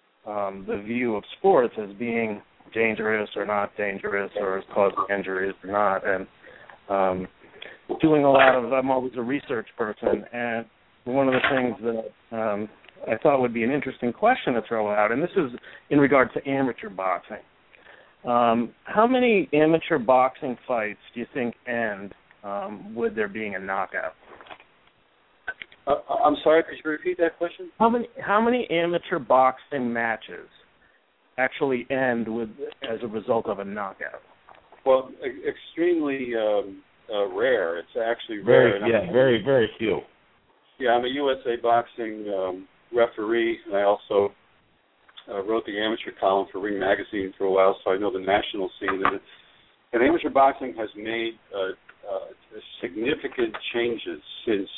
um, the view of sports as being dangerous or not dangerous, or as causing injuries or not. And um, doing a lot of, I'm always a research person, and one of the things that um, I thought would be an interesting question to throw out, and this is in regard to amateur boxing. Um, how many amateur boxing fights do you think end um, with there being a knockout? Uh, I'm sorry, could you repeat that question? How many how many amateur boxing matches actually end with as a result of a knockout? Well, e- extremely um, uh, rare. It's actually Very, rare. yeah, very, very few. Yeah, I'm a U S A boxing um, referee, and I also uh, wrote the amateur column for Ring Magazine for a while, so I know the national scene. And, and amateur boxing has made uh, uh, significant changes since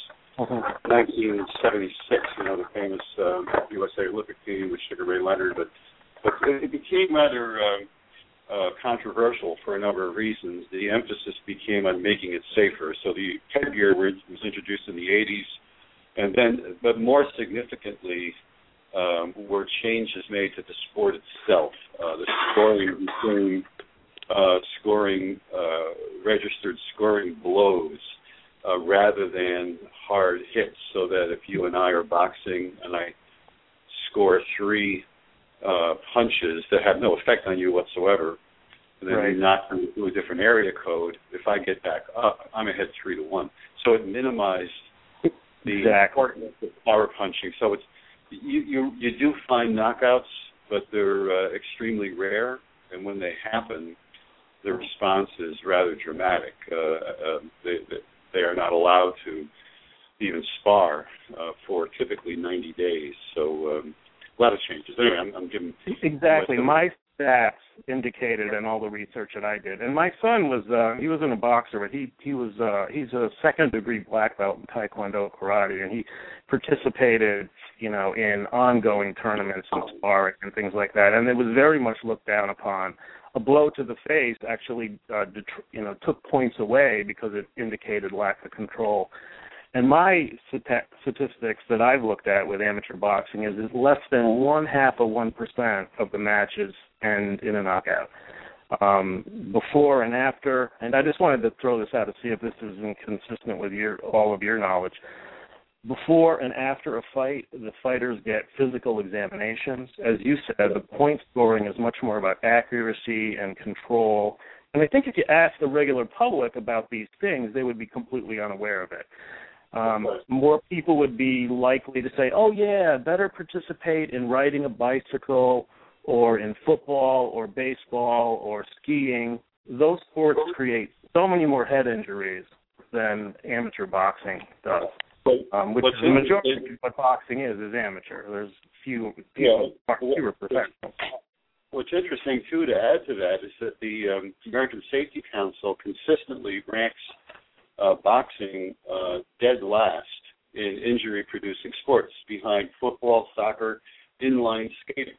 nineteen seventy-six, you know, the famous um, U S A Olympic team with Sugar Ray Leonard. But, but it became rather uh, uh, controversial for a number of reasons. The emphasis became on making it safer. So the headgear was introduced in the eighties. And then, but more significantly, um, were changes made to the sport itself. Uh, the scoring became uh, scoring, uh, registered scoring blows uh, rather than hard hits, so that if you and I are boxing and I score three uh, punches that have no effect on you whatsoever, and then right. you knock them to a different area code, if I get back up, I'm ahead three to one. So it minimized the exactly. importance of power punching. So it's you, you you do find knockouts, but they're uh, extremely rare, and when they happen, the response is rather dramatic. Uh, uh, they, they are not allowed to even spar uh, for typically ninety days. So um, a lot of changes. Anyway, I'm, I'm giving exactly my stats indicated in all the research that I did. And my son was uh, he wasn't a boxer, but he he was uh, he's a second degree black belt in Taekwondo karate, and he participated, you know, in ongoing tournaments and sparring and things like that. And it was very much looked down upon. A blow to the face actually, uh, detr- you know, took points away because it indicated lack of control. And my statistics that I've looked at with amateur boxing is, is less than one half of one percent of the matches end in a knockout. Um, before and after, and I just wanted to throw this out to see if this is inconsistent with your all of your knowledge. Before and after a fight, the fighters get physical examinations. As you said, the point scoring is much more about accuracy and control. And I think if you ask the regular public about these things, they would be completely unaware of it. Um, more people would be likely to say, oh, yeah, better participate in riding a bicycle or in football or baseball or skiing, those sports create so many more head injuries than amateur boxing does, um, which is the majority of what boxing is, is amateur. There's few people, yeah, fewer professionals. What's interesting, too, to add to that is that the um, American Safety Council consistently ranks uh, boxing uh, dead last in injury-producing sports, behind football, soccer, inline skating.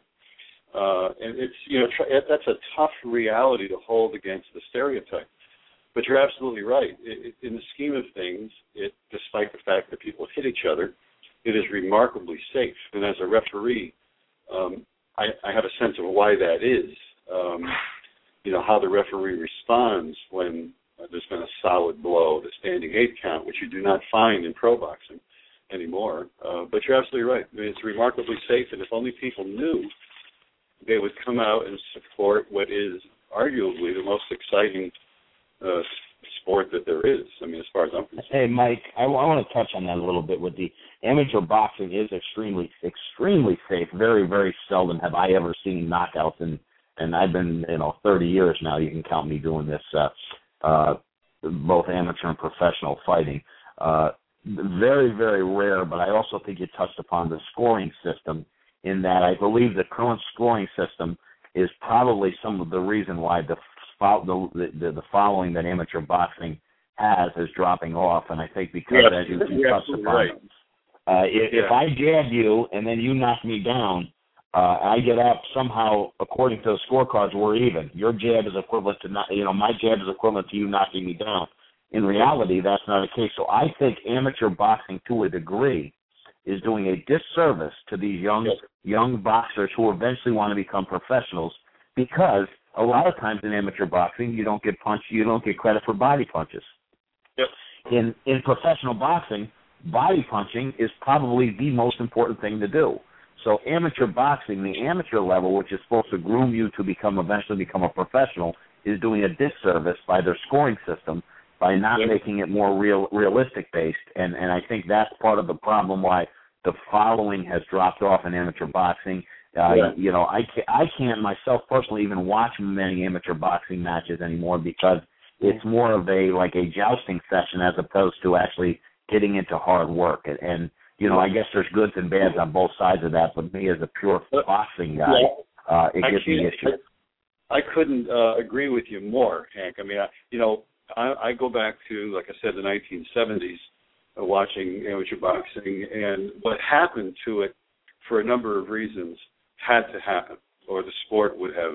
Uh, and it's, you know, tr- that's a tough reality to hold against the stereotype. But you're absolutely right. It, it, in the scheme of things, it, despite the fact that people hit each other, it is remarkably safe. And as a referee, um, I, I have a sense of why that is. Um, you know, how the referee responds when uh, there's been a solid blow, the standing eight count, which you do not find in pro boxing anymore. Uh, but you're absolutely right. I mean, it's remarkably safe, and if only people knew, they would come out and support what is arguably the most exciting uh, sport that there is. I mean, as far as I'm concerned. Hey, Mike, I, I want to touch on that a little bit. With the amateur boxing is extremely, extremely safe. Very, very seldom have I ever seen knockouts, and and I've been, you know, thirty years now. You can count me doing this, uh, uh, both amateur and professional fighting. Uh, very, very rare. But I also think you touched upon the scoring system, in that I believe the current scoring system is probably some of the reason why the the the, the following that amateur boxing has is dropping off. And I think because, yeah, as you, you touched upon, right. uh, if, yeah. if I jab you and then you knock me down, uh, I get up somehow, according to the scorecards, we're even. Your jab is equivalent to, not, you know, my jab is equivalent to you knocking me down. In reality, that's not the case. So I think amateur boxing, to a degree, is doing a disservice to these young yes. young boxers who eventually want to become professionals, because a lot of times in amateur boxing you don't get punched, you don't get credit for body punches. Yep. In in professional boxing, body punching is probably the most important thing to do. So amateur boxing, the amateur level, which is supposed to groom you to become eventually become a professional, is doing a disservice by their scoring system, by not yep. making it more real, realistic based, and and I think that's part of the problem why the following has dropped off in amateur boxing. Uh, yeah. You know, I can't, I can't myself personally even watch many amateur boxing matches anymore, because it's more of a like a jousting session as opposed to actually getting into hard work. And, and you know, I guess there's goods and bads on both sides of that. But me as a pure boxing guy, yeah. uh, it gives me issues. I, I couldn't uh, agree with you more, Hank. I mean, I, you know. I, I go back to, like I said, the nineteen seventies, uh, watching amateur boxing, and what happened to it, for a number of reasons, had to happen, or the sport would have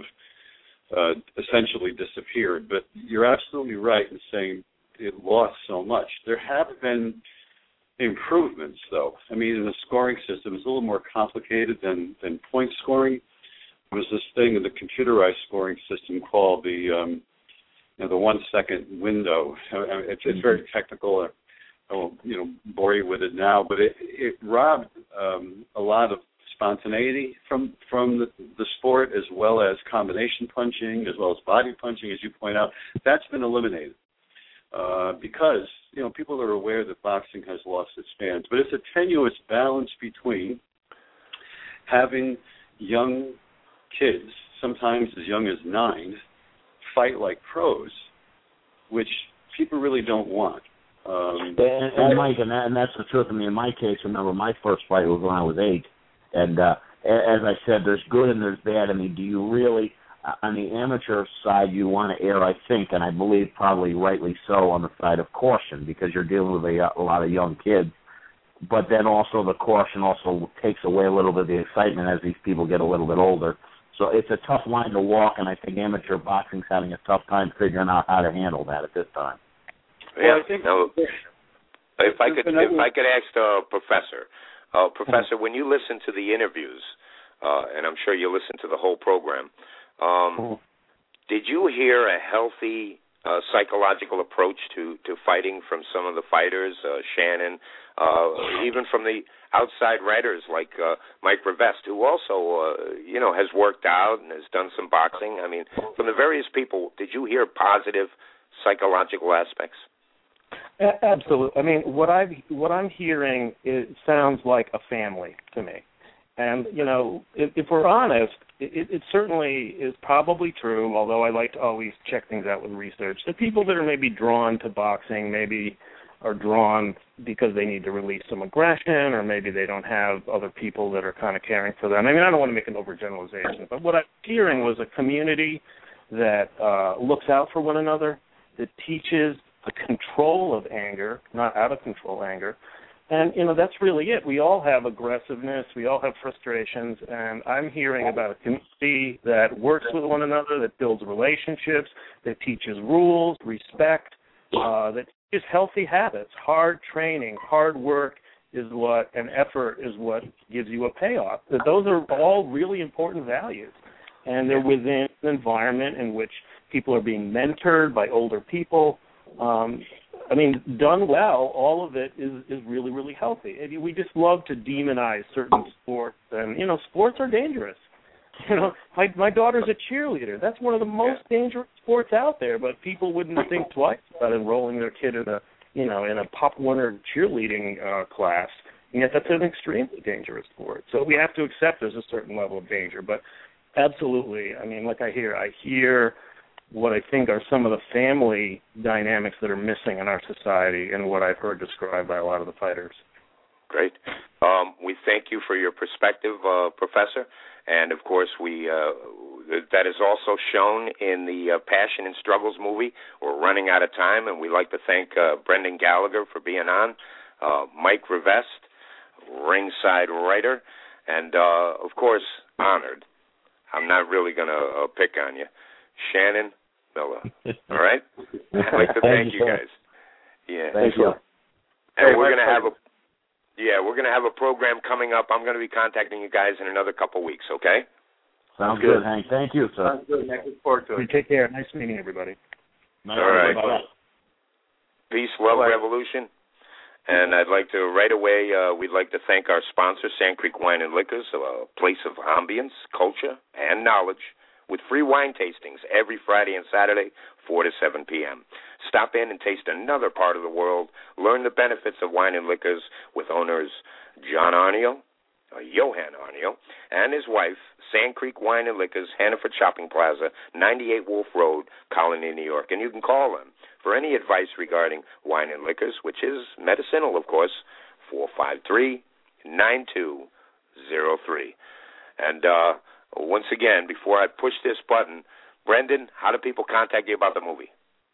uh, essentially disappeared. But you're absolutely right in saying it lost so much. There have been improvements, though. I mean, in the scoring system, it's a little more complicated than, than point scoring. There was this thing in the computerized scoring system called the um, You know, the one-second window. It's, it's very technical. I won't, you know, bore you with it now, but it, it robbed um, a lot of spontaneity from from the, the sport, as well as combination punching, as well as body punching, as you point out. That's been eliminated uh, because, you know, people are aware that boxing has lost its fans. But it's a tenuous balance between having young kids, sometimes as young as nine, fight like pros, which people really don't want. Um, and, and Mike, and, that, and that's the truth. I mean, in my case, remember, my first fight was when I was eight, and uh, as I said, there's good and there's bad. I mean, do you really, on the amateur side, you want to err, I think, and I believe probably rightly so, on the side of caution, because you're dealing with a, a lot of young kids. But then also the caution also takes away a little bit of the excitement as these people get a little bit older. So it's a tough line to walk, and I think amateur boxing's having a tough time figuring out how to handle that at this time. Yeah. Well, I think now, if I could, if I could ask the professor, uh, Professor, when you listen to the interviews, uh, and I'm sure you listen to the whole program, um, did you hear a healthy uh, psychological approach to, to fighting from some of the fighters, uh, Shannon, uh, even from the outside writers like uh, Mike Rivest, who also, uh, you know, has worked out and has done some boxing? I mean, from the various people, did you hear positive psychological aspects? Absolutely. I mean, what I what I'm hearing is sounds like a family to me, And, you know, if, if we're honest, it, it certainly is probably true, although I like to always check things out with research, that people that are maybe drawn to boxing maybe are drawn because they need to release some aggression, or maybe they don't have other people that are kind of caring for them. I mean, I don't want to make an overgeneralization, but what I'm hearing was a community that uh, looks out for one another, that teaches the control of anger, not out of control anger. And, you know, that's really it. We all have aggressiveness. We all have frustrations. And I'm hearing about a community that works with one another, that builds relationships, that teaches rules, respect, uh, that teaches healthy habits. Hard training, hard work is what, and effort is what gives you a payoff. Those are all really important values. And they're within an environment in which people are being mentored by older people. Um, I mean, done well, all of it is, is really, really healthy. And we just love to demonize certain sports, and, you know, sports are dangerous. You know, my my daughter's a cheerleader. That's one of the most dangerous sports out there, but people wouldn't think twice about enrolling their kid in a, you know, in a Pop Warner cheerleading uh, class, and yet that's an extremely dangerous sport. So we have to accept there's a certain level of danger. But absolutely, I mean, like I hear, I hear what I think are some of the family dynamics that are missing in our society, and what I've heard described by a lot of the fighters. Great. Um, we thank you for your perspective, uh, Professor, and of course we uh, that is also shown in the uh, Passion and Struggles movie. We're running out of time, and we'd like to thank uh, Brendan Gallagher for being on, uh, Mike Rivest, ringside writer, and uh, of course, honored. I'm not really going to uh, pick on you. Shannon Miller. All right? I'd like to thank, thank you guys. Yeah. Thank you. And hey, we're going to have a Yeah, we're going to have a program coming up. I'm going to be contacting you guys in another couple weeks, okay? Sounds good, Hank. Thank you, sir. Sounds good. Looking forward to it. Take care. Nice meeting everybody. All right. Bye-bye. Peace, love, Bye-bye. Revolution. And I'd like to, right away, uh, we'd like to thank our sponsor, Sand Creek Wine and Liquors, a place of ambience, culture, and knowledge, with free wine tastings every Friday and Saturday, four to seven p.m. Stop in and taste another part of the world. Learn the benefits of wine and liquors with owners John Arnio, uh, Johan Arnio, and his wife, Sand Creek Wine and Liquors, Hannaford Shopping Plaza, ninety-eight Wolf Road, Colony, New York. And you can call them for any advice regarding wine and liquors, which is medicinal, of course, four five three, nine two zero three. And, uh, once again, before I push this button, Brendan, how do people contact you about the movie?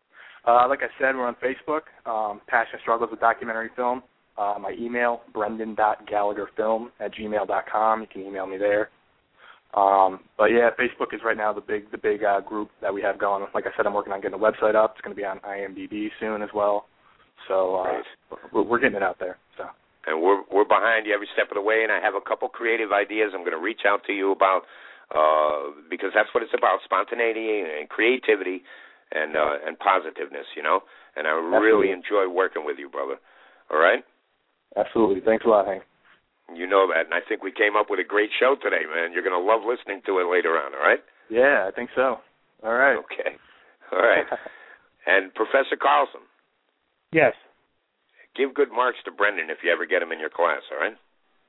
Uh, like I said, we're on Facebook, um, Passion Struggles with Documentary Film. Uh, my email, brendan dot gallagher film at gmail dot com. You can email me there. Um, but, yeah, Facebook is right now the big the big uh, group that we have going. Like I said, I'm working on getting the website up. It's going to be on I M D B soon as well. So uh, we're, we're getting it out there. So. And we're we're behind you every step of the way, and I have a couple creative ideas I'm going to reach out to you about, uh, because that's what it's about, spontaneity and creativity and uh, and positiveness, you know. And I Absolutely. really enjoy working with you, brother. All right? Absolutely. Thanks a lot, Hank. You know that, and I think we came up with a great show today, man. You're going to love listening to it later on, all right? Yeah, I think so. All right. Okay. All right. And Professor Carlson. Yes. Give good marks to Brendan if you ever get him in your class, all right?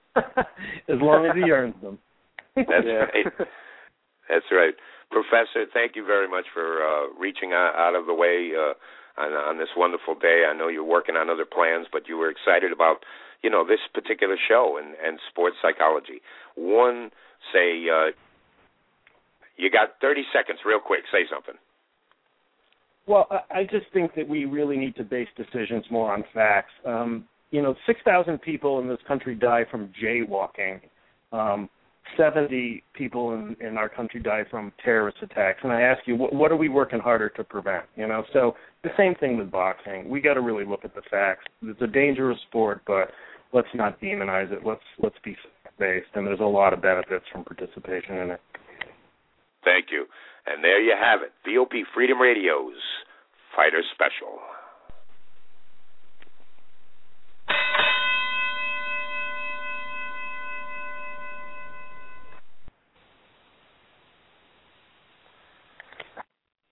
As long as he earns them. That's right. That's right. Professor, thank you very much for uh, reaching out, out of the way uh, on, on this wonderful day. I know you're working on other plans, but you were excited about, you know, this particular show and, and sports psychology. One, say, uh, you got thirty seconds real quick. Say something. Well, I just think that we really need to base decisions more on facts. Um, you know, six thousand people in this country die from jaywalking. Um, seventy people in, in our country die from terrorist attacks. And I ask you, what, what are we working harder to prevent? You know, so the same thing with boxing. We got to really look at the facts. It's a dangerous sport, but let's not demonize it. Let's let's be fact-based. And there's a lot of benefits from participation in it. Thank you. And there you have it, V O P Freedom Radio's Fighter Special.